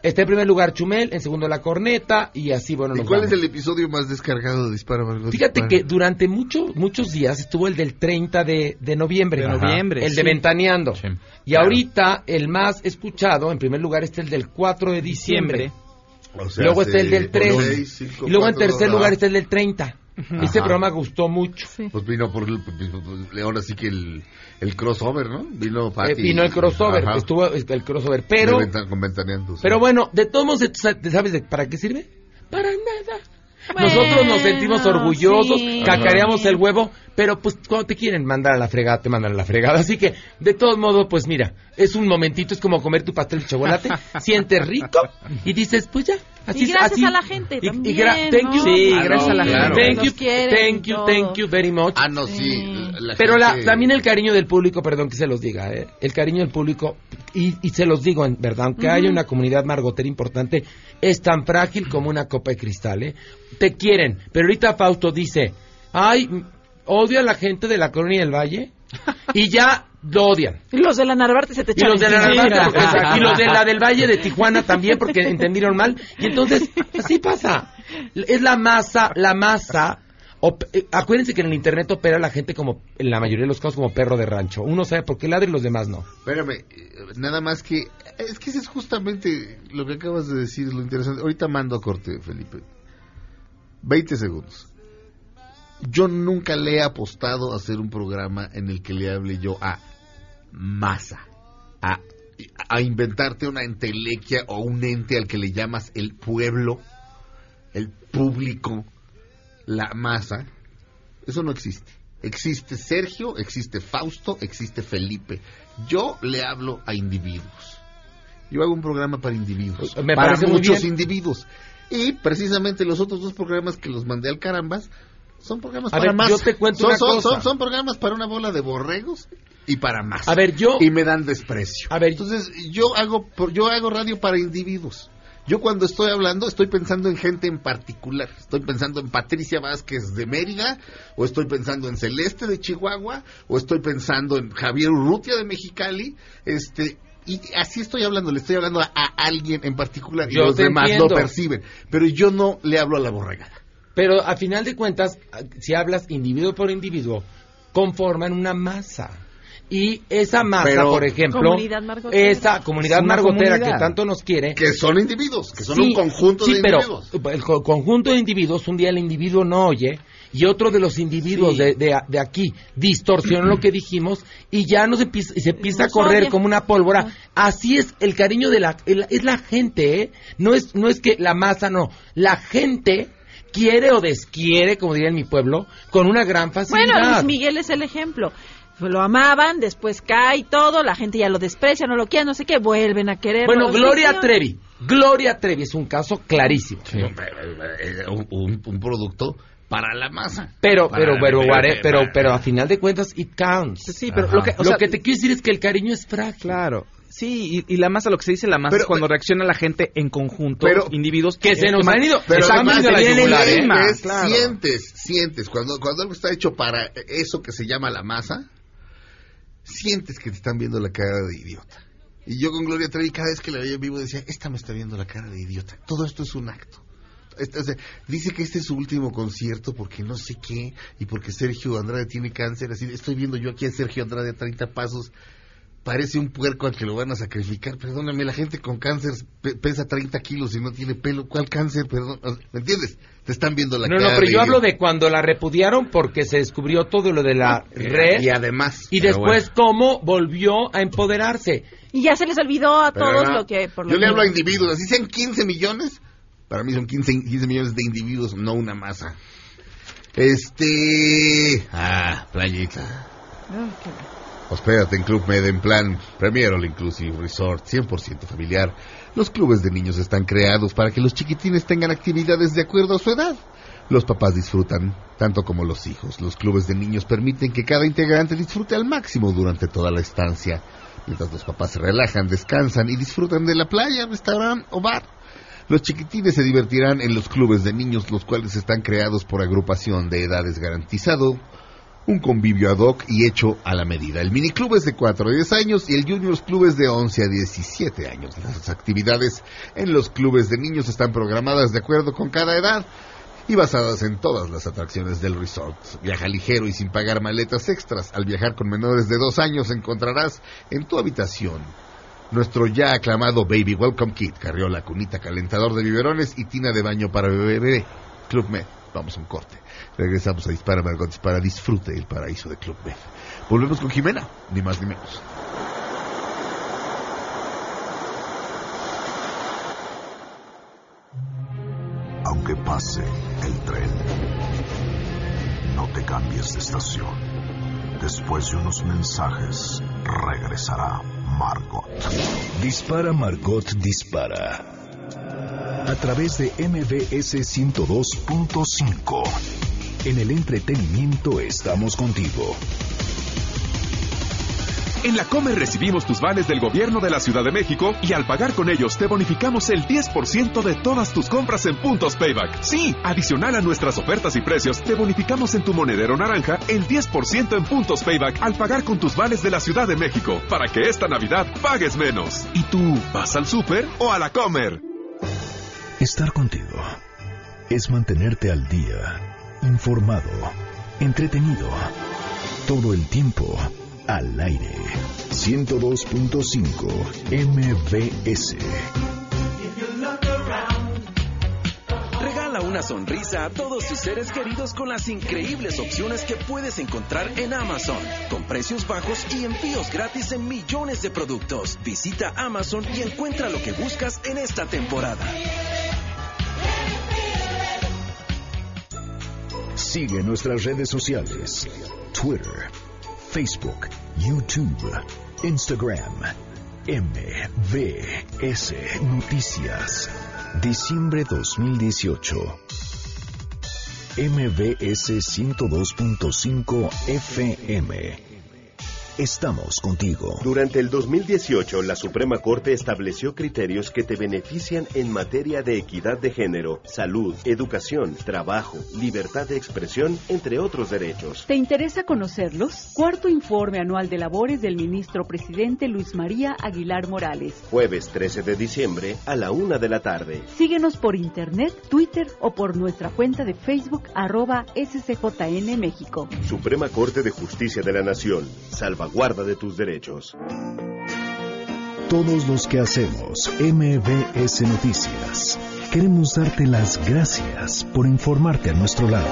Está en primer lugar Chumel, en segundo La Corneta, y así, bueno, ¿Y nos cuál vamos. es el episodio más descargado de Dispara Margot? Fíjate Dispara? que durante mucho, muchos días estuvo el del treinta de, de noviembre. De noviembre, El sí. de Ventaneando. Sí, y claro. ahorita, el más escuchado, en primer lugar, está el del cuatro de diciembre. O sea, Luego hace está el del tres. seis, cinco, y luego en cuatro, tercer ajá. lugar está el del treinta. Ajá. Ese programa gustó mucho. Pues vino por el, pues, ahora sí que el, el crossover, ¿no? Vino Pati. Eh, vino el crossover, Ajá. estuvo el crossover, pero... De venta- con Ventaneando, sí. Pero bueno, de todos modos, ¿sabes de para qué sirve? Para nada. Nosotros nos sentimos orgullosos, sí. cacareamos Ajá. el huevo, pero pues cuando te quieren mandar a la fregada, te mandan a la fregada. Así que, de todos modos, pues mira, es un momentito, es como comer tu pastel de chocolate, sientes rico y dices, pues ya. Así, Y gracias así. a la gente Y- y también, gra- thank you. ¿no? Sí, Claro, gracias a la claro. gente. Thank Nos you, quieren thank y you, todo. thank you very much. Ah, no, sí. La Pero la, gente- también el cariño del público, perdón que se los diga, ¿eh? El cariño del público, y, y se los digo en verdad, aunque Ujú. haya una comunidad margotera importante, es tan frágil como una copa de cristal, ¿eh? Te quieren, pero ahorita Fausto dice, ay, m- odio a la gente de la Colonia del Valle, y ya lo odian. Y los de la Narvarte se te Y echan los de la encima. Narvarte, porque- y los de la del Valle de Tijuana también, porque entendieron mal. Y entonces, así pasa. Es la masa, la masa. op- eh, acuérdense que en el internet opera la gente como, en la mayoría de los casos, como perro de rancho. Uno sabe por qué ladra y los demás no. Espérame, eh, nada más que... Es que eso es justamente lo que acabas de decir, lo interesante. Ahorita mando a corte, Felipe. veinte segundos. Yo nunca le he apostado a hacer un programa en el que le hable yo a masa, a, a inventarte una entelequia o un ente al que le llamas el pueblo, el público, la masa. Eso no existe. Existe Sergio, existe Fausto, existe Felipe. Yo le hablo a individuos. Yo hago un programa para individuos, Me para parece muy muchos bien. individuos. Y precisamente los otros dos programas que los mandé al carambas son programas A para ver, más. yo te cuento son, una son, cosa. son, son programas para una bola de borregos y para más. A ver, yo... Y me dan desprecio. A ver, Entonces, yo hago por- yo hago radio para individuos. Yo cuando estoy hablando estoy pensando en gente en particular. Estoy pensando en Patricia Vázquez de Mérida, o estoy pensando en Celeste de Chihuahua, o estoy pensando en Javier Urrutia de Mexicali, este y así estoy hablando, le estoy hablando a, a alguien en particular y Yo los te demás entiendo. lo perciben, pero yo no le hablo a la borregada. Pero a final de cuentas, si hablas individuo por individuo, conforman una masa. Y esa masa, Pero- por ejemplo, Comunidad margotera. esa comunidad Es una margotera comunidad. que tanto nos quiere, Que son individuos, que son Sí, un conjunto sí, de pero individuos. el co- conjunto de individuos, un día el individuo no oye y otro de los individuos Sí. de, de, de aquí distorsionó lo que dijimos y ya nos empieza, y se empieza a Nos correr odia. como una pólvora. Así es el cariño de la... el- es la gente, ¿eh? No es, no es que la masa, no. La gente quiere o desquiere, como diría en mi pueblo, con una gran facilidad. Bueno, Luis Miguel es el ejemplo. Lo amaban, después cae todo, la gente ya lo desprecia, no lo quiere, no sé qué, vuelven a querer. Bueno, Gloria Trevi. Gloria Trevi es un caso clarísimo. Un, un- un producto para la masa. Pero, Para pero, la- pero, pero- pero, pero, pero a final de cuentas, it counts. Sí, pero Ajá. lo que, o Lo sea, que te quiero decir es que el cariño es frágil. Claro. Sí, y, y la masa, lo que se dice la masa Pero- es cuando reacciona la gente en conjunto, Pero- individuos que se nos man- han ido. Pero Están además viendo la sientes, yugular, ¿eh? sientes, Claro. sientes, sientes, cuando, cuando algo está hecho para eso que se llama la masa, sientes que te están viendo la cara de idiota. Y yo con Gloria Trevi, cada vez que la veía en vivo, decía, esta me está viendo la cara de idiota. Todo esto es un acto. Esta- o sea, dice que este es su último concierto porque no sé qué, y porque Sergio Andrade tiene cáncer. Así, estoy viendo yo aquí a Sergio Andrade a treinta pasos. Parece un puerco al que lo van a sacrificar. Perdóname, la gente con cáncer pe- pesa treinta kilos y no tiene pelo. ¿Cuál cáncer? Perdón, ¿me entiendes? Te están viendo la No, cara no, pero de yo hablo idiota. de cuando la repudiaron porque se descubrió todo lo de la red Y además... y pero después cómo volvió a empoderarse. Y ya se les olvidó a Pero todos no, lo que... Por lo yo le que- hablo a individuos, así sean quince millones, para mí son quince, quince millones de individuos, no una masa. Este... Ah, playita. Ah, qué- Hospédate en Club Med en plan Premier All Inclusive Resort, cien por ciento familiar. Los clubes de niños están creados para que los chiquitines tengan actividades de acuerdo a su edad. Los papás disfrutan, tanto como los hijos. Los clubes de niños permiten que cada integrante disfrute al máximo durante toda la estancia. Mientras los papás se relajan, descansan y disfrutan de la playa, restaurante o bar. Los chiquitines se divertirán en los clubes de niños, los cuales están creados por agrupación de edades garantizado Un convivio ad hoc y hecho a la medida. El miniclub es de cuatro a diez años y el Juniors Club es de once a diecisiete años. Las actividades en los clubes de niños están programadas de acuerdo con cada edad y basadas en todas las atracciones del resort. Viaja ligero y sin pagar maletas extras. Al viajar con menores de dos años encontrarás en tu habitación nuestro ya aclamado Baby Welcome Kit, carriola, cunita, calentador de biberones y tina de baño para bebé. Club Med. Vamos a un corte. Regresamos a Dispara, Margot Dispara. Disfrute el paraíso de Club Med. Volvemos con Jimena, ni más ni menos. Aunque pase el tren, no te cambies de estación. Después de unos mensajes, regresará Margot. Dispara, Margot Dispara. A través de M B S ciento dos punto cinco. En el entretenimiento estamos contigo. En la Comer recibimos tus vales del gobierno de la Ciudad de México y al pagar con ellos te bonificamos el diez por ciento de todas tus compras en puntos Payback. Sí, adicional a nuestras ofertas y precios, te bonificamos en tu monedero naranja el diez por ciento en puntos Payback al pagar con tus vales de la Ciudad de México, para que esta Navidad pagues menos. ¿Y tú vas al súper o a la Comer? Estar contigo es mantenerte al día, informado, entretenido, todo el tiempo al aire. ciento dos punto cinco M B S. Regala una sonrisa a todos tus seres queridos con las increíbles opciones que puedes encontrar en Amazon, con precios bajos y envíos gratis en millones de productos. Visita Amazon y encuentra lo que buscas en esta temporada. Sigue nuestras redes sociales: Twitter, Facebook, YouTube, Instagram. M V S Noticias. Diciembre dos mil dieciocho. M V S ciento dos punto cinco F M. Estamos contigo. Durante el dos mil dieciocho, la Suprema Corte estableció criterios que te benefician en materia de equidad de género, salud, educación, trabajo, libertad de expresión, entre otros derechos. ¿Te interesa conocerlos? Cuarto informe anual de labores del ministro presidente Luis María Aguilar Morales. Jueves trece de diciembre a la una de la tarde. Síguenos por internet, Twitter o por nuestra cuenta de Facebook, arroba S C J N México. Suprema Corte de Justicia de la Nación. Salva guarda de tus derechos. Todos los que hacemos M V S Noticias queremos darte las gracias por informarte a nuestro lado.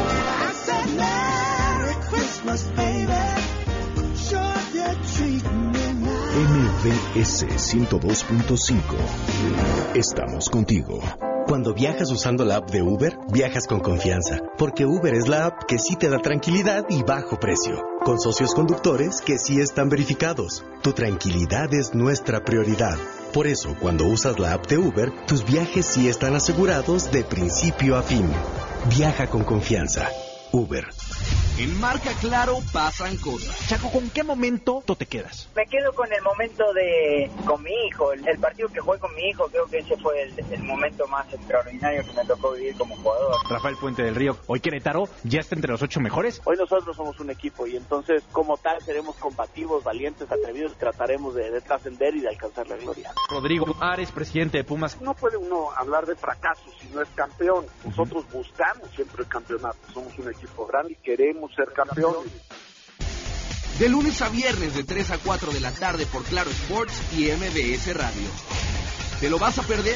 M V S ciento dos punto cinco. Estamos contigo. Cuando viajas usando la app de Uber, viajas con confianza, porque Uber es la app que sí te da tranquilidad y bajo precio, con socios conductores que sí están verificados. Tu tranquilidad es nuestra prioridad. Por eso, cuando usas la app de Uber, tus viajes sí están asegurados de principio a fin. Viaja con confianza. Uber. En Marca Claro pasan cosas. Chaco, ¿con qué momento tú te quedas? Me quedo con el momento de con mi hijo, el, el partido que jugué con mi hijo. Creo que ese fue el, el momento más extraordinario que me tocó vivir como jugador. Rafael Puente del Río, hoy Querétaro ya está entre los ocho mejores. Hoy nosotros somos un equipo y entonces como tal seremos combativos, valientes, atrevidos, trataremos de, de trascender y de alcanzar la gloria. Rodrigo Ares, presidente de Pumas. No puede uno hablar de fracaso si no es campeón. Nosotros uh-huh. buscamos siempre el campeonato. Somos un equipo grande y queremos ser campeones. De lunes a viernes de tres a cuatro de la tarde por Claro Sports y M V S Radio. ¿Te lo vas a perder?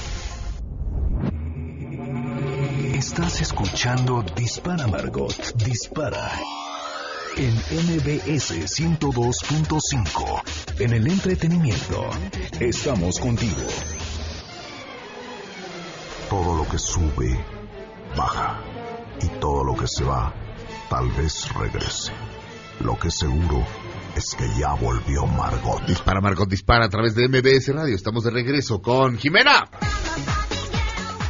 Estás escuchando Dispara, Margot Dispara en M V S ciento dos punto cinco. En el entretenimiento estamos contigo. Todo lo que sube, baja. Y todo lo que se va, tal vez regrese. Lo que seguro es que ya volvió Margot. Dispara, Margot Dispara a través de M V S Radio. Estamos de regreso con Jimena.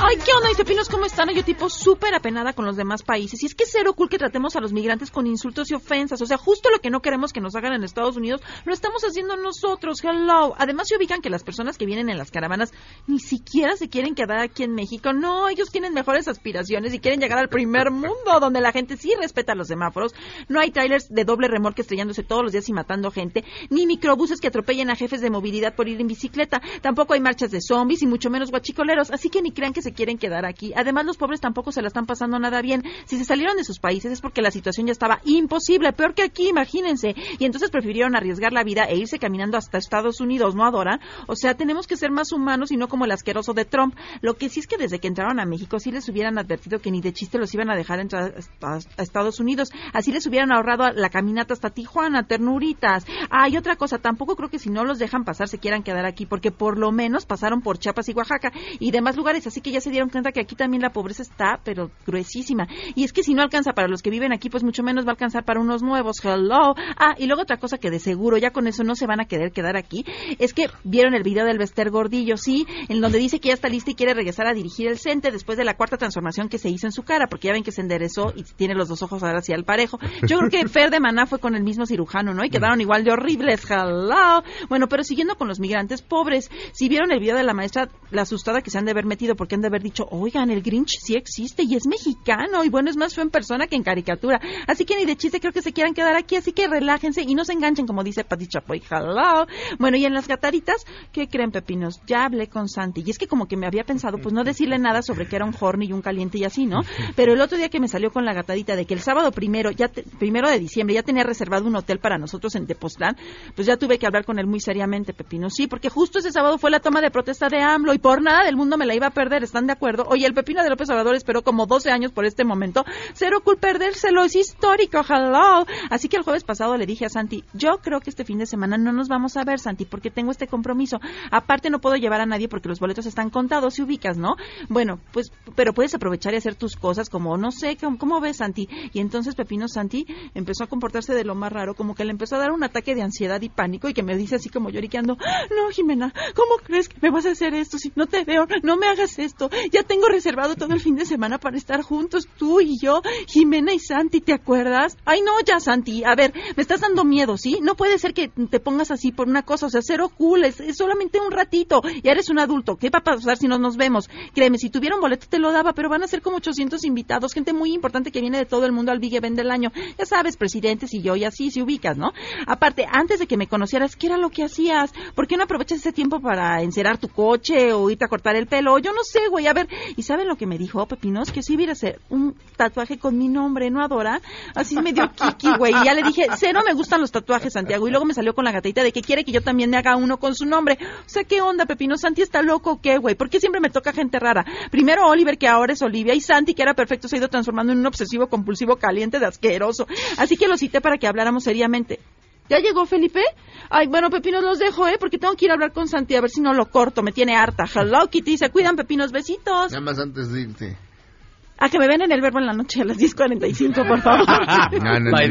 ay, ¿qué onda? Dice, Pinos, ¿cómo están? Y yo tipo súper apenada con los demás países. Y es que es cero cool que tratemos a los migrantes con insultos y ofensas. O sea, justo lo que no queremos que nos hagan en Estados Unidos, lo estamos haciendo nosotros. Hello. Además, se ubican que las personas que vienen en las caravanas ni siquiera se quieren quedar aquí en México. No, ellos tienen mejores aspiraciones y quieren llegar al primer mundo, donde la gente sí respeta los semáforos. No hay trailers de doble remolque estrellándose todos los días y matando gente, ni microbuses que atropellen a jefes de movilidad por ir en bicicleta. Tampoco hay marchas de zombies y mucho menos guachicoleros, así que ni crean que se quieren quedar aquí. Además, los pobres tampoco se la están pasando nada bien. Si se salieron de sus países es porque la situación ya estaba imposible, peor que aquí, imagínense. Y entonces prefirieron arriesgar la vida e irse caminando hasta Estados Unidos, ¿no, Adoran? O sea, tenemos que ser más humanos y no como el asqueroso de Trump. Lo que sí es que desde que entraron a México sí les hubieran advertido que ni de chiste los iban a dejar entrar a Estados Unidos. Así les hubieran ahorrado la caminata hasta Tijuana, ternuritas. Ah, y otra cosa, tampoco creo que si no los dejan pasar se quieran quedar aquí, porque por lo menos pasaron por Chiapas y Oaxaca y demás lugares, así que ya se dieron cuenta que aquí también la pobreza está, pero gruesísima. Y es que si no alcanza para los que viven aquí, pues mucho menos va a alcanzar para unos nuevos. Hello. Ah, y luego otra cosa que de seguro ya con eso no se van a querer quedar aquí, es que vieron el video del Bester Gordillo, ¿sí? En donde dice que ya está lista y quiere regresar a dirigir el CENTE después de la cuarta transformación que se hizo en su cara, porque ya ven que se enderezó y tiene los dos ojos ahora sí al parejo. Yo creo que Fer de Maná fue con el mismo cirujano, ¿no? Y quedaron igual de horribles. Hello. Bueno, pero siguiendo con los migrantes pobres, si vieron el video de la maestra, la asustada que se han de haber metido, porque han de haber dicho, oigan, el Grinch sí existe y es mexicano, y bueno, es más feo en persona que en caricatura. Así que ni de chiste creo que se quieran quedar aquí, así que relájense y no se enganchen, como dice Pati Chapoy. Hello. Bueno, y en las gataritas, ¿qué creen, pepinos? Ya hablé con Santi, y es que como que me había pensado, pues no decirle nada sobre que era un horny y un caliente y así, ¿no? Pero el otro día que me salió con la gatadita de que el sábado primero, ya te, primero de diciembre, ya tenía reservado un hotel para nosotros en Tepoztlán, pues ya tuve que hablar con él muy seriamente, Pepino. Sí, porque justo ese sábado fue la toma de protesta de AMLO y por nada del mundo me la iba a perder, ¿están de acuerdo? Oye, el Pepino de López Obrador esperó como doce años por este momento. Cero cool perdérselo, es histórico, hello. Así que el jueves pasado le dije a Santi, yo creo que este fin de semana no nos vamos a ver, Santi, porque tengo este compromiso. Aparte no puedo llevar a nadie porque los boletos están contados, si ubicas, ¿no? Bueno, pues, pero puedes aprovechar y hacer tus cosas como, no sé, ¿cómo, cómo ves, Santi? Y entonces Pepino Santi empezó a comportarse de lo más raro, como que le empezó a dar un ataque de ansiedad y pánico y que me dice así como lloriqueando, no, Jimena, ¿cómo crees que me vas a hacer esto? Si no te veo, no me hagas esto. Ya tengo reservado todo el fin de semana para estar juntos, tú y yo, Jimena y Santi, ¿te acuerdas? Ay, no, ya, Santi, a ver, me estás dando miedo, ¿sí? No puede ser que te pongas así por una cosa, o sea, cero cool, es, es solamente un ratito, ya eres un adulto, ¿qué va a pasar si no nos vemos? Créeme, si tuviera un boleto te lo daba, pero van a ser como ochocientos invitados, gente muy importante que viene de todo el mundo al Big Event del año, ya sabes, presidentes y yo, y así, si ubicas, ¿no? Aparte, antes de que me conocieras, ¿qué era lo que hacías? ¿Por qué no aprovechas ese tiempo para encerar tu coche o irte a cortar el pelo? Yo no sé, güey, a ver, ¿y saben lo que me dijo, Pepinos? Que si hubiera hacer un tatuaje con mi nombre, ¿no, Adora? Así me dio kiki, güey, y ya le dije, cero me gustan los tatuajes, Santiago, y luego me salió con la gatita de que quiere que yo también me haga uno con su nombre. O sea, ¿qué onda, Pepinos? ¿Santi está loco o qué, güey? ¿Por qué siempre me toca gente rara? Primero Oliver, que ahora es Olivia, y Santi, que era perfecto, se ha ido transformando en un obsesivo compulsivo caliente de asqueroso. Así que lo cité para que habláramos seriamente. ¿Ya llegó Felipe? Ay, bueno, Pepinos, los dejo, ¿eh? Porque tengo que ir a hablar con Santi, a ver si no lo corto, me tiene harta. Hello, Kitty, se cuidan, Pepinos, besitos. Nada más antes de irte. A que me ven en el Verbo en la noche a las diez cuarenta y cinco, por favor. No, no,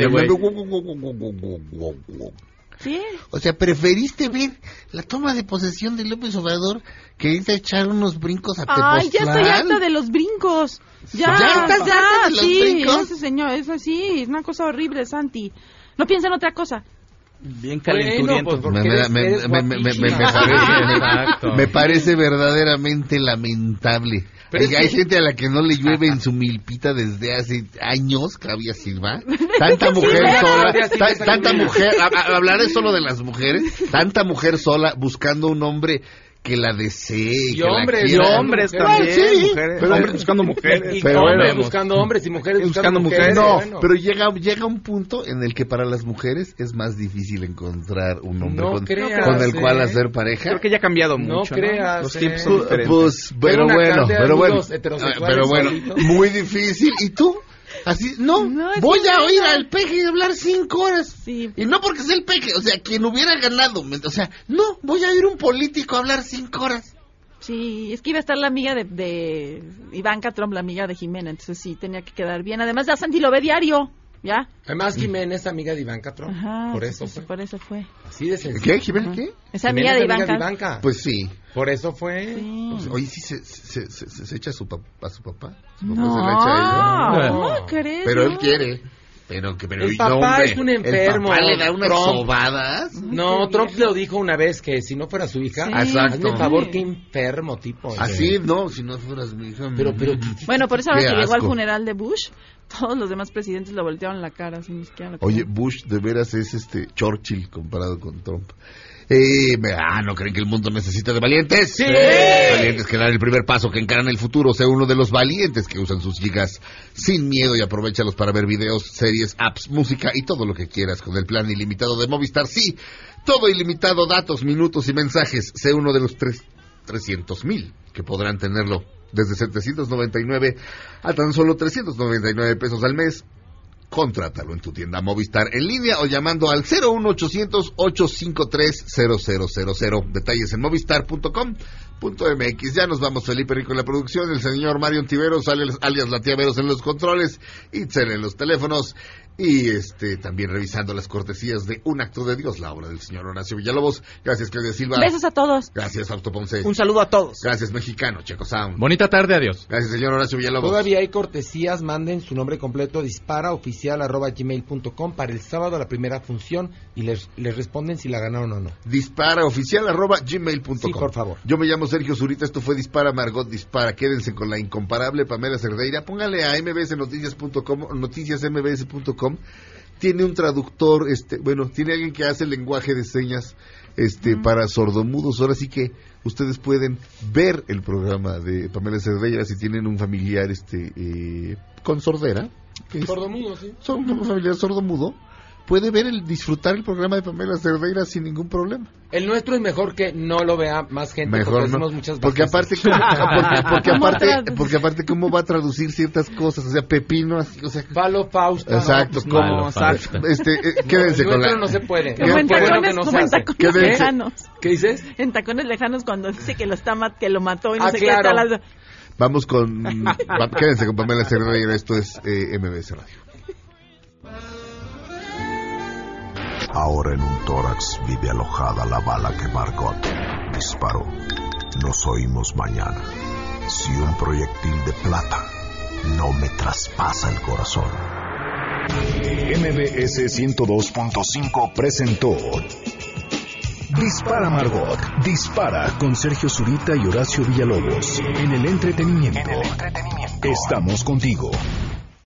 no. ¿Sí? O sea, preferiste ver la toma de posesión de López Obrador que irte a echar unos brincos a Tepoztlán. Ay, ya estoy harta de los brincos. Ya, ¿Ya estás ya, harta de los sí, brincos? ese señor, es así, es una cosa horrible, Santi. No piensa en otra cosa. Bien calenturiento. Bueno, pues me, me, me, me, me, me, parece, me parece verdaderamente lamentable. Hay, que... hay gente a la que no le llueve en su milpita desde hace años, Claudia Silva. Tanta mujer sola, ta, tanta mujer, a, a, hablaré solo de las mujeres, tanta mujer sola buscando un hombre que la desee, y que hombres, la quiera. y hombres también, sí, mujeres, pero, hombres buscando mujeres, y pero hombres bueno, buscando hombres y mujeres buscando, buscando mujeres. mujeres. No, bueno. pero llega llega un punto en el que para las mujeres es más difícil encontrar un hombre no con, creas, con el cual eh. hacer pareja. Creo que ya ha cambiado No mucho. creas, ¿no? Los eh. tiempos son diferentes. Pues, pero bueno, pero bueno, pero bueno, solitos. muy difícil. ¿Y tú? Así, no, No, voy sí, a no. oír al Peje y hablar cinco horas. Sí. Y no porque sea el Peje, o sea, quien hubiera ganado, o sea, no, voy a oír un político hablar cinco horas. Sí, es que iba a estar la amiga de, de Ivanka Trump, la amiga de Jimena, entonces sí, tenía que quedar bien. Además, ya Santi lo ve diario. Ya. Además, Jiménez, amiga de Ivanka Trump. Ajá, por eso pues, fue. Por eso fue. Así de sencillo. ¿Qué? ¿Jiménez qué? Es amiga de Ivanka. Ivanka. Pues sí. Por eso fue. Sí. Pues, oye, sí se, se, se, se, se echa a su, pap a su papá. Su papá No, se la echa a ella. ¿cómo crees? Pero no? él quiere. Pero que pero El y papá no, hombre, es un enfermo. El papá le da unas Trump. sobadas. No, Trump lo dijo una vez que si no fuera su hija, Sí. Exacto. hazme el favor, qué enfermo tipo. Así, no, si no fueras mi hija. Pero, pero, Bueno, por eso ahora Qué que llegó al asco. funeral de Bush, todos los demás presidentes le voltearon la cara, así ni siquiera lo Oye, Bush de veras es este Churchill comparado con Trump. Eh, me- ah, ¿no creen que el mundo necesita de valientes? ¡Sí! Valientes que dan el primer paso, que encaran el futuro. Sea uno de los valientes que usan sus gigas sin miedo y aprovéchalos para ver videos, series, apps, música y todo lo que quieras con el plan ilimitado de Movistar. Sí, todo ilimitado, datos, minutos y mensajes. Sea uno de los tres, trescientos mil que podrán tenerlo desde setecientos noventa y nueve a tan solo trescientos noventa y nueve pesos al mes. Contrátalo en tu tienda Movistar en línea o llamando al cero uno ochocientos, ochocientos cincuenta y tres, cero cero cero cero. Detalles en movistar punto com punto m x. Ya nos vamos, Felipe Rico en la producción, el señor Mario Tiveros, alias, alias la tía Veros en los controles, Itzel en los teléfonos y este también revisando las cortesías de Un Acto de Dios, la obra del señor Horacio Villalobos. Gracias, Claudia Silva. Besos a todos. Gracias, Fausto Ponce. Un saludo a todos. Gracias, Mexicano, Checo Sound. Bonita tarde, adiós. Gracias, señor Horacio Villalobos. Todavía hay cortesías, manden su nombre completo, dispara oficial arroba gmail punto com para el sábado la primera función y les, les responden si la ganaron o no. Dispara oficial arroba gmail punto com. Sí, por favor. Yo me llamo Sergio Zurita, esto fue Dispara, Margot Dispara. Quédense con la incomparable Pamela Cerdeira. Póngale a m b s noticias punto com, noticias m b s punto com. Tiene un traductor, este, bueno, tiene alguien que hace lenguaje de señas este mm. para sordomudos. Ahora sí que ustedes pueden ver el programa de Pamela Cerdeira si tienen un familiar este eh, con sordera. Sordomudo, sí. Son un familiar sordomudo. Puede ver el disfrutar el programa de Pamela Cerdeira sin ningún problema. El nuestro es mejor que no lo vea más gente. Mejor porque no, muchas porque aparte, ¿cómo, porque, porque aparte, porque aparte cómo va a traducir ciertas cosas, o sea, pepino, así, o sea, Falo Fausto. Exacto, No, ¿cómo? no, exacto. Este, eh, quédense no, con la. No se puede. Como en tacones, bueno como en tacones Quédense. lejanos. ¿Qué dices? En tacones lejanos cuando dice que lo está mat, que lo mató y no ah, sé claro. qué tal. Las... Vamos con, va, quédense con Pamela Cerdeira. Esto es eh, M B S Radio. Ahora en un tórax vive alojada la bala que Margot disparó. Nos oímos mañana. Si un proyectil de plata no me traspasa el corazón. M B S ciento dos punto cinco presentó Dispara, Margot. Dispara con Sergio Zurita y Horacio Villalobos. En el entretenimiento. En el entretenimiento. Estamos contigo.